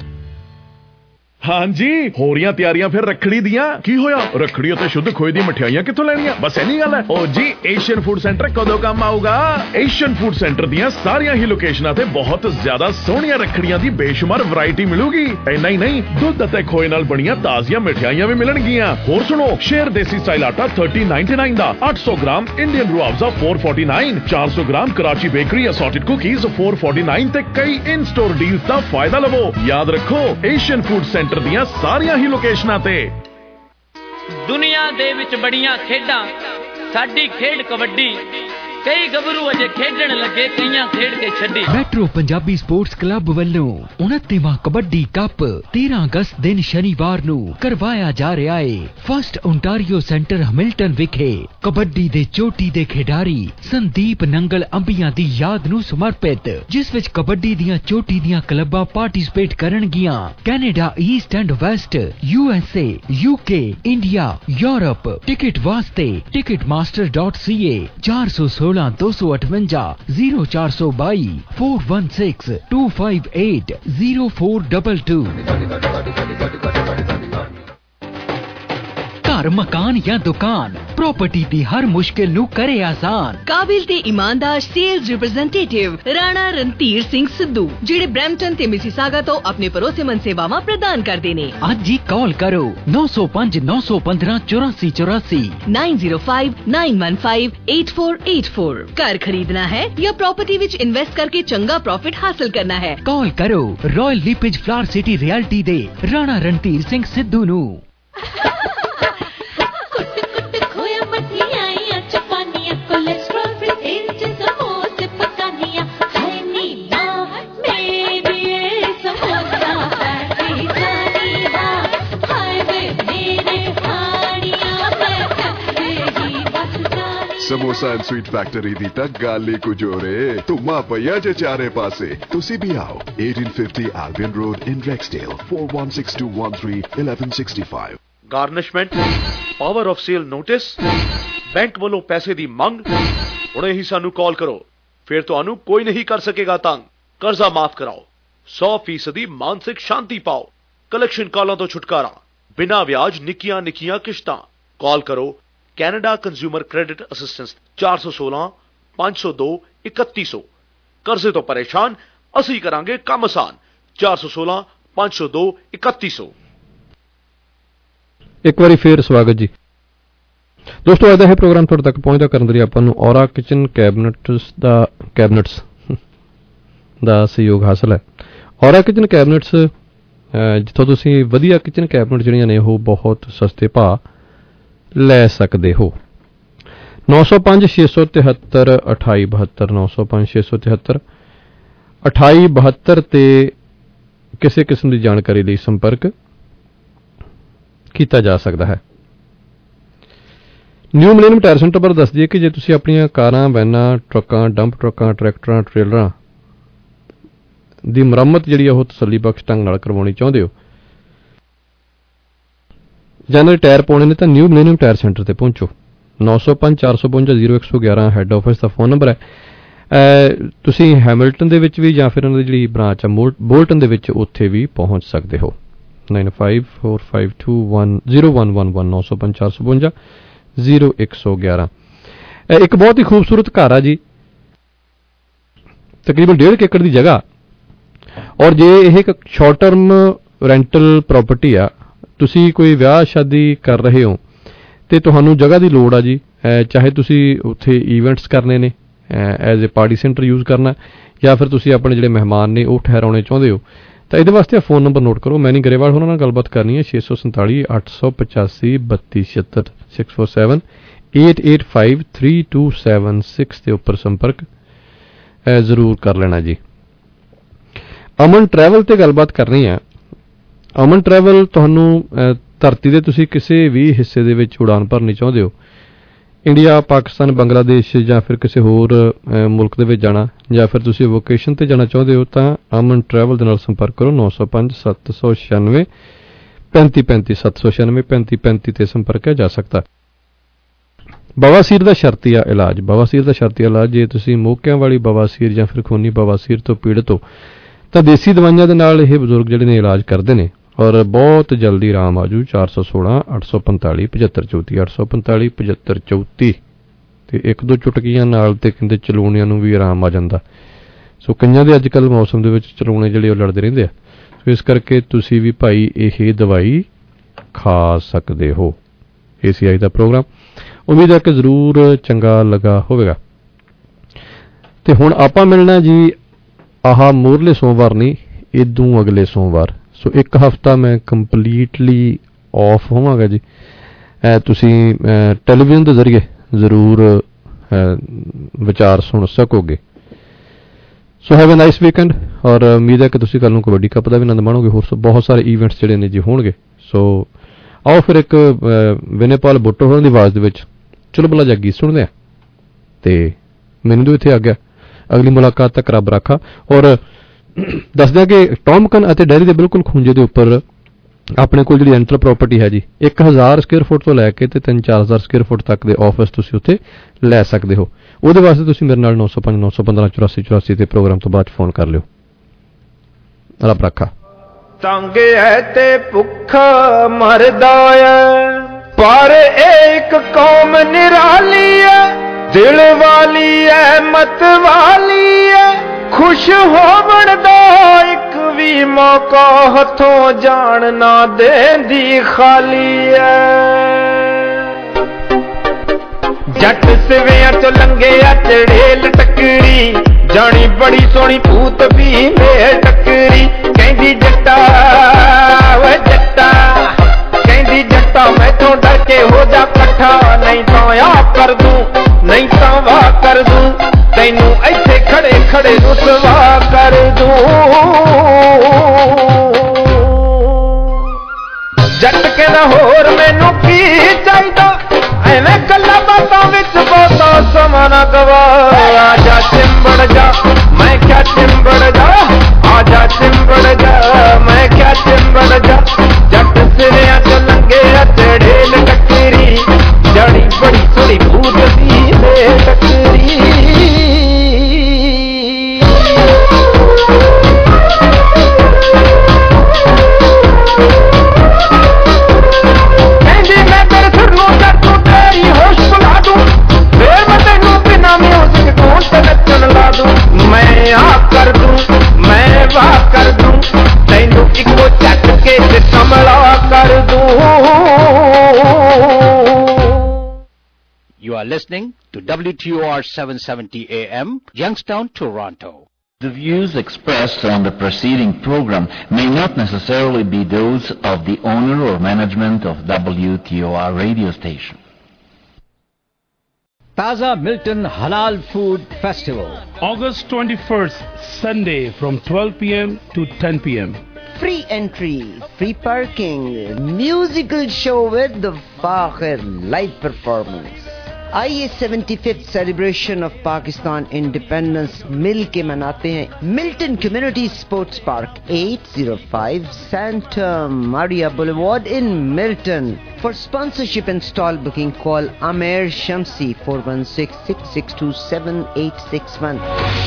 Speaker 2: ਹਾਂਜੀ ਹੋ ਰਹੀਆਂ ਤਿਆਰੀਆਂ ਫਿਰ ਰੱਖੜੀ ਦੀਆਂ। ਕੀ ਹੋਇਆ ਰੱਖੜੀ ਅਤੇ ਸ਼ੁੱਧ ਖੋਏ ਦੀ ਮਠਿਆਈਆਂ ਕਿੱਥੋਂ ਲੈਣੀਆਂ? ਬਸ ਇੰਨੀ ਗੱਲ ਹੈ। ਓ ਜੀ ਏਸ਼ੀਅਨ ਫੂਡ ਸੈਂਟਰ ਕਦੋਂ ਕੰਮ ਆਊਗਾ? ਏਸ਼ੀਅਨ ਫੂਡ ਸੈਂਟਰ ਦੀਆਂ ਸਾਰੀਆਂ ਹੀ ਲੋਕੇਸ਼ਨਾਂ ਤੇ ਬਹੁਤ ਜ਼ਿਆਦਾ ਸੋਹਣੀਆਂ ਰੱਖੜੀਆਂ ਦੀ ਬੇਸ਼ੁਮਾਰ ਵੈਰਾਈਟੀ ਮਿਲੂਗੀ। ਇੰਨਾ ਹੀ ਨਹੀਂ ਦੁੱਧ ਅਤੇ ਖੋਏ ਨਾਲ ਬਣੀਆਂ ਤਾਜ਼ੀਆਂ ਮਠਿਆਈਆਂ ਵੀ ਮਿਲਣਗੀਆਂ। ਹੋਰ ਸੁਣੋ ਸ਼ੇਰ ਦੇਸੀ ਸਟਾਈਲ ਆਟਾ thirteen ninety-nine ਦਾ eight hundred gram Indian Rooh Afza four forty-nine four hundred gram Karachi bakery assorted cookies four forty-nine ਤੇ ਕਈ ਇਨ ਸਟੋਰ ਡੀਲਸ ਦਾ ਫਾਇਦਾ ਲਵੋ। ਯਾਦ ਰੱਖੋ ਏਸ਼ੀਅਨ ਫੂਡ ਸੈਂਟਰ ਦੀਆਂ ਸਾਰੀਆਂ ਹੀ ਲੋਕੇਸ਼ਨਾਂ ਤੇ।
Speaker 12: ਦੁਨੀਆ ਦੇ ਵਿੱਚ ਬੜੀਆਂ ਖੇਡਾਂ ਸਾਡੀ ਖੇਡ ਕਬੱਡੀ ਕਈ ਗੱਭਰੂ ਅਜੇ ਖੇਡਣ ਲੱਗੇ ਕਈਆਂ ਖੇਡ ਕੇ ਛੱਡੀ।
Speaker 13: ਮੈਟਰੋ ਪੰਜਾਬੀ ਸਪੋਰਟਸ ਕਲੱਬ ਵੱਲੋਂ ਉਨੱਤੀਵਾਂ ਕਬੱਡੀ ਕੱਪ ਤੇਰਾਂ ਅਗਸਤ ਦਿਨ ਸ਼ਨੀਵਾਰ ਨੂੰ ਕਰਵਾਇਆ ਜਾ ਰਿਹਾ ਹੈ। ਫਸਟ ਓਨਟਾਰੀਓ ਸੈਂਟਰ ਹੈਮਿਲਟਨ ਵਿਖੇ ਕਬੱਡੀ ਦੇ ਚੋਟੀ ਦੇ ਖਿਡਾਰੀ ਸੰਦੀਪ ਨੰਗਲ ਅੰਬੀਆਂ ਦੀ ਯਾਦ ਨੂੰ ਸਮਰਪਿਤ, ਜਿਸ ਵਿੱਚ ਕਬੱਡੀ ਦੀਆਂ ਚੋਟੀ ਦੀਆਂ ਕਲੱਬਾਂ ਪਾਰਟਿਸਿਪੇਟ ਕਰਨਗੀਆਂ। Canada, east and west, U S A, U K, India, Europe. Ticket ਵਾਸਤੇ ticket master dot C A ਚਾਰ ਸੌ ਸੋਲਾਂ ਦੋ ਸੌ ਅਠਵੰਜਾ ਜ਼ੀਰੋ ਚਾਰ ਸੌ ਬਾਈ four one six two five eight zero four double two. ਘਰ, ਮਕਾਨ ਜਾਂ ਦੁਕਾਨ, ਪ੍ਰਾਪਰਟੀ ਦੀ ਹਰ ਮੁਸ਼ਕਿਲ ਨੂੰ ਕਰੇ ਆਸਾਨ।
Speaker 1: ਕਾਬਿਲ ਤੇ ਇਮਾਨਦਾਰ ਸੇਲਸ ਰਿਪਰੈਜ਼ੈਂਟੇਟਿਵ ਰਾਣਾ ਰਣਧੀਰ ਸਿੰਘ ਸਿੱਧੂ, ਜਿਹੜੇ ਬ੍ਰੈਂਪਟਨ ਤੇ ਮਿਸੀਸਾਗਾ ਤੋਂ ਆਪਣੇ ਭਰੋਸੇਮੰਦ ਸੇਵਾਵਾਂ ਪ੍ਰਦਾਨ ਕਰਦੇ ਨੇ।
Speaker 13: ਅੱਜ ਹੀ ਕਾਲ ਕਰੋ ਨੌ ਸੌ ਪੰਜ ਨੌ ਸੌ ਪੰਦਰਾਂ ਚੁਰਾਸੀ ਚੁਰਾਸੀ
Speaker 1: nine zero five nine one five eight four eight four. घर खरीदना है या प्रॉपर्टी विच इन्वेस्ट करके चंगा प्रॉफिट हासिल करना है,
Speaker 13: कॉल करो Royal LePage flower city realty दे राणा रणधीर सिंह सिद्धू नू।
Speaker 8: ਸਮੋਸਾ ਐਂਡ ਸਵੀਟ ਫੈਕਟਰੀ ਦੀ ਤਾਂ ਗੱਲ ਹੀ ਕੁਝ ਹੋਰ ਏ। ਧੁੰਮਾ ਪਈਆ ਜੇ ਚਾਰੇ ਪਾਸੇ। ਤੁਸੀਂ ਵੀ ਆਓ eighteen fifty Albion Road in Rexdale four one six two one three eleven sixty-five।
Speaker 16: Garnishment, power of sale notice, bank ਵੱਲੋਂ ਪੈਸੇ ਦੀ ਮੰਗ। ਹੁਣੇ ਹੀ ਸਾਨੂੰ ਕਾਲ ਕਰੋ, ਫਿਰ ਤੁਹਾਨੂੰ ਕੋਈ ਨਹੀਂ ਕਰ ਸਕੇਗਾ ਤੰਗ। ਕਰਜ਼ਾ ਮਾਫ ਕਰਾਓ, ਸੌ ਫੀਸਦੀ ਮਾਨਸਿਕ ਸ਼ਾਂਤੀ ਪਾਓ। ਕਲੈਕਸ਼ਨ ਕਾਲਾਂ ਤੋਂ ਛੁਟਕਾਰਾ, ਬਿਨਾਂ ਵਿਆਜ ਨਿੱਕੀਆਂ ਨਿੱਕੀਆਂ ਕਿਸ਼ਤਾਂ। ਕਾਲ ਕਰੋ ਕੈਨੇਡਾ ਕੰਜ਼ਿਊਮਰ ਕ੍ਰੈਡਿਟ ਅਸਿਸਟੈਂਸ ਚਾਰ ਸੌ ਸੋਲਾਂ ਪੰਜ ਸੌ ਦੋ ਇਕੱਤੀ ਸੌ। ਕਰਜ਼ੇ ਤੋਂ ਪਰੇਸ਼ਾਨ, ਅਸੀਂ ਕਰਾਂਗੇ ਕੰਮ ਆਸਾਨ। ਚਾਰ ਸੌ ਸੋਲਾਂ ਪੰਜ ਸੌ ਦੋ ਇਕੱਤੀ ਸੌ।
Speaker 17: ਇੱਕ ਵਾਰੀ ਫੇਰ ਸਵਾਗਤ ਜੀ ਦੋਸਤੋ। ਅੱਜ ਦਾ ਇਹ ਪ੍ਰੋਗਰਾਮ ਤੁਹਾਡੇ ਤੱਕ ਪਹੁੰਚਦਾ ਕਰਨ ਦੇ ਲਈ ਆਪਾਂ ਨੂੰ ਔਰਾ ਕਿਚਨ ਕੈਬਨਿਟਸ ਦਾ ਕੈਬਨਿਟਸ ਦਾ ਸਹਿਯੋਗ ਹਾਸਲ ਹੈ। ਔਰਾ ਕਿਚਨ ਕੈਬਨਿਟਸ ਜਿੱਥੋਂ ਤੁਸੀਂ ਵਧੀਆ ਕਿਚਨ ਕੈਬਨਿਟ ਜਿਹੜੀਆਂ ਨੇ ਉਹ ਬਹੁਤ ਸਸਤੇ ਭਾਅ ਲੈ ਸਕਦੇ ਹੋ। ਨੌ ਸੌ ਪੰਜ ਛੇ ਸੌ ਤਿਹੱਤਰ ਅਠਾਈ ਬਹੱਤਰ ਨੌ ਸੌ ਪੰਜ ਛੇ ਸੌ ਤਿਹੱਤਰ ਅਠਾਈ ਬਹੱਤਰ ਤੇ ਕਿਸੇ ਕਿਸਮ ਦੀ ਜਾਣਕਾਰੀ ਲਈ ਸੰਪਰਕ ਕੀਤਾ ਜਾ ਸਕਦਾ ਹੈ। ਨਿਊ ਮਿਲੇਨੀਅਮ ਟਾਇਰ ਸੈਂਟਰ ਬਾਰੇ ਦੱਸ ਦਈਏ ਕਿ ਜੇ ਤੁਸੀਂ ਆਪਣੀਆਂ ਕਾਰਾਂ, ਵੈਨਾਂ, ਟਰੱਕਾਂ, ਡੰਪ ਟਰੱਕਾਂ, ਟਰੈਕਟਰਾਂ, ਟ੍ਰੇਲਰਾਂ ਦੀ ਮੁਰੰਮਤ ਜਿਹੜੀ ਉਹ ਤਸੱਲੀ ਬਖਸ਼ ਢੰਗ ਨਾਲ ਕਰਵਾਉਣੀ ਚਾਹੁੰਦੇ ਹੋ ਜਾਂ ਨਵੇਂ ਟਾਇਰ ਪਾਉਣੇ ਨੇ ਤਾਂ ਨਿਊ ਮਿਲੇਨੀਅਮ ਟਾਇਰ ਸੈਂਟਰ ਤੇ ਪਹੁੰਚੋ। ਨੌ ਸੌ ਪੰਜ ਚਾਰ ਸੌ ਪਚਵੰਜਾ ਜ਼ੀਰੋ ਇੱਕ ਸੌ ਗਿਆਰਾਂ ਹੈੱਡ ਆਫਿਸ ਦਾ ਫੋਨ ਨੰਬਰ ਹੈ। ਤੁਸੀਂ ਹੈਮਿਲਟਨ ਦੇ ਵਿੱਚ ਵੀ ਜਾਂ ਫਿਰ ਉਹਨਾਂ ਦੀ ਜਿਹੜੀ ਬ੍ਰਾਂਚ ਆ ਬੋਲਟਨ ਦੇ ਵਿੱਚ ਉੱਥੇ ਵੀ ਪਹੁੰਚ ਸਕਦੇ ਹੋ। Nine five four five two one zero one one one ਨੌ ਸੌ ਪੰਜ ਚਾਰ ਸੌ ਪਚਵੰਜਾ ਜ਼ੀਰੋ ਇੱਕ ਸੌ ਗਿਆਰਾਂ। ਇੱਕ ਬਹੁਤ ਹੀ ਖੂਬਸੂਰਤ ਘਰ ਆ ਜੀ, ਤਕਰੀਬਨ ਡੇਢ ਏਕੜ ਦੀ ਜਗ੍ਹਾ। ਔਰ ਜੇ ਇਹ ਇੱਕ ਸ਼ਾਰਟ ਟਰਮ ਰੈਂਟਲ ਪ੍ਰਾਪਰਟੀ ਆ, ਤੁਸੀਂ ਕੋਈ ਵਿਆਹ ਸ਼ਾਦੀ ਕਰ ਰਹੇ ਹੋ ਤੇ ਤੁਹਾਨੂੰ ਜਗ੍ਹਾ ਦੀ ਲੋੜ ਆ ਜੀ, ਚਾਹੇ ਤੁਸੀਂ ਉੱਥੇ ਈਵੈਂਟਸ ਕਰਨੇ ਨੇ, as a party centre use ਕਰਨਾ, ਜਾਂ ਫਿਰ ਤੁਸੀਂ ਆਪਣੇ ਜਿਹੜੇ ਮਹਿਮਾਨ ਨੇ ਉਹ ਠਹਿਰਾਉਣੇ ਚਾਹੁੰਦੇ ਹੋ, ਤਾਂ ਇਹਦੇ ਵਾਸਤੇ ਫੋਨ ਨੰਬਰ ਨੋਟ ਕਰੋ। ਮੈਨੀ ਗਰੇਵਾਲ ਉਹਨਾਂ ਨਾਲ ਗੱਲਬਾਤ ਕਰਨੀ ਹੈ। ਛੇ ਸੌ ਸੰਤਾਲੀ ਅੱਠ ਸੌ ਪਚਾਸੀ ਬੱਤੀ ਛਿਹੱਤਰ six four seven eight eight five three two seven six ਦੇ ਉੱਪਰ ਸੰਪਰਕ ਜ਼ਰੂਰ ਕਰ ਲੈਣਾ ਜੀ। ਅਮਨ ਟਰੈਵਲ ਤੇ ਗੱਲਬਾਤ ਕਰਨੀ ਹੈ। ਅਮਨ ਟਰੈਵਲ ਤੁਹਾਨੂੰ ਧਰਤੀ ਦੇ ਤੁਸੀਂ ਕਿਸੇ ਵੀ ਹਿੱਸੇ ਦੇ ਵਿੱਚ ਉਡਾਨ ਭਰਨੀ ਚਾਹੁੰਦੇ ਹੋ, ਇੰਡੀਆ, ਪਾਕਿਸਤਾਨ, ਬੰਗਲਾਦੇਸ਼ ਜਾਂ ਫਿਰ ਕਿਸੇ ਹੋਰ ਮੁਲਕ ਦੇ ਵਿੱਚ ਜਾਣਾ, ਜਾਂ ਫਿਰ ਤੁਸੀਂ ਵੋਕੇਸ਼ਨ ਤੇ ਜਾਣਾ ਚਾਹੁੰਦੇ ਹੋ, ਤਾਂ ਅਮਨ ਟਰੈਵਲ ਦੇ ਨਾਲ ਸੰਪਰਕ ਕਰੋ। ਨੌ ਸੌ ਪੰਜ ਸੱਤ ਸੌ ਛਿਆਨਵੇਂ ਪੈਂਤੀ ਪੈਂਤੀ ਸੱਤ ਸੌ ਛਿਆਨਵੇਂ ਪੈਂਤੀ ਪੈਂਤੀ ਤੇ ਸੰਪਰਕਿਆ ਜਾ ਸਕਦਾ। ਬਵਾਸੀਰ ਦਾ ਸ਼ਰਤੀਆ ਇਲਾਜ, ਬਵਾਸੀਰ ਦਾ ਸ਼ਰਤੀਆ ਇਲਾਜ, ਜੇ ਤੁਸੀਂ ਮੋਕਿਆਂ ਵਾਲੀ ਬਵਾਸੀਰ ਜਾਂ ਫਿਰ ਖੂਨੀ ਬਵਾਸੀਰ ਤੋਂ ਪੀੜਤ ਹੋ ਤਾਂ ਦੇਸੀ ਦਵਾਈਆਂ ਦੇ ਨਾਲ ਇਹ ਬਜ਼ੁਰਗ ਜਿਹੜੇ ਨੇ ਇਲਾਜ ਕਰਦੇ ਨੇ ਔਰ ਬਹੁਤ ਜਲਦੀ ਆਰਾਮ ਆਜੂ। ਚਾਰ ਸੌ ਸੋਲਾਂ ਅੱਠ ਸੌ ਪੰਤਾਲੀ ਪਝੱਤਰ ਚੌਂਤੀ ਅੱਠ ਸੌ ਪੰਤਾਲੀ ਪਝੱਤਰ ਚੌਂਤੀ ਤੇ ਇੱਕ ਦੋ ਚੁਟਕੀਆਂ ਨਾਲ ਤੇ ਕਹਿੰਦੇ ਚਲੂਣਿਆਂ ਨੂੰ ਵੀ ਆਰਾਮ ਆ ਜਾਂਦਾ। ਸੋ ਕਈਆਂ ਦੇ ਅੱਜ ਕੱਲ੍ਹ ਮੌਸਮ ਦੇ ਵਿੱਚ ਚਲੂਣੇ ਜਿਹੜੇ ਉਹ ਲੜਦੇ ਰਹਿੰਦੇ ਆ, ਸੋ ਇਸ ਕਰਕੇ ਤੁਸੀਂ ਵੀ ਭਾਈ ਇਹ ਦਵਾਈ ਖਾ ਸਕਦੇ ਹੋ। ਏ ਸੀ ਆਈ ਦਾ ਪ੍ਰੋਗਰਾਮ ਉਮੀਦ ਹੈ ਕਿ ਜ਼ਰੂਰ ਚੰਗਾ ਲੱਗਾ ਹੋਵੇਗਾ। ਤੇ ਹੁਣ ਆਪਾਂ ਮਿਲਣਾ ਜੀ ਆਹ ਮੂਰਲੇ ਸੋਮਵਾਰ ਨਹੀਂ, ਇਦੋਂ ਅਗਲੇ ਸੋਮਵਾਰ। ਸੋ ਇੱਕ ਹਫ਼ਤਾ ਮੈਂ ਕੰਪਲੀਟਲੀ ਆਫ ਹੋਵਾਂਗਾ ਜੀ। ਤੁਸੀਂ ਟੈਲੀਵਿਜ਼ਨ ਦੇ ਜ਼ਰੀਏ ਜ਼ਰੂਰ ਵਿਚਾਰ ਸੁਣ ਸਕੋਗੇ। So have a nice weekend, ਔਰ ਉਮੀਦ ਹੈ ਕਿ ਤੁਸੀਂ ਕੱਲ੍ਹ ਨੂੰ ਕਬੱਡੀ ਕੱਪ ਦਾ ਵੀ ਆਨੰਦ ਮਾਣੋਗੇ। ਹੋਰ ਬਹੁਤ ਸਾਰੇ ਈਵੈਂਟਸ ਜਿਹੜੇ ਨੇ ਜੀ ਹੋਣਗੇ। ਸੋ ਆਓ ਫਿਰ ਇੱਕ ਵਿਨੇਪਾਲ ਬੁੱਟੋ ਹੋਰਾਂ ਦੀ ਆਵਾਜ਼ ਦੇ ਵਿੱਚ ਚਲੋ ਬਲਾ ਜਾ ਗੀਤ ਸੁਣਦੇ ਹਾਂ, ਤੇ ਮੈਨੂੰ ਤੋਂ ਇੱਥੇ ਆ ਗਿਆ। ਅਗਲੀ ਮੁਲਾਕਾਤ ਤੱਕ ਰੱਬ ਰਾਖਾ। ਔਰ ਦੱਸਦਿਆਂ ਕਿ ਟੌਮਕਨ ਅਤੇ ਡੈਰੀ ਦੇ ਬਿਲਕੁਲ ਖੂੰਜੇ ਦੇ ਉੱਪਰ ਆਪਣੇ ਕੋਲ ਜਿਹੜੀ ਰੈਂਟਲ ਪ੍ਰਾਪਰਟੀ ਹੈ ਜੀ, ਇੱਕ ਹਜ਼ਾਰ ਸਕੁਅਰ ਫੁੱਟ ਤੋਂ ਲੈ ਕੇ ਤੇ ਤਿੰਨ ਚਾਰ ਹਜ਼ਾਰ ਸਕੁਅਰ ਫੁੱਟ ਤੱਕ ਦੇ ਆਫਿਸ ਤੁਸੀਂ ਉੱਥੇ ਲੈ ਸਕਦੇ ਹੋ। ਉਹਦੇ ਵਾਸਤੇ ਤੁਸੀਂ ਮੇਰੇ ਨਾਲ ਨੌ ਸੌ ਪੰਜ ਨੌ ਸੌ ਪੰਦਰਾਂ ਚੁਰਾਸੀ ਚੁਰਾਸੀ ਤੇ ਪ੍ਰੋਗਰਾਮ ਤੋਂ ਬਾਅਦ ਫੋਨ ਕਰ ਲਿਓ। ਰੱਬ ਰਾਖਾ।
Speaker 7: ਤੰਗ ਹੈ ਤੇ ਭੁੱਖਾ ਮਰਦਾ ਹੈ, ਪਰ ਇੱਕ ਕੌਮ ਨਿਰਾਲੀ ਹੈ, ਦਿਲ ਵਾਲੀ ਹੈ, ਮਤ ਵਾਲੀ ਹੈ, ਖੁਸ਼ ਹੋਵਣ ਦਾ ਇੱਕ ਵੀ ਮੌਕਾ ਹੱਥੋਂ ਜਾਣ ਨਾ ਦੇਂਦੀ ਖਾਲੀ ਹੈ। ਜੱਟ ਸਿਵਿਆਂ ਚੋਂ ਲੰਘਿਆ ਚੜੇਲ ਟੱਕਰੀ, ਜਾਣੀ ਬੜੀ ਸੋਹਣੀ ਭੂਤ ਵੀ ਮੇਲ ਟੱਕਰੀ। ਕਹਿੰਦੀ ਜੱਟਾ ਵੇ ਜੱਟਾ, ਕਹਿੰਦੀ ਜੱਟਾ ਮੈਥੋਂ ਡਰ ਕੇ ਹੋ ਜਾ ਇਕੱਠਾ, ਨਹੀਂ ਤਾਂ ਆ ਕਰ ਦੂੰ, ਨਹੀਂ ਤਾਂ ਵਾਹ ਕਰ ਦੂੰ, ਤੈਨੂੰ ਇੱਥੇ ਖੜੇ ਖੜੇ ਰੁਸਵਾ ਕਰ ਦੂੰ। ਜੱਟ ਕਹਿੰਦਾ ਹੋਰ ਮੈਨੂੰ ਕੀ ਚਾਹੀਦਾ, ਐਵੇਂ ਗੱਲਾਂ ਬਾਤਾਂ ਵਿੱਚ ਬਹੁਤਾ ਸਮਾਂ ਨਾ ਗਵਾ। ਆ ਜਾ ਚਿੰਬੜ ਜਾ, ਮੈਂ ਕਿਆ ਚਿੰਬੜ ਜਾ, ਆ ਜਾ ਚਿੰਬੜ ਜਾ, ਮੈਂ ਕਿਆ ਚਿੰਬੜ ਜਾ। ਜੱਟ ਸਿਰਿਆਂ ਚ ਲੰਘਿਆ ਚੜੇਲ ਟੱਕਰੀ, ਜੜੀ ਬੜੀ ਸੋਹਣੀ ਭੂਤ ਦੀ ਮੇਲ ਟੱਕਰੀ। ਕਹਿੰਦੀ ਮੈਂ ਤੇਰੇ ਸਿਰ ਨੂੰ ਜੱਟ ਨੂੰ ਤੇਰੀ ਹੋਸ਼ ਭੁਲਾ ਦੂੰ, ਫੇਰ ਮੈਂ ਤੈਨੂੰ ਬਿਨਾਂ ਮਿਊਜ਼ਿਕ ਤੋਂ ਤੇ ਨੱਚਣ ਲਾ ਦੂੰ। ਮੈਂ ਆ ਕਰ ਦੂੰ, ਮੈਂ ਵਾਹ ਕਰ ਦੂੰ, ਤੈਨੂੰ ਇੱਕੋ ਚੱਕ ਕੇ ਤੇ ਸੰਭਲਾ ਕਰ ਦੂੰ।
Speaker 6: You are listening to W T O R seven seventy A M, Youngstown, Toronto.
Speaker 22: The views expressed on the preceding program may not necessarily be those of the owner or management of W T O R radio station.
Speaker 6: Taza Milton Halal Food Festival.
Speaker 23: August twenty-first, Sunday from twelve p m to ten p m
Speaker 24: Free entry, free parking, musical show with the Fakhir live performance. आइए seventy fifth celebration of Pakistan independence मिल के मनाते हैं Milton community sports park, eight oh five Santa Maria Boulevard in Milton. For sponsorship and stall booking, call Amer Shamsi four one six, six six two, seven eight six one.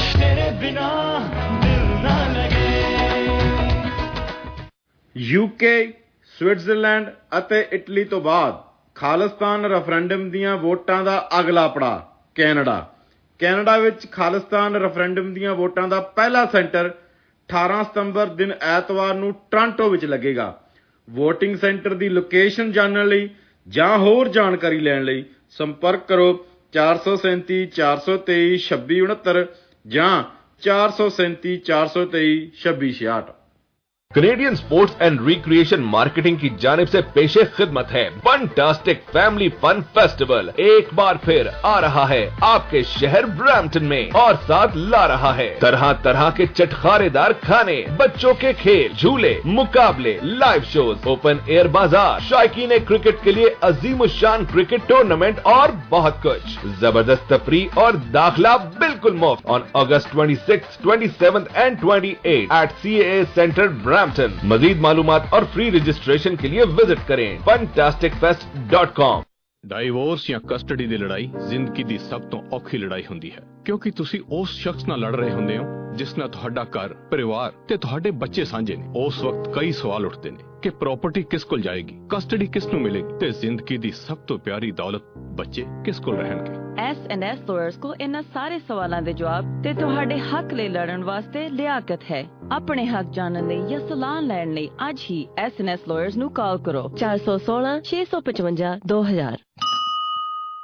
Speaker 25: UK, Switzerland ਅਤੇ Italy ਤੋਂ ਬਾਅਦ Khalistan referendum ਦੀਆਂ ਵੋਟਾਂ ਦਾ ਅਗਲਾ ਪੜਾਅ Canada. Canada ਵਿੱਚ Khalistan referendum ਦੀਆਂ ਵੋਟਾਂ ਦਾ ਪਹਿਲਾ ਸੈਂਟਰ ਅਠਾਰਾਂ ਸਤੰਬਰ ਦਿਨ ਐਤਵਾਰ ਨੂੰ ਟੋਰਾਂਟੋ ਵਿੱਚ ਲੱਗੇਗਾ। ਵੋਟਿੰਗ ਸੈਂਟਰ ਦੀ ਲੋਕੇਸ਼ਨ ਜਾਣਨ ਲਈ ਜਾਂ ਹੋਰ ਜਾਣਕਾਰੀ ਲੈਣ ਲਈ ਸੰਪਰਕ ਕਰੋ ਚਾਰ ਸੌ ਸੈਂਤੀ ਚਾਰ ਸੌ ਤੇਈ ਛੱਬੀ ਉਣਹੱਤਰ ਜਾਂ ਚਾਰ ਸੌ ਸੈਂਤੀ ਚਾਰ ਸੌ ਤੇਈ ਛੱਬੀ ਛਿਆਹਠ।
Speaker 26: Canadian sports and recreation marketing की जानिब से पेशे खिदमत है फंटास्टिक फैमिली फन फेस्टिवल एक बार फिर आ रहा है आपके शहर ब्रैम्पटन में और साथ ला रहा है तरह तरह के चटखारेदार खाने, बच्चों के खेल, झूले, मुकाबले, लाइव शोज, ओपन एयर बाजार, शायकीन क्रिकेट के लिए अजीमुशान क्रिकेट टूर्नामेंट और बहुत कुछ। जबरदस्त तफरीह और दाखिला बिल्कुल मुफ्त on August twenty six, twenty seven and twenty eight at C A centre Brampton. मजीद मालूमात और फ्री रजिस्ट्रेशन के लिए विजिट करें fantastic fest dot com.
Speaker 27: Divorce ਜਾਂ ਕਸਟਡੀ ਦੀ ਲੜਾਈ ਜ਼ਿੰਦਗੀ ਦੀ ਸਭ ਤੋਂ ਔਖੀ ਲੜਾਈ ਹੁੰਦੀ ਹੈ ਕਿਉਂਕਿ ਤੁਸੀਂ ਉਸ ਸ਼ਖਸ ਨਾਲ ਲੜ ਰਹੇ ਹੁੰਦੇ ਹੋ ਜਿਸ ਨਾਲ ਤੁਹਾਡਾ ਘਰ, ਪਰਿਵਾਰ ਤੇ ਤੁਹਾਡੇ ਬੱਚੇ ਸਾਂਝੇ ਨੇ। ਉਸ ਵਕਤ ਕਈ ਸਵਾਲ ਉੱਠਦੇ ਨੇ ਕਿ ਪ੍ਰਾਪਰਟੀ ਕਿਸ ਕੋਲ ਜਾਏਗੀ, ਕਸਟਡੀ ਕਿਸ ਨੂੰ ਮਿਲੇਗੀ ਤੇ ਜ਼ਿੰਦਗੀ ਦੀ ਸਭ ਤੋਂ ਪਿਆਰੀ ਦੌਲਤ ਬੱਚੇ ਕਿਸ ਕੋਲ ਰਹਿਣਗੇ।
Speaker 28: ਐਸ ਐਂਡ ਐਸ ਲਾਇਰਸ ਕੋ ਇਹਨਾਂ ਸਾਰੇ ਸਵਾਲਾਂ ਦੇ ਜਵਾਬ ਤੇ ਤੁਹਾਡੇ ਹੱਕ ਲਈ ਲੜਨ ਵਾਸਤੇ ਲਿਆਕਤ ਹੈ। ਆਪਣੇ ਹੱਕ ਜਾਣਨ ਲਈ ਜਾਂ ਸਲਾਹ ਲੈਣ ਲਈ ਅੱਜ ਹੀ ਐਸ ਐਂਡ ਐਸ ਲਾਇਰਸ ਨੂੰ ਕਾਲ ਕਰੋ ਚਾਰ ਸੌ ਸੋਲਾਂ ਛੇ ਸੌ ਪਚਵੰਜਾ ਦੋ ਹਜ਼ਾਰ।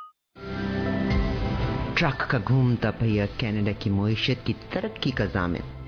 Speaker 24: ट्रक का घूमता पहिया कनाडा की मईशत की तरक्की का ज़ामिन।